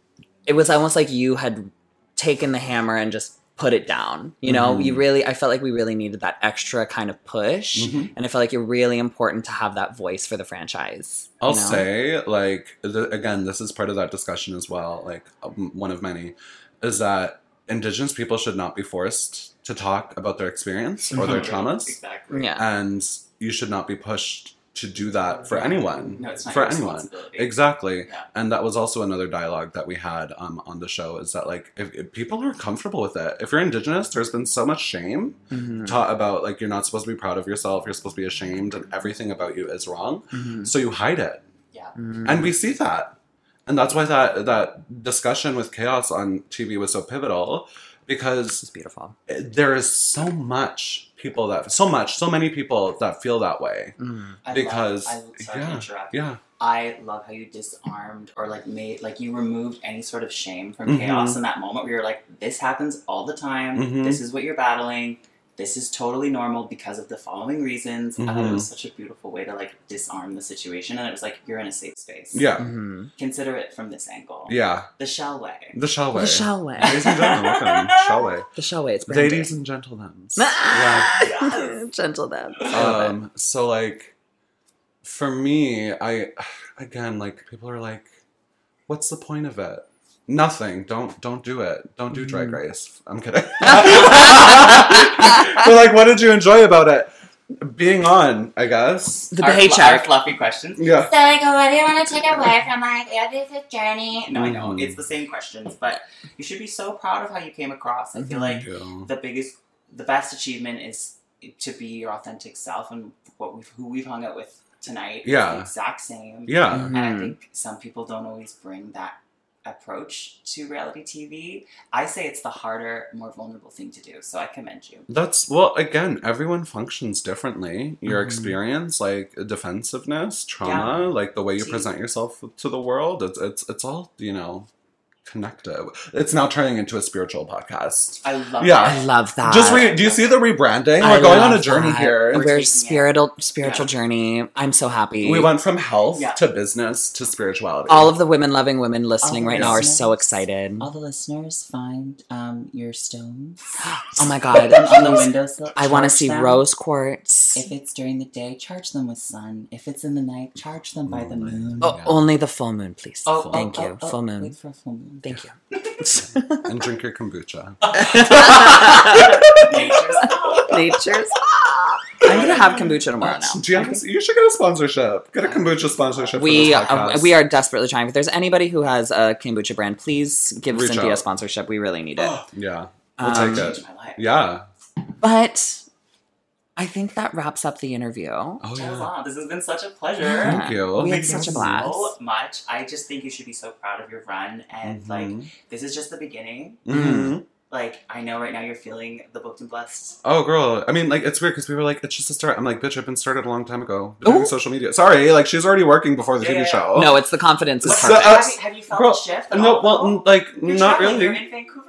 Speaker 1: it was almost like you had taken the hammer and just put it down. You know,
Speaker 5: Mhm.
Speaker 1: you really, I felt like we really needed that extra kind of push.
Speaker 5: Mhm.
Speaker 1: And I felt like you're really important to have that voice for the franchise. you
Speaker 5: I'll
Speaker 1: know?
Speaker 5: say, like, the, again, this is part of that discussion as well, like, um, one of many, is that Indigenous people should not be forced to talk about their experience or their traumas.
Speaker 2: Exactly.
Speaker 1: Yeah.
Speaker 5: And you should not be pushed to do that for anyone.
Speaker 2: No, it's not
Speaker 5: for
Speaker 2: your
Speaker 5: anyone.
Speaker 2: responsibility.
Speaker 5: Exactly.
Speaker 2: Yeah.
Speaker 5: And that was also another dialogue that we had um, on the show, is that, like, if, if people are comfortable with it, if you're Indigenous, there's been so much shame
Speaker 1: Mhm.
Speaker 5: taught about, like, you're not supposed to be proud of yourself, you're supposed to be ashamed, and everything about you is wrong.
Speaker 1: Mhm.
Speaker 5: So you hide it.
Speaker 2: Yeah.
Speaker 1: Mhm.
Speaker 5: And we see that. And that's why that that discussion with Chaos on T V was so pivotal, because
Speaker 1: It's beautiful.
Speaker 5: there is so much people that, so much, so many people that feel that way.
Speaker 1: Mhm.
Speaker 2: I
Speaker 5: Because,
Speaker 2: love, I, sorry to
Speaker 5: yeah,
Speaker 2: interrupt.
Speaker 5: yeah.
Speaker 2: I love how you disarmed or like made like you removed any sort of shame from
Speaker 5: Mhm.
Speaker 2: chaos in that moment where you're like, this happens all the time.
Speaker 5: Mhm.
Speaker 2: This is what you're battling. This is totally normal because of the following reasons. I thought it
Speaker 5: Mhm.
Speaker 2: was such a beautiful way to like disarm the situation, and it was like you're in a safe space.
Speaker 5: Yeah.
Speaker 1: Mhm.
Speaker 2: Consider it from this angle.
Speaker 5: Yeah.
Speaker 2: The shell way.
Speaker 5: The shell way.
Speaker 1: The shell way.
Speaker 5: Ladies and gentlemen, welcome. Shell way.
Speaker 1: The shell way. It's branded.
Speaker 5: Ladies and gentlemen. yeah.
Speaker 2: Yes.
Speaker 1: Gentle them. I love it.
Speaker 5: Um, so like, for me, I, again, like, people are like, what's the point of it? Nothing. Don't don't do it. Don't do Drag Race. I'm kidding. But like, what did you enjoy about it? Being on, I guess.
Speaker 1: The
Speaker 2: Our, our
Speaker 1: paycheck.
Speaker 2: fluffy questions.
Speaker 5: Yeah.
Speaker 6: So, like, what do you want to take away from, like, your visit journey?
Speaker 2: No, I know.
Speaker 5: Mhm.
Speaker 2: It's the same questions, but you should be so proud of how you came across. I feel
Speaker 1: Mhm.
Speaker 2: like
Speaker 5: Yeah.
Speaker 2: the biggest, the best achievement is to be your authentic self, and what we've, who we've hung out with tonight is
Speaker 5: Yeah.
Speaker 2: the exact same.
Speaker 5: Yeah.
Speaker 2: And I
Speaker 1: Mhm.
Speaker 2: think some people don't always bring that approach to reality T V. I say it's the harder, more vulnerable thing to do, so I commend you.
Speaker 5: That's, well, again, everyone functions differently. Your
Speaker 1: Mhm.
Speaker 5: experience, like defensiveness, trauma, like the way you
Speaker 2: See?
Speaker 5: present yourself to the world, it's it's it's all, you know, connected. It's now turning into a spiritual podcast.
Speaker 2: I love
Speaker 5: Yeah.
Speaker 1: I
Speaker 2: it.
Speaker 1: love that.
Speaker 5: Just re- do you see the rebranding?
Speaker 1: I
Speaker 5: We're going on a
Speaker 1: love
Speaker 5: journey
Speaker 1: that.
Speaker 5: here.
Speaker 2: We're
Speaker 1: We're
Speaker 2: taking
Speaker 1: spiritual, spiritual
Speaker 2: Yeah.
Speaker 1: journey. I'm so happy.
Speaker 5: We went from health
Speaker 2: Yeah.
Speaker 5: to business to spirituality.
Speaker 1: All of the women loving women listening
Speaker 2: All
Speaker 1: right
Speaker 2: the
Speaker 1: now are so
Speaker 2: listeners.
Speaker 1: excited.
Speaker 2: All the listeners find um, your stones
Speaker 1: Oh my god.
Speaker 2: on the windowsill.
Speaker 1: I want to
Speaker 2: Charge
Speaker 1: see
Speaker 2: them.
Speaker 1: rose quartz.
Speaker 2: If it's during the day, charge them with sun. If it's in the night, charge them by the moon.
Speaker 1: Oh,
Speaker 5: Yeah.
Speaker 1: only the full moon, please.
Speaker 2: Oh,
Speaker 1: Thank
Speaker 2: oh,
Speaker 1: you.
Speaker 2: oh,
Speaker 1: full
Speaker 2: oh,
Speaker 1: moon.
Speaker 2: Wait for a full moon.
Speaker 1: Thank you.
Speaker 5: And drink your kombucha.
Speaker 2: Nature's
Speaker 1: Nature's. I'm gonna have kombucha tomorrow now.
Speaker 5: Do you, have a, you should get a sponsorship. Get a kombucha sponsorship.
Speaker 1: We
Speaker 5: for this
Speaker 1: uh,
Speaker 5: podcast.
Speaker 1: we are desperately trying. If there's anybody who has a kombucha brand, please give
Speaker 5: Reach
Speaker 1: Cynthia a
Speaker 5: out.
Speaker 1: sponsorship. We really need it.
Speaker 5: Yeah, we'll
Speaker 1: Um,
Speaker 5: take
Speaker 2: changed
Speaker 5: it.
Speaker 2: my life.
Speaker 5: Yeah.
Speaker 1: But I think that wraps up the interview.
Speaker 5: Oh
Speaker 2: Hold
Speaker 5: yeah.
Speaker 2: on, this has been such a pleasure.
Speaker 5: Thank you.
Speaker 1: We had
Speaker 2: Thank you
Speaker 1: such a blast.
Speaker 2: so much. I just think you should be so proud of your run, and like
Speaker 5: Mhm.
Speaker 2: this is just the beginning.
Speaker 5: Mhm.
Speaker 2: Like I know right now you're feeling the booked and blessed.
Speaker 5: Oh, girl. I mean, like, it's weird because we were like, it's just a start. I'm like, bitch, I've been started a long time ago. Been doing
Speaker 1: Ooh.
Speaker 5: social media. Sorry, like, she's already working before the
Speaker 2: Yeah,
Speaker 5: T V
Speaker 2: yeah,
Speaker 5: show.
Speaker 1: No, it's the confidence is
Speaker 5: So,
Speaker 1: perfect.
Speaker 5: uh,
Speaker 2: have, you, have you felt
Speaker 5: girl,
Speaker 2: the shift? at
Speaker 5: No,
Speaker 2: all,
Speaker 5: well,
Speaker 2: though?
Speaker 5: n- like,
Speaker 2: You're
Speaker 5: not
Speaker 2: traveling,
Speaker 5: really.
Speaker 2: You're in Vancouver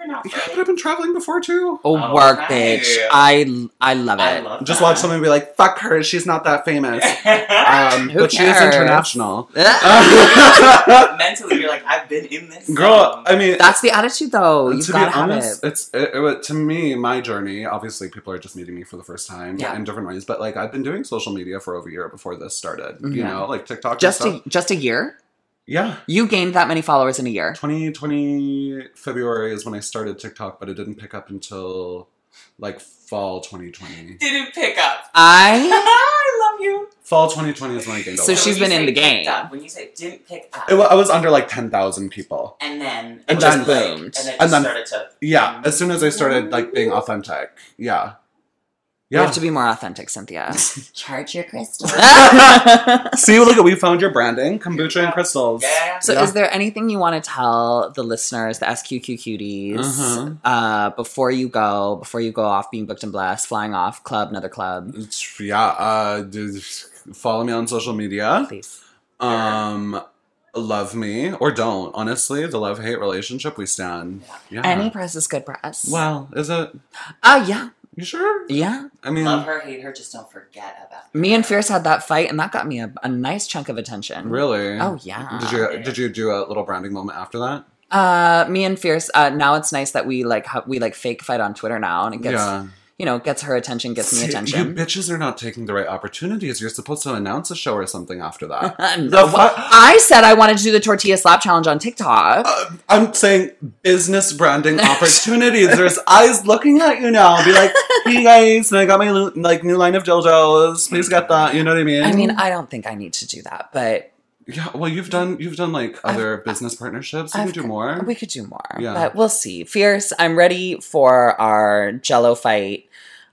Speaker 2: We're not
Speaker 5: Yeah, but
Speaker 2: right.
Speaker 5: I've been traveling before too.
Speaker 1: Oh,
Speaker 2: Oh,
Speaker 1: work,
Speaker 2: nice.
Speaker 1: bitch. I I love it.
Speaker 2: I love
Speaker 5: Just
Speaker 2: that.
Speaker 5: watch someone be like, "Fuck her, she's not that famous." Um,
Speaker 1: Who
Speaker 5: but she is
Speaker 1: cares?
Speaker 5: international.
Speaker 2: Mentally, you're like, I've been in this.
Speaker 5: Girl,
Speaker 2: song.
Speaker 5: I mean,
Speaker 1: That's the attitude, though. You've
Speaker 5: to be
Speaker 1: got to have
Speaker 5: honest,
Speaker 1: it.
Speaker 5: it's it, it, wa- to me my journey. Obviously, people are just meeting me for the first time
Speaker 2: Yeah.
Speaker 5: in different ways. But like, I've been doing social media for over a year before this started. You
Speaker 1: Yeah.
Speaker 5: know, like TikTok.
Speaker 1: Just
Speaker 5: and
Speaker 1: a
Speaker 5: stuff.
Speaker 1: just a year.
Speaker 5: yeah.
Speaker 1: You gained that many followers in a year.
Speaker 5: twenty twenty February is when I started TikTok, but it didn't pick up until like fall twenty twenty.
Speaker 2: Didn't pick up.
Speaker 1: I
Speaker 2: I love you.
Speaker 5: Fall twenty twenty is when I gained.
Speaker 1: So
Speaker 5: a lot.
Speaker 1: she's
Speaker 2: when
Speaker 1: been
Speaker 2: you
Speaker 1: in
Speaker 2: say
Speaker 1: the
Speaker 2: picked
Speaker 1: game.
Speaker 2: Up, when you say didn't pick up,
Speaker 5: It wa- I was under like ten thousand people.
Speaker 2: and then
Speaker 5: And
Speaker 2: it
Speaker 5: then
Speaker 2: just, like,
Speaker 1: boomed.
Speaker 2: and then it
Speaker 5: And
Speaker 2: just
Speaker 5: then-
Speaker 2: started to.
Speaker 5: Yeah, as soon as I started like being authentic. Yeah.
Speaker 1: You
Speaker 5: Yeah.
Speaker 1: have to be more authentic, Cynthia.
Speaker 6: Charge your crystals.
Speaker 5: See, look at we found your branding, kombucha and crystals.
Speaker 2: Yeah.
Speaker 1: So,
Speaker 5: Yeah.
Speaker 1: is there anything you want to tell the listeners, the S Q Q cuties,
Speaker 5: Uh-huh.
Speaker 1: uh, before you go, before you go off being booked and blessed, flying off, club, another club?
Speaker 5: It's- Yeah. Uh, d- follow me on social media.
Speaker 1: Please.
Speaker 5: Um, love me or don't. Honestly, the love hate relationship we stand. Yeah.
Speaker 1: Any press is good press.
Speaker 5: Well, is it?
Speaker 1: Oh, yeah.
Speaker 5: You sure?
Speaker 1: Yeah.
Speaker 5: I mean,
Speaker 2: Love her, hate her, just don't forget about.
Speaker 1: Me and Fierce had that fight, and that got me a, a nice chunk of attention.
Speaker 5: really?
Speaker 1: Oh, yeah.
Speaker 5: Did you did you do a little branding moment after that?
Speaker 1: Uh, me and Fierce. Uh, now it's nice that we like ha- we like fake fight on Twitter now, and it gets
Speaker 5: yeah.
Speaker 1: you know gets her attention, gets me
Speaker 5: See,
Speaker 1: attention.
Speaker 5: You bitches are not taking the right opportunities. You're supposed to announce a show or something after that.
Speaker 1: No,
Speaker 5: The fu-
Speaker 1: I said I wanted to do the tortilla slap challenge on TikTok.
Speaker 5: Uh, I'm saying business branding opportunities. There's eyes looking at you now. Be like, hey guys, I got my lo- like new line of dildos. Please get that. You know what I mean?
Speaker 1: I mean, I don't think I need to do that, but
Speaker 5: yeah. Well, you've done you've done like other business partnerships. You
Speaker 1: I've
Speaker 5: can do
Speaker 1: c-
Speaker 5: more.
Speaker 1: we could do more.
Speaker 5: Yeah.
Speaker 1: But we'll see. Fierce, I'm ready for our Jello fight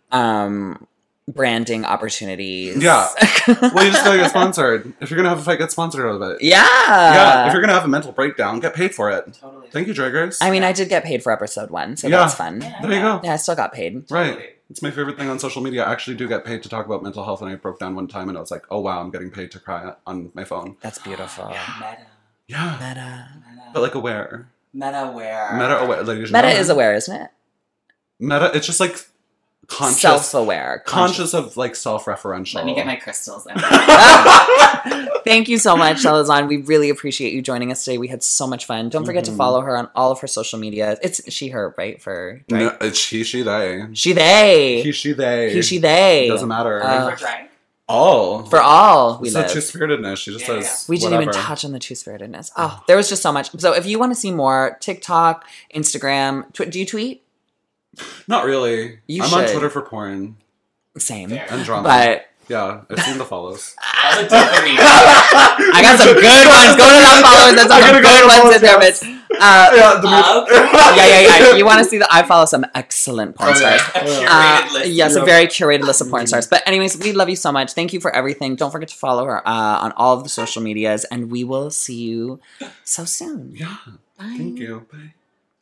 Speaker 1: um branding opportunities.
Speaker 5: Yeah. Well, you just gotta get sponsored. If you're gonna have a fight, get sponsored out of it.
Speaker 1: yeah.
Speaker 5: Yeah. If you're gonna have a mental breakdown, get paid for it.
Speaker 2: Totally.
Speaker 5: Thank you, Draggers.
Speaker 1: I mean, I did get paid for episode one, so
Speaker 5: Yeah.
Speaker 1: that's fun.
Speaker 2: Yeah.
Speaker 5: there you go.
Speaker 1: Yeah, I still got paid.
Speaker 5: Right. It's my favorite thing on social media. I actually do get paid to talk about mental health, and I broke down one time, and I was like, "Oh wow, I'm getting paid to cry on my phone."
Speaker 1: That's beautiful.
Speaker 2: Meta.
Speaker 5: Yeah,
Speaker 1: Meta.
Speaker 2: Meta.
Speaker 5: but like aware,
Speaker 2: Meta aware.
Speaker 5: meta aware. Like, you should
Speaker 1: Meta
Speaker 5: know
Speaker 1: is
Speaker 5: that.
Speaker 1: aware, isn't it?
Speaker 5: Meta. It's just like conscious,
Speaker 1: Self-aware.
Speaker 5: conscious of like self-referential.
Speaker 2: Let me get my crystals.
Speaker 1: Thank you so much, Shelazan. We really appreciate you joining us today. We had so much fun. Don't forget to
Speaker 5: Mhm.
Speaker 1: follow her on all of her social media. It's she, her, right? For
Speaker 5: No,
Speaker 1: right?
Speaker 5: it's he, she, they.
Speaker 1: She, they.
Speaker 5: He, she, they.
Speaker 1: He, she, they.
Speaker 5: Doesn't matter.
Speaker 1: Uh,
Speaker 2: For drink.
Speaker 5: All
Speaker 1: For all we
Speaker 5: it's the
Speaker 1: live.
Speaker 5: two spiritedness. She just
Speaker 2: Yeah,
Speaker 5: says
Speaker 1: We didn't
Speaker 5: whatever.
Speaker 1: even touch on the two spiritedness. Oh, there was just so much. So if you want to see more, TikTok, Instagram, tw- do you tweet?
Speaker 5: Not really.
Speaker 1: You
Speaker 5: I'm on
Speaker 1: should.
Speaker 5: Twitter for porn
Speaker 1: Same.
Speaker 2: Fair.
Speaker 5: and drama.
Speaker 1: But
Speaker 5: yeah, I've seen the follows.
Speaker 2: All the dopamine.
Speaker 1: I got some good ones. Go to that followers. That's
Speaker 5: I'm
Speaker 1: some
Speaker 5: gonna go
Speaker 1: good
Speaker 5: to the
Speaker 1: ones in there,
Speaker 5: followers,
Speaker 1: bitch. Uh,
Speaker 5: yeah, the
Speaker 2: Okay.
Speaker 1: yeah, yeah, yeah. You want to see the? I follow some excellent porn
Speaker 5: Oh, yeah.
Speaker 1: stars.
Speaker 2: A curated
Speaker 1: Uh,
Speaker 2: list.
Speaker 1: yes,
Speaker 5: Yeah.
Speaker 1: a very curated list of porn stars. But anyways, we love you so much. Thank you for everything. Don't forget to follow her uh, on all of the social medias, and we will see you so soon.
Speaker 5: Yeah.
Speaker 1: Bye.
Speaker 5: Thank you. Bye.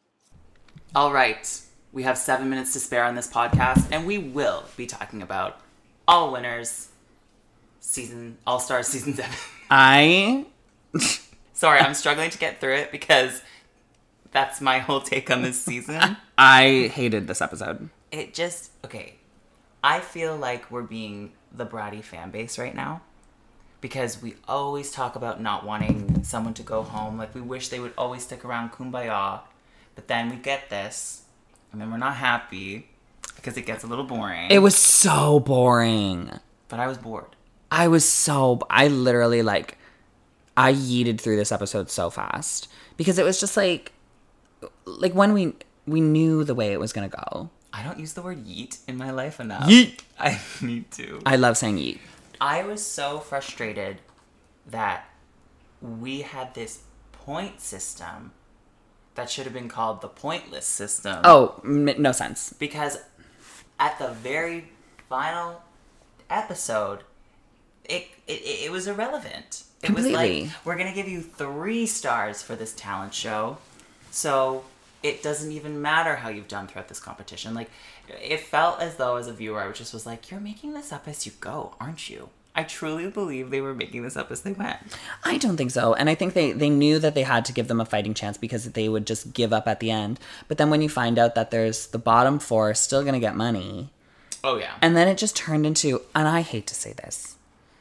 Speaker 2: All right. We have seven minutes to spare on this podcast, and we will be talking about all winners season, All Stars season seven.
Speaker 1: I
Speaker 2: Sorry, I'm struggling to get through it because that's my whole take on this season.
Speaker 1: I hated this episode.
Speaker 2: It just, okay. I feel like we're being the bratty fan base right now because we always talk about not wanting someone to go home. Like, we wish they would always stick around, kumbaya. But then we get this, and then we're not happy because it gets a little boring.
Speaker 1: It was so boring.
Speaker 2: But I was bored.
Speaker 1: I was so I literally like I yeeted through this episode so fast because it was just like like when we we knew the way it was gonna go.
Speaker 2: I don't use the word yeet in my life enough.
Speaker 1: Yeet.
Speaker 2: I need to.
Speaker 1: I love saying yeet.
Speaker 2: I was so frustrated that we had this point system that should have been called the pointless system.
Speaker 1: Oh, m- no sense.
Speaker 2: Because at the very final episode, it it, it was irrelevant. It was
Speaker 1: Completely.
Speaker 2: like, we're going to give you three stars for this talent show, so it doesn't even matter how you've done throughout this competition. Like, it felt as though, as a viewer, I just was like, you're making this up as you go, aren't you? I truly believe they were making this up as they went.
Speaker 1: I don't think so. And I think they, they knew that they had to give them a fighting chance because they would just give up at the end. But then when you find out that there's the bottom four still going to get money.
Speaker 2: Oh, yeah.
Speaker 1: And then it just turned into, and I hate to say this,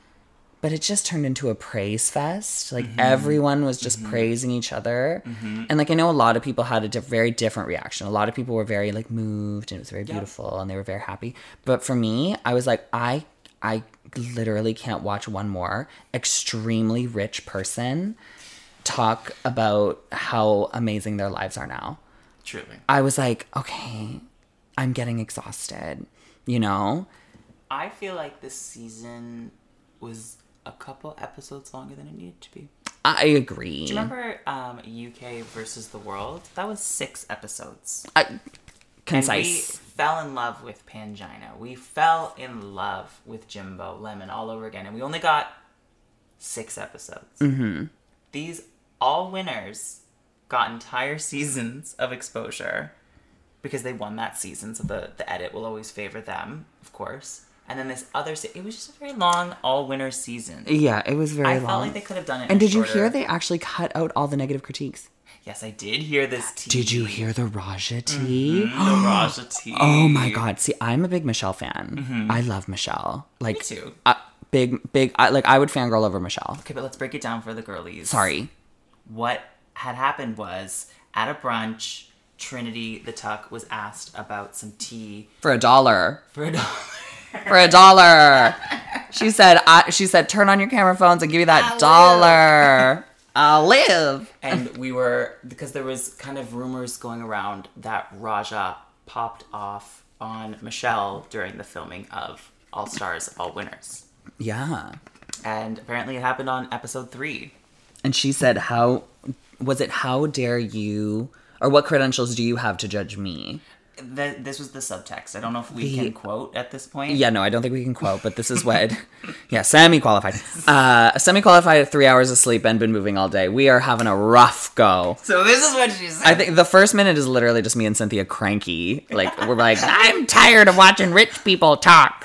Speaker 1: but it just turned into a praise fest. Like
Speaker 2: Mm-hmm.
Speaker 1: everyone was just praising each other. And like I know a lot of people had a diff- very different reaction. A lot of people were very like moved and it was very beautiful and they were very happy. But for me, I was like, I I literally can't watch one more extremely rich person talk about how amazing their lives are now.
Speaker 2: Truly.
Speaker 1: I was like, okay, I'm getting exhausted, you know?
Speaker 2: I feel like this season was a couple episodes longer than it needed to be.
Speaker 1: I agree.
Speaker 2: Do you remember um, U K versus the world? That was six episodes.
Speaker 1: I,
Speaker 2: And we
Speaker 1: concise.
Speaker 2: fell in love with Pangina. We fell in love with Jimbo Lemon all over again. And we only got six episodes. Mm-hmm. These all winners got entire seasons of exposure because they won that season. So the, the edit will always favor them, of course. And then this other, se- it was just a very long all-winner season.
Speaker 1: Yeah, it was very
Speaker 2: I
Speaker 1: long.
Speaker 2: felt like they could have done it in
Speaker 1: and
Speaker 2: a
Speaker 1: did you
Speaker 2: shorter-
Speaker 1: hear they actually cut out all the negative critiques?
Speaker 2: Yes, I did hear this tea.
Speaker 1: Did you hear the Raja tea?
Speaker 2: The Raja tea.
Speaker 1: Oh my god! See, I'm a big Michelle fan. I love Michelle. Like,
Speaker 2: Me too.
Speaker 1: Uh, big, big. I, like, I would fangirl over Michelle.
Speaker 2: Okay, but let's break it down for the girlies.
Speaker 1: Sorry.
Speaker 2: What had happened was, at a brunch, Trinity the Tuck was asked about some tea
Speaker 1: For a dollar.
Speaker 2: for a dollar.
Speaker 1: For a dollar. She said. I, she said, "Turn on your camera phones and give me that
Speaker 2: I'll
Speaker 1: dollar. I'll live."
Speaker 2: And we were, because there was kind of rumors going around that Raja popped off on Michelle during the filming of All Stars, All Winners.
Speaker 1: Yeah.
Speaker 2: And apparently it happened on episode three.
Speaker 1: And she said, "How was it? How dare you? Or what credentials do you have to judge me?"
Speaker 2: Th- this was the subtext. I don't know if we
Speaker 1: The-
Speaker 2: can quote at this point.
Speaker 1: Yeah, no, I don't think we can quote, but this is what. Yeah, semi-qualified. Uh, semi-qualified at three hours of sleep and been moving all day. We are having a rough go.
Speaker 2: So this is what she said.
Speaker 1: I think the first minute is literally just me and Cynthia cranky. Like, we're like, I'm tired of watching rich people talk.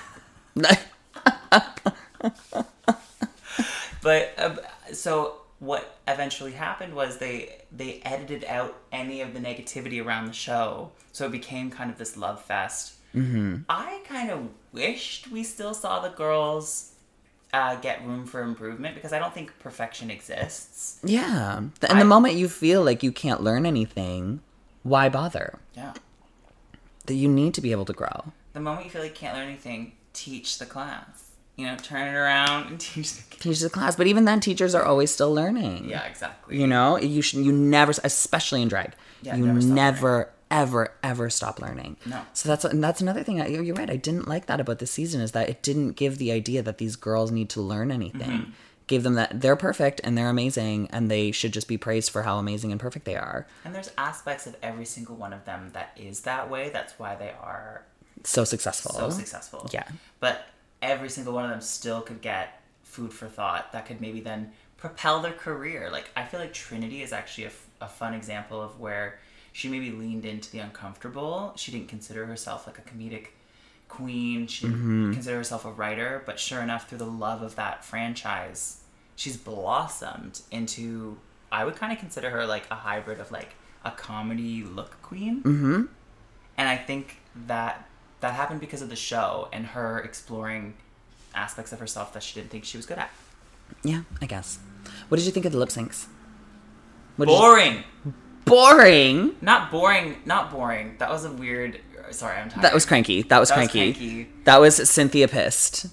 Speaker 2: But um, so what eventually happened was they they edited out any of the negativity around the show, so it became kind of this love fest. Mm-hmm. I kind of wished we still saw the girls uh, get room for improvement because I don't think perfection exists.
Speaker 1: Yeah. And
Speaker 2: I-
Speaker 1: the moment you feel like you can't learn anything, why bother?
Speaker 2: Yeah.
Speaker 1: That you need to be able to grow.
Speaker 2: The moment you feel like you can't learn anything, teach the class. You know, turn it around and teach the kids.
Speaker 1: Teach the class. But even then, teachers are always still learning.
Speaker 2: Yeah, exactly.
Speaker 1: You know, you should, you never, especially in drag,
Speaker 2: Yeah,
Speaker 1: you
Speaker 2: never
Speaker 1: never,
Speaker 2: stop
Speaker 1: ever, ever stop learning.
Speaker 2: No.
Speaker 1: So that's and that's another thing. I, you're right. I didn't like that about this season is that it didn't give the idea that these girls need to learn anything.
Speaker 2: Mm-hmm.
Speaker 1: Gave them that they're perfect and they're amazing and they should just be praised for how amazing and perfect they are.
Speaker 2: And there's aspects of every single one of them that is that way. That's why they are
Speaker 1: So successful.
Speaker 2: so successful.
Speaker 1: Yeah.
Speaker 2: But every single one of them still could get food for thought that could maybe then propel their career. Like, I feel like Trinity is actually a, f- a fun example of where she maybe leaned into the uncomfortable. She didn't consider herself like a comedic queen. She didn't
Speaker 1: Mm-hmm.
Speaker 2: consider herself a writer. But sure enough, through the love of that franchise, she's blossomed into, I would kind of consider her like a hybrid of like a comedy look queen.
Speaker 1: Mm-hmm.
Speaker 2: And I think that that happened because of the show and her exploring aspects of herself that she didn't think she was good at.
Speaker 1: Yeah, I guess. What did you think of the lip syncs? What did you-
Speaker 2: Boring.
Speaker 1: boring.
Speaker 2: Not boring. Not boring. That was a weird. Sorry, I'm tired.
Speaker 1: That was cranky. That was
Speaker 2: That was
Speaker 1: cranky.
Speaker 2: cranky.
Speaker 1: That was Cynthia pissed.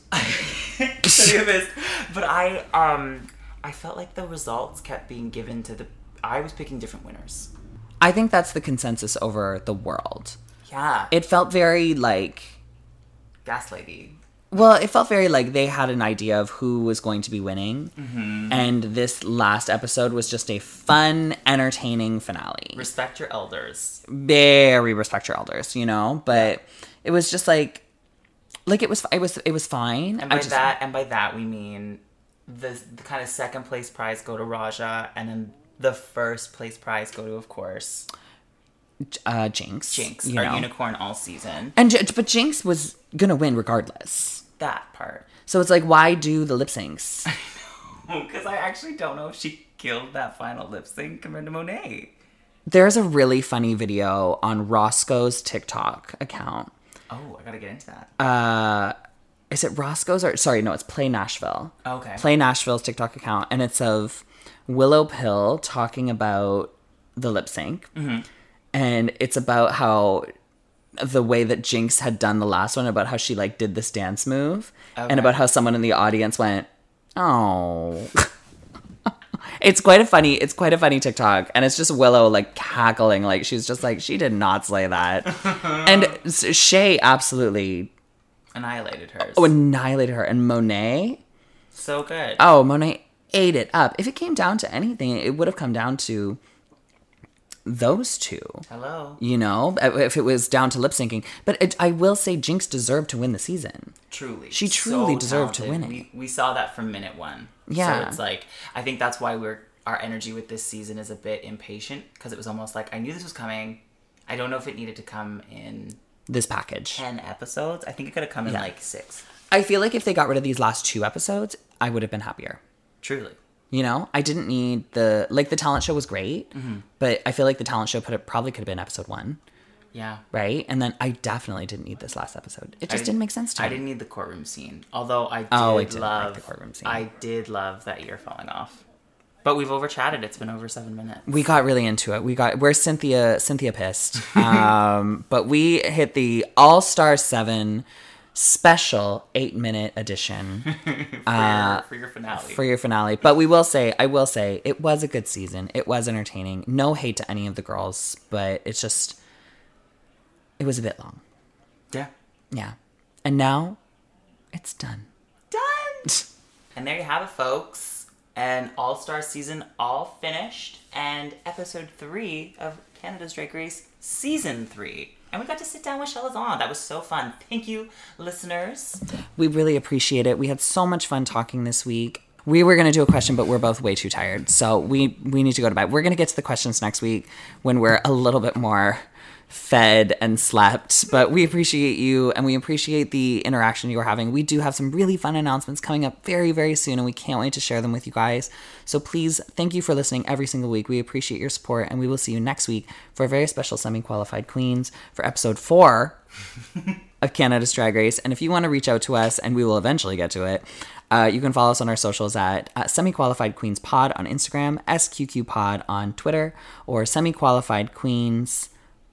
Speaker 2: But I um I felt like the results kept being given to the. I was picking different winners.
Speaker 1: I think that's the consensus over the world.
Speaker 2: Yeah.
Speaker 1: It felt very like,
Speaker 2: Gas lady.
Speaker 1: well, it felt very like they had an idea of who was going to be winning.
Speaker 2: Mm-hmm.
Speaker 1: And this last episode was just a fun, entertaining finale.
Speaker 2: Respect your elders.
Speaker 1: Very respect your elders, you know? But it was just like, like it was, it was, it was fine.
Speaker 2: And
Speaker 1: I
Speaker 2: by
Speaker 1: just,
Speaker 2: that, and by that we mean the the kind of second place prize go to Raja, and then the first place prize go to, of course,
Speaker 1: uh, Jinx.
Speaker 2: Jinx,
Speaker 1: you
Speaker 2: our
Speaker 1: know?
Speaker 2: unicorn all season.
Speaker 1: And J- but Jinx was gonna win regardless.
Speaker 2: that part.
Speaker 1: So it's like, why do the lip syncs?
Speaker 2: Because I actually don't know if she killed that final lip sync compared to Monet.
Speaker 1: There's a really funny video on Roscoe's TikTok account.
Speaker 2: Oh, I gotta get into that.
Speaker 1: Uh, is it Roscoe's or sorry, no, it's Play Nashville.
Speaker 2: Okay.
Speaker 1: Play Nashville's TikTok account, and it's of Willow Pill talking about the lip sync,
Speaker 2: Mm-hmm.
Speaker 1: and it's about how the way that Jinx had done the last one, about how she like did this dance move,
Speaker 2: Okay.
Speaker 1: and about how someone in the audience went, "Oh." It's quite a funny, it's quite a funny TikTok, and it's just Willow like cackling, like she's just like, she did not slay that, and Shay absolutely
Speaker 2: Annihilated hers.
Speaker 1: oh, annihilated her, and Monet,
Speaker 2: So good.
Speaker 1: oh, Monet ate it up. If it came down to anything, it would have come down to those two.
Speaker 2: Hello.
Speaker 1: You know, if it was down to lip syncing. But it, I will say Jinx deserved to win the season.
Speaker 2: Truly.
Speaker 1: She truly
Speaker 2: So
Speaker 1: deserved to
Speaker 2: talented.
Speaker 1: win it.
Speaker 2: We, we saw that from minute one.
Speaker 1: Yeah.
Speaker 2: So it's like, I think that's why we're our energy with this season is a bit impatient, because it was almost like, I knew this was coming. I don't know if it needed to come in
Speaker 1: This package.
Speaker 2: ten episodes. I think it could have come in
Speaker 1: Yeah.
Speaker 2: like six.
Speaker 1: I feel like if they got rid of these last two episodes, I would have been happier.
Speaker 2: Truly.
Speaker 1: You know, I didn't need the, like the talent show was great,
Speaker 2: Mm-hmm.
Speaker 1: but I feel like the talent show put it probably could have been episode one,
Speaker 2: Yeah.
Speaker 1: right? And then I definitely didn't need this last episode. It
Speaker 2: I
Speaker 1: just didn't make sense to me.
Speaker 2: I didn't need the courtroom scene. Although I did
Speaker 1: Oh, I didn't like
Speaker 2: love
Speaker 1: the courtroom scene.
Speaker 2: I did love that ear falling off. But we've over chatted. It's been over seven minutes.
Speaker 1: We got really into it. We got we're Cynthia Cynthia pissed. Um, but we hit the All Star Seven special eight minute edition
Speaker 2: for, your, for your finale.
Speaker 1: for your finale. But we will say, I will say, it was a good season. It was entertaining. No hate to any of the girls, but it's just it was a bit long.
Speaker 2: yeah.
Speaker 1: Yeah. And now it's done.
Speaker 2: Done. And there you have it, folks. An all-star season all finished, and episode three of Canada's Drag Race season three. And we got to sit down with Shelazon. That was so fun. Thank you, listeners.
Speaker 1: We really appreciate it. We had so much fun talking this week. We were going to do a question, but we're both way too tired. So we, we need to go to bed. We're going to get to the questions next week when we're a little bit more fed and slept. But we appreciate you, and we appreciate the interaction you are having. We do have some really fun announcements coming up very, very soon, and we can't wait to share them with you guys. So please, thank you for listening every single week. We appreciate your support, and we will see you next week for a very special Semi-Qualified Queens for episode four of Canada's Drag Race. And if you want to reach out to us, and we will eventually get to it, uh, you can follow us on our socials at uh, Semi-Qualified Queens Pod on Instagram, S Q Q Pod on Twitter, or Semi-Qualified Queens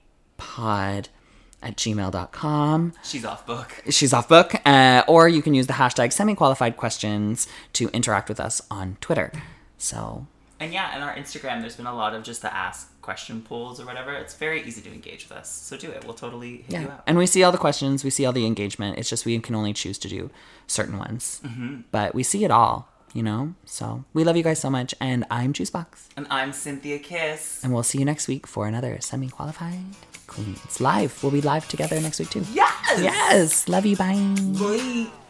Speaker 1: Pod at gmail dot com.
Speaker 2: She's off book.
Speaker 1: She's off book. Uh, or you can use the hashtag Semi-Qualified Questions to interact with us on Twitter. So
Speaker 2: And yeah, in our Instagram, there's been a lot of just the ask question polls or whatever. It's very easy to engage with us. So do it. We'll totally hit you
Speaker 1: yeah,
Speaker 2: out.
Speaker 1: and we see all the questions, we see all the engagement. It's just we can only choose to do certain ones, mm-hmm. but we see it all, you know. So we love you guys so much, and I'm Juicebox,
Speaker 2: And I'm Cynthia Kiss.
Speaker 1: and we'll see you next week for another Semi-Qualified Queens live. We'll be live together next week too.
Speaker 2: Yes!
Speaker 1: Yes, love you. Bye.
Speaker 2: Bye.